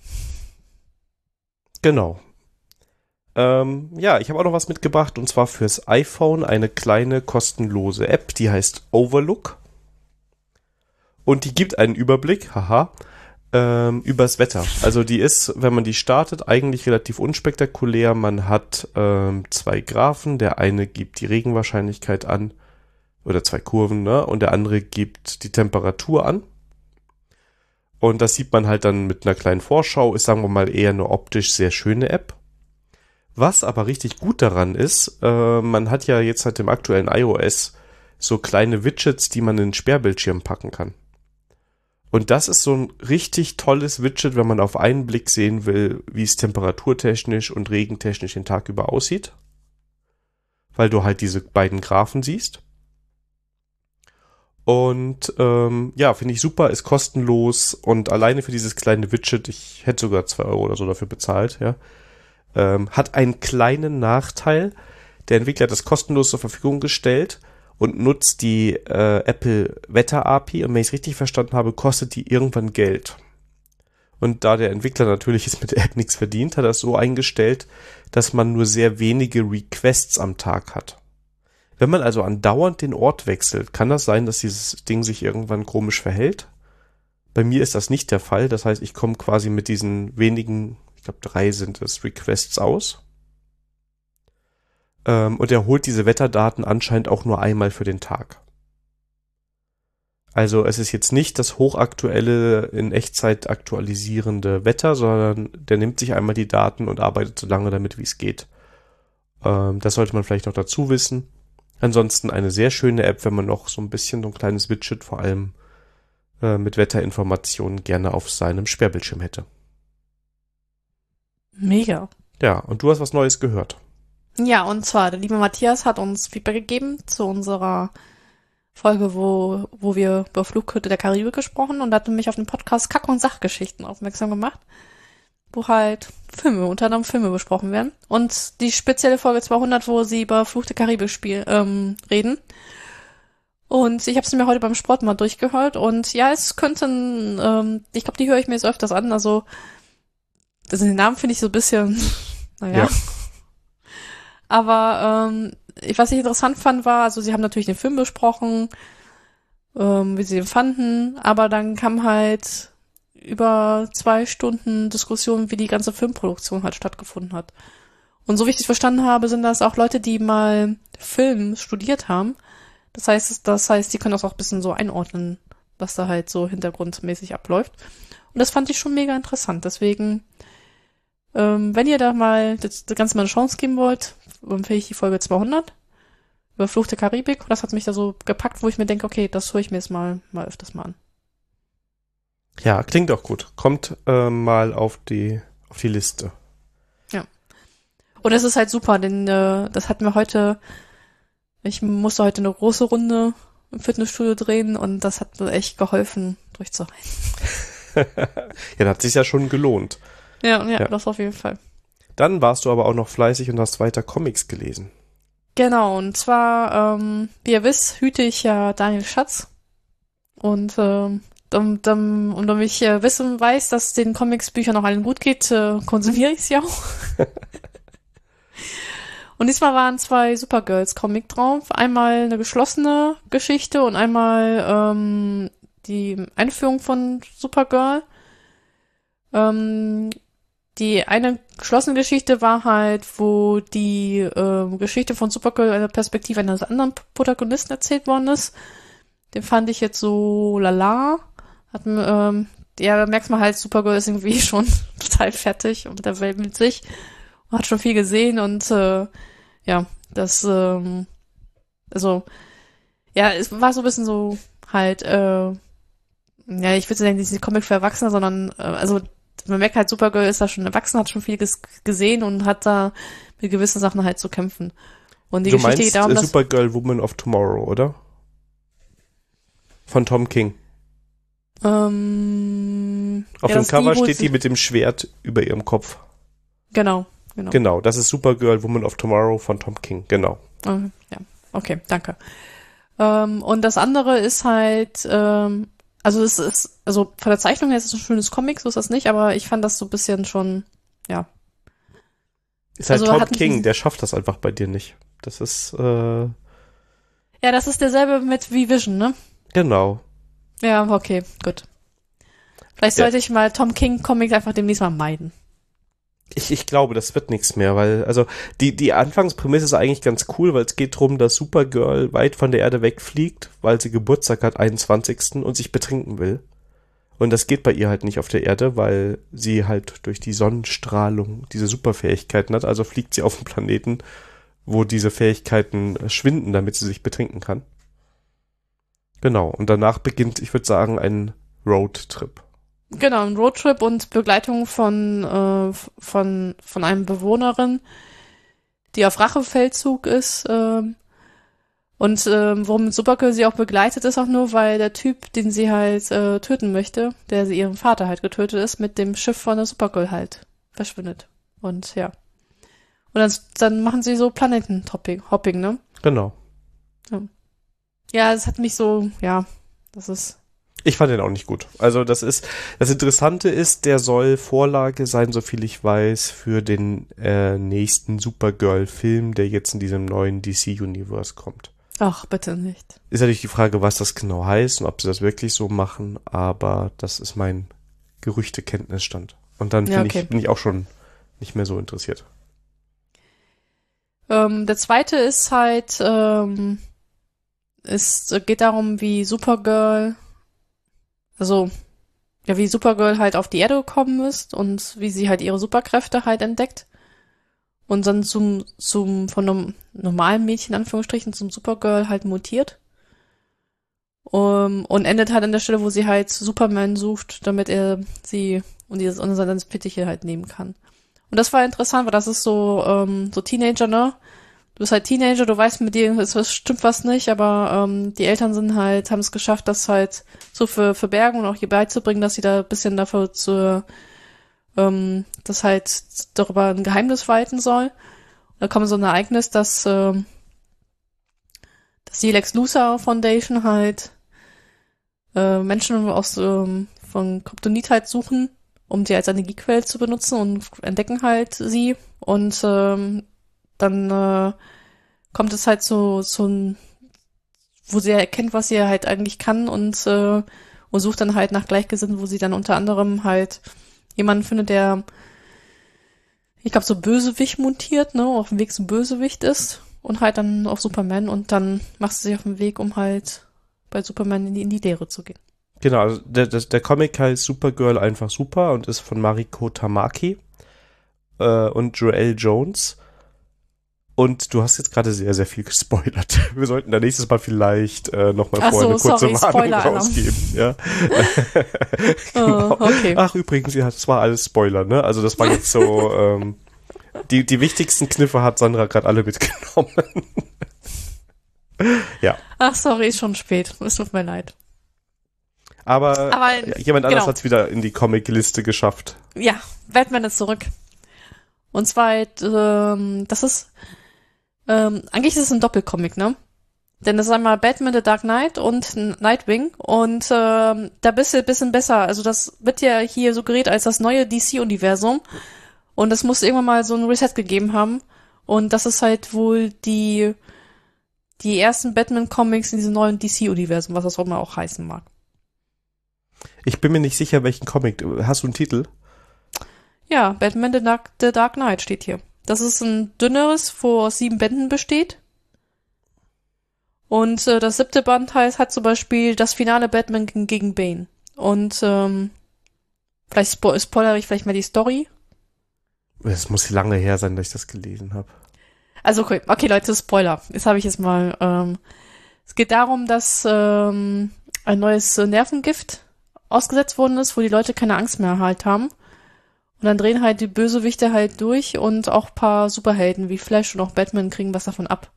Genau. Ich habe auch noch was mitgebracht und zwar fürs iPhone eine kleine kostenlose App, die heißt Overlook. Und die gibt einen Überblick, übers Wetter. Also die ist, wenn man die startet, eigentlich relativ unspektakulär. Man hat 2 Graphen, der eine gibt die Regenwahrscheinlichkeit an, oder 2 Kurven, ne? Und der andere gibt die Temperatur an. Und das sieht man halt dann mit einer kleinen Vorschau, ist, sagen wir mal, eher eine optisch sehr schöne App. Was aber richtig gut daran ist, man hat ja jetzt seit dem aktuellen iOS so kleine Widgets, die man in den Sperrbildschirm packen kann. Und das ist so ein richtig tolles Widget, wenn man auf einen Blick sehen will, wie es temperaturtechnisch und regentechnisch den Tag über aussieht. Weil du halt diese beiden Graphen siehst. Und ja, finde ich super, ist kostenlos und alleine für dieses kleine Widget, ich hätte sogar 2 Euro oder so dafür bezahlt, ja, hat einen kleinen Nachteil. Der Entwickler hat das kostenlos zur Verfügung gestellt und nutzt die Apple Wetter API und wenn ich es richtig verstanden habe, kostet die irgendwann Geld. Und da der Entwickler natürlich jetzt mit der App nichts verdient, hat er es so eingestellt, dass man nur sehr wenige Requests am Tag hat. Wenn man also andauernd den Ort wechselt, kann das sein, dass dieses Ding sich irgendwann komisch verhält. Bei mir ist das nicht der Fall. Das heißt, ich komme quasi mit diesen wenigen, ich glaube 3 sind es, Requests aus. Und er holt diese Wetterdaten anscheinend auch nur einmal für den Tag. Also es ist jetzt nicht das hochaktuelle, in Echtzeit aktualisierende Wetter, sondern der nimmt sich einmal die Daten und arbeitet so lange damit, wie es geht. Das sollte man vielleicht noch dazu wissen. Ansonsten eine sehr schöne App, wenn man noch so ein bisschen so ein kleines Widget, vor allem mit Wetterinformationen, gerne auf seinem Sperrbildschirm hätte. Mega. Ja, und du hast was Neues gehört. Ja, und zwar, der liebe Matthias hat uns Feedback gegeben zu unserer Folge, wo wir über Flughütte der Karibik gesprochen und hat mich auf den Podcast Kack- und Sachgeschichten aufmerksam gemacht, wo halt unter anderem Filme besprochen werden. Und die spezielle Folge 200, wo sie über Fluch der Karibik reden. Und ich habe es mir heute beim Sport mal durchgehört und ja, es könnten, ich glaube, die höre ich mir jetzt öfters an, also den Namen finde ich so ein bisschen, naja. Ja. Aber was ich interessant fand war, also sie haben natürlich den Film besprochen, wie sie den fanden, aber dann kam halt über 2 Stunden Diskussion, wie die ganze Filmproduktion halt stattgefunden hat. Und so wie ich das verstanden habe, sind das auch Leute, die mal Film studiert haben. Das heißt, die können das auch ein bisschen so einordnen, was da halt so hintergrundmäßig abläuft. Und das fand ich schon mega interessant. Deswegen, wenn ihr da mal das Ganze mal eine Chance geben wollt, empfehle ich die Folge 200 über Fluch der Karibik. Das hat mich da so gepackt, wo ich mir denke, okay, das höre ich mir jetzt mal öfters mal an. Ja, klingt auch gut. Kommt mal auf die Liste. Ja. Und es ist halt super, denn das hatten wir heute, ich musste heute eine große Runde im Fitnessstudio drehen und das hat mir echt geholfen, durchzuhalten. Ja, dann hat sich ja schon gelohnt. Ja, das auf jeden Fall. Dann warst du aber auch noch fleißig und hast weiter Comics gelesen. Genau, und zwar, wie ihr wisst, hüte ich ja Daniel Schatz. Und damit ich wissen weiß, dass den Comics-Büchern noch allen gut geht, konsumiere ich sie auch. Und diesmal waren 2 Supergirls-Comic drauf. Einmal eine geschlossene Geschichte und einmal die Einführung von Supergirl. Die eine geschlossene Geschichte war halt, wo die Geschichte von Supergirl in der Perspektive eines anderen Protagonisten erzählt worden ist. Den fand ich jetzt so lala. Da merkt man halt, Supergirl ist irgendwie schon total fertig und mit der Welt mit sich. Und hat schon viel gesehen und es war so ein bisschen so halt, ich würde sagen, diese Comic für Erwachsene, sondern, man merkt halt, Supergirl ist da schon erwachsen, hat schon viel gesehen und hat da mit gewissen Sachen halt zu kämpfen. Und die Geschichte geht darum, dass Supergirl Woman of Tomorrow, oder? Von Tom King. Auf dem Cover steht die mit dem Schwert über ihrem Kopf. Genau. Genau, das ist Supergirl Woman of Tomorrow von Tom King, genau. Ja, okay, danke. Und das andere ist halt, von der Zeichnung her ist es ein schönes Comic, so ist das nicht, aber ich fand das so ein bisschen schon, ja. Ist halt Tom King, der schafft das einfach bei dir nicht. Das ist, Ja, das ist derselbe mit V-Vision, ne? Genau. Ja, okay, gut. Vielleicht sollte ich mal Tom King Comics einfach demnächst mal meiden. Ich glaube, das wird nichts mehr, weil, also, die Anfangsprämisse ist eigentlich ganz cool, weil es geht darum, dass Supergirl weit von der Erde wegfliegt, weil sie Geburtstag hat, 21. und sich betrinken will. Und das geht bei ihr halt nicht auf der Erde, weil sie halt durch die Sonnenstrahlung diese Superfähigkeiten hat, also fliegt sie auf einen Planeten, wo diese Fähigkeiten schwinden, damit sie sich betrinken kann. Genau, und danach beginnt, ich würde sagen, ein Roadtrip. Genau, ein Roadtrip und Begleitung von einem Bewohnerin, die auf Rachefeldzug ist. Und worum Supergirl sie auch begleitet, ist auch nur, weil der Typ, den sie halt töten möchte, der sie ihren Vater halt getötet ist, mit dem Schiff von der Supergirl halt verschwindet. Und ja. Und dann machen sie so Planetenhopping, ne? Genau. Ja, es hat mich so, ja, das ist... Ich fand den auch nicht gut. Also das Interessante ist, der soll Vorlage sein, soviel ich weiß, für den nächsten Supergirl-Film, der jetzt in diesem neuen DC-Universe kommt. Ach, bitte nicht. Ist natürlich die Frage, was das genau heißt und ob sie das wirklich so machen, aber das ist mein Gerüchte-Kenntnisstand. Und dann bin ich auch schon nicht mehr so interessiert. Der zweite ist halt, geht darum, wie Supergirl halt auf die Erde gekommen ist und wie sie halt ihre Superkräfte halt entdeckt. Und dann von einem normalen Mädchen, in Anführungsstrichen, zum Supergirl halt mutiert. Und endet halt an der Stelle, wo sie halt Superman sucht, damit er sie unter seine Fittiche halt nehmen kann. Und das war interessant, weil das ist so Teenager, ne? Du bist halt Teenager, du weißt, mit dir stimmt was nicht, aber die Eltern haben es geschafft, das halt so verbergen und auch ihr beizubringen, dass sie da ein bisschen dafür das halt darüber ein Geheimnis walten soll. Und da kommt so ein Ereignis, dass die Lex Luthor Foundation halt Menschen von Kryptonit halt suchen, um die als Energiequelle zu benutzen und entdecken halt sie. Und dann kommt es halt wo sie erkennt, was sie halt eigentlich kann und sucht dann halt nach Gleichgesinnten, wo sie dann unter anderem halt jemanden findet, der, ich glaube, so Bösewicht mutiert, ne, auf dem Weg zum Bösewicht ist und halt dann auf Superman und dann macht sie sich auf den Weg, um halt bei Superman in die Lehre zu gehen. Genau, also der Comic heißt Supergirl einfach super und ist von Mariko Tamaki und Joelle Jones. Und du hast jetzt gerade sehr, sehr viel gespoilert. Wir sollten da nächstes Mal vielleicht nochmal vorher eine kurze Warnung rausgeben. Ja. Genau. Okay. Ach, übrigens, das war alles Spoiler, ne? Also das war jetzt so, die wichtigsten Kniffe hat Sandra gerade alle mitgenommen. Ja. Ach, sorry, ist schon spät. Es tut mir leid. Aber jemand anders hat es wieder in die Comic-Liste geschafft. Ja, Batman ist zurück. Und zwar, das ist eigentlich ist es ein Doppelcomic, ne? Denn das ist einmal Batman The Dark Knight und Nightwing und da bisschen besser. Also das wird ja hier suggeriert als das neue DC-Universum und es muss irgendwann mal so ein Reset gegeben haben und das ist halt wohl die ersten Batman-Comics in diesem neuen DC-Universum, was das auch immer auch heißen mag. Ich bin mir nicht sicher, welchen Comic. Hast du einen Titel? Ja, Batman The Dark Knight steht hier. Das ist ein dünneres, wo aus 7 Bänden besteht. Und das 7. Band hat zum Beispiel das finale Batman gegen Bane. Und vielleicht spoilere ich vielleicht mal die Story. Es muss lange her sein, dass ich das gelesen habe. Also okay Leute, Spoiler. Jetzt habe ich es mal. Es geht darum, dass ein neues Nervengift ausgesetzt worden ist, wo die Leute keine Angst mehr halt haben. Und dann drehen halt die Bösewichte halt durch und auch ein paar Superhelden wie Flash und auch Batman kriegen was davon ab.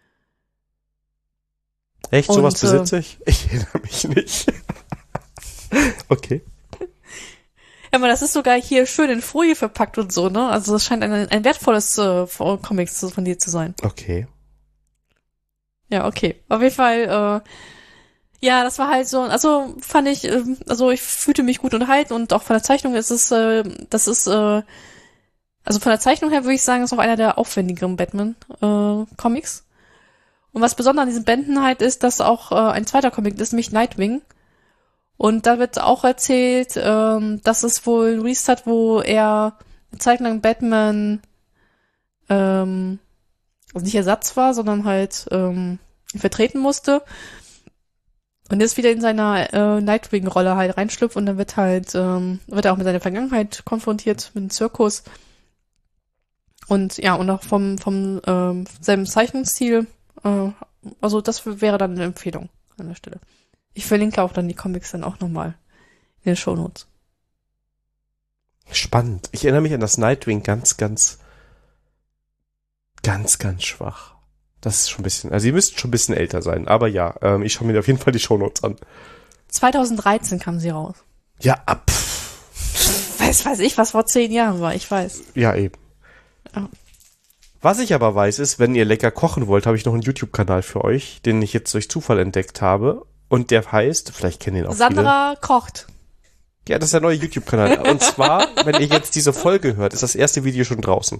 Echt? Sowas besitze ich? Ich erinnere mich nicht. Okay. Ja, aber das ist sogar hier schön in Folie verpackt und so, ne? Also das scheint ein wertvolles Comics von dir zu sein. Okay. Ja, okay. Auf jeden Fall, ja, das war halt so, also fand ich, ich fühlte mich gut unterhalten und auch von der Zeichnung ist es, also von der Zeichnung her würde ich sagen, ist auch einer der aufwendigeren Batman-Comics. Und was besonders an diesen Bänden halt ist, dass auch ein zweiter Comic ist, nämlich Nightwing. Und da wird auch erzählt, dass es wohl ein Restart, wo er eine Zeit lang Batman, also nicht Ersatz war, sondern halt vertreten musste. Und jetzt wieder in seiner Nightwing-Rolle halt reinschlüpft und dann wird er auch mit seiner Vergangenheit konfrontiert, mit dem Zirkus. Und ja, und auch vom selben Zeichnungsstil. Also das wäre dann eine Empfehlung an der Stelle. Ich verlinke auch dann die Comics dann auch nochmal in den Shownotes. Spannend. Ich erinnere mich an das Nightwing ganz, ganz, ganz, ganz schwach. Das ist schon ein bisschen, also ihr müsst schon ein bisschen älter sein. Aber ja, ich schaue mir auf jeden Fall die Shownotes an. 2013 kam sie raus. Ja, Weiß ich, was vor 10 Jahren war, ich weiß. Ja, eben. Ja. Was ich aber weiß, ist, wenn ihr lecker kochen wollt, habe ich noch einen YouTube-Kanal für euch, den ich jetzt durch Zufall entdeckt habe. Und der heißt, vielleicht kennen ihn auch Sandra kocht. Ja, das ist der neue YouTube-Kanal. Und zwar, wenn ihr jetzt diese Folge hört, ist das erste Video schon draußen.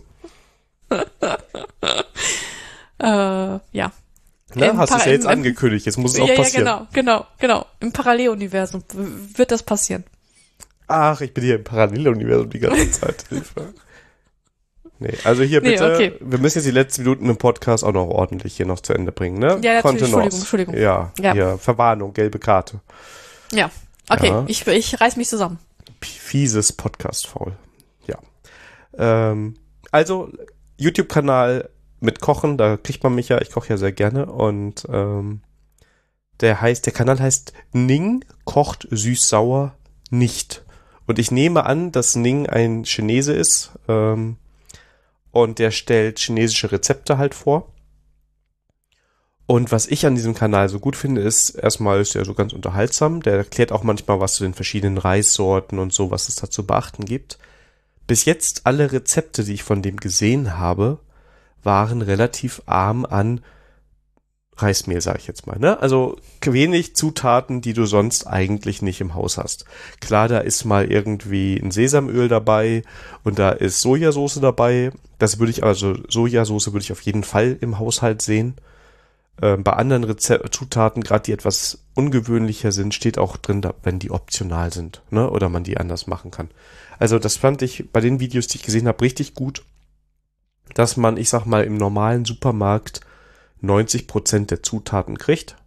Ja. Na, hast du es ja jetzt angekündigt, jetzt muss es auch passieren. Ja, genau. Im Paralleluniversum wird das passieren. Ach, ich bin hier im Paralleluniversum die ganze Zeit. Hilfe. Nee, also hier bitte, okay. Wir müssen jetzt die letzten Minuten im Podcast auch noch ordentlich hier noch zu Ende bringen, ne? Ja, natürlich, Entschuldigung. Ja, hier, Verwarnung, gelbe Karte. Ja, okay, ja. Ich reiß mich zusammen. Fieses Podcast-Faul. Ja. Also, YouTube-Kanal mit Kochen, da kriegt man mich ja, ich koche ja sehr gerne und der Kanal heißt Ning kocht süß-sauer nicht. Und ich nehme an, dass Ning ein Chinese ist, und der stellt chinesische Rezepte halt vor. Und was ich an diesem Kanal so gut finde, ist, erstmal ist er so ganz unterhaltsam. Der erklärt auch manchmal was zu den verschiedenen Reissorten und so, was es da zu beachten gibt. Bis jetzt alle Rezepte, die ich von dem gesehen habe, waren relativ arm an Reismehl, sage ich jetzt mal, ne? Also wenig Zutaten, die du sonst eigentlich nicht im Haus hast. Klar, da ist mal irgendwie ein Sesamöl dabei und da ist Sojasauce dabei. Sojasauce würde ich auf jeden Fall im Haushalt sehen. Bei anderen Zutaten, gerade die etwas ungewöhnlicher sind, steht auch drin, wenn die optional sind, ne? Oder man die anders machen kann. Also das fand ich bei den Videos, die ich gesehen habe, richtig gut, dass man, ich sag mal, im normalen Supermarkt 90% der Zutaten kriegt.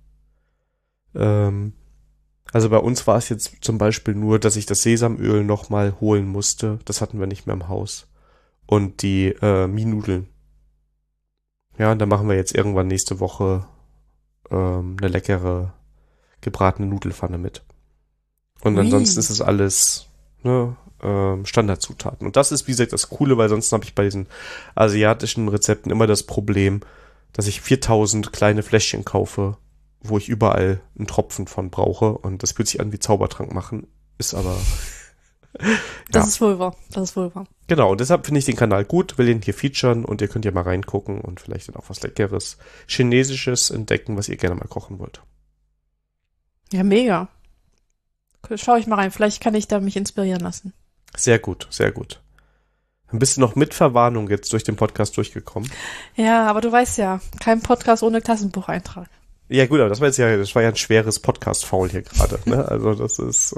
Also bei uns war es jetzt zum Beispiel nur, dass ich das Sesamöl nochmal holen musste. Das hatten wir nicht mehr im Haus. Und die Mie-Nudeln. Ja, und da machen wir jetzt irgendwann nächste Woche eine leckere gebratene Nudelfanne mit. Und ansonsten ist es alles Standardzutaten. Und das ist, wie gesagt, das Coole, weil sonst habe ich bei diesen asiatischen Rezepten immer das Problem, dass ich 4000 kleine Fläschchen kaufe, wo ich überall einen Tropfen von brauche und das fühlt sich an wie Zaubertrank machen, ist aber Das ist wohl wahr. Genau, und deshalb finde ich den Kanal gut, will den hier featuren und ihr könnt ja mal reingucken und vielleicht dann auch was Leckeres, Chinesisches entdecken, was ihr gerne mal kochen wollt. Ja, mega. Schau ich mal rein, vielleicht kann ich da mich inspirieren lassen. Sehr gut, sehr gut. Ein bisschen noch mit Verwarnung jetzt durch den Podcast durchgekommen. Ja, aber du weißt ja, kein Podcast ohne Klassenbucheintrag. Ja gut, aber das war ja ein schweres Podcast-Faul hier gerade, ne? Also das ist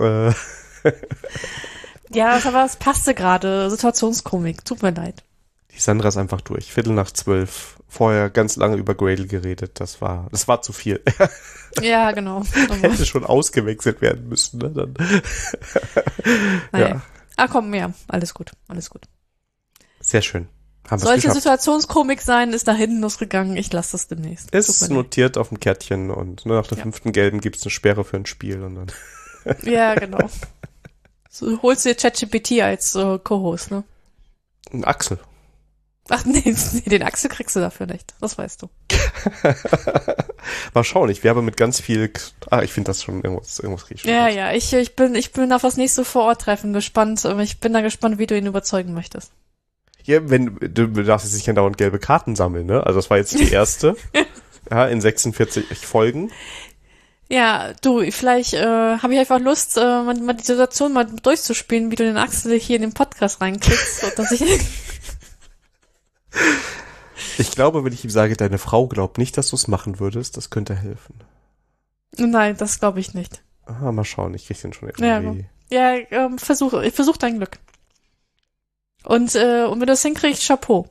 Ja, aber es passte gerade. Situationskomik, tut mir leid. Die Sandra ist einfach durch. 11:45. Vorher ganz lange über Gradle geredet. Das war zu viel. Ja, genau. Hätte schon ausgewechselt werden müssen, ne? Dann. Naja. Ja. Ah, komm, ja, alles gut. Sehr schön. Sollte Situationskomik sein, ist nach hinten losgegangen. Ich lasse das demnächst. Es ist notiert auf dem Kärtchen und nach der 5. Gelben gibt's eine Sperre für ein Spiel und dann. Ja, genau. So holst du dir ChatGPT als Co-Host, ne? Ein Axel. Ach nee, den Axel kriegst du dafür nicht. Das weißt du. Mal schauen, ich werbe mit ganz viel. Ich finde das schon irgendwas krieg ich schon. Ja, ich bin auf das nächste Vororttreffen gespannt. Ich bin da gespannt, wie du ihn überzeugen möchtest. Ja, du darfst jetzt nicht andauernd gelbe Karten sammeln, ne? Also das war jetzt die erste. Ja, in 46 Folgen. Ja, du, vielleicht habe ich einfach Lust, mal die Situation mal durchzuspielen, wie du den Axel hier in den Podcast reinklickst. Und dass ich glaube, wenn ich ihm sage, deine Frau glaubt nicht, dass du es machen würdest, das könnte helfen. Nein, das glaube ich nicht. Aha, mal schauen, ich krieg den schon irgendwie. Ja, versuch dein Glück. Und wenn du das hinkriegst, Chapeau.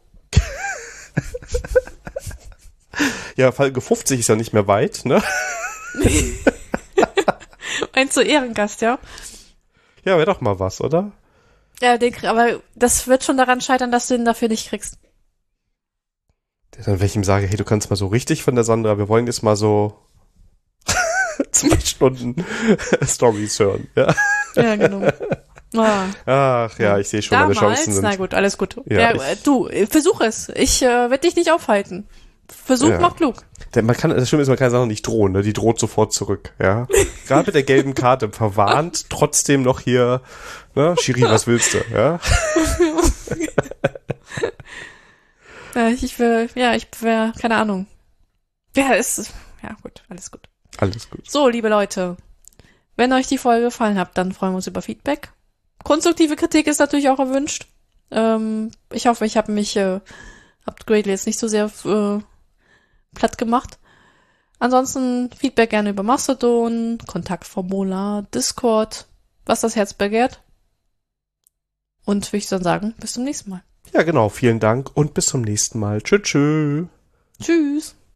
Ja, Folge 50 ist ja nicht mehr weit, ne? Ein zu Ehrengast, ja? Ja, wäre doch mal was, oder? Ja, aber das wird schon daran scheitern, dass du ihn dafür nicht kriegst. Dann, wenn ich ihm sage, hey, du kannst mal so richtig von der Sandra, wir wollen jetzt mal so 2 Stunden Storys hören, ja? Ja, genau. Ach ja, ich sehe schon, meine Chancen sind. Na gut, alles gut. Ja, du, versuch es. Ich werde dich nicht aufhalten. Versuch macht klug. Das Schlimme ist, man kann Sachen nicht drohen, ne? Die droht sofort zurück, ja. Gerade mit der gelben Karte verwarnt, trotzdem noch hier, ne? Schiri, was willst du, ja? Ich wäre, keine Ahnung. Ja, gut, alles gut. Alles gut. So, liebe Leute, wenn euch die Folge gefallen hat, dann freuen wir uns über Feedback. Konstruktive Kritik ist natürlich auch erwünscht. Ich hoffe, ich habe Gradle jetzt nicht so sehr platt gemacht. Ansonsten Feedback gerne über Mastodon, Kontaktformular, Discord, was das Herz begehrt. Und würde ich dann sagen, bis zum nächsten Mal. Ja, genau. Vielen Dank und bis zum nächsten Mal. Tschüss. Tschüss.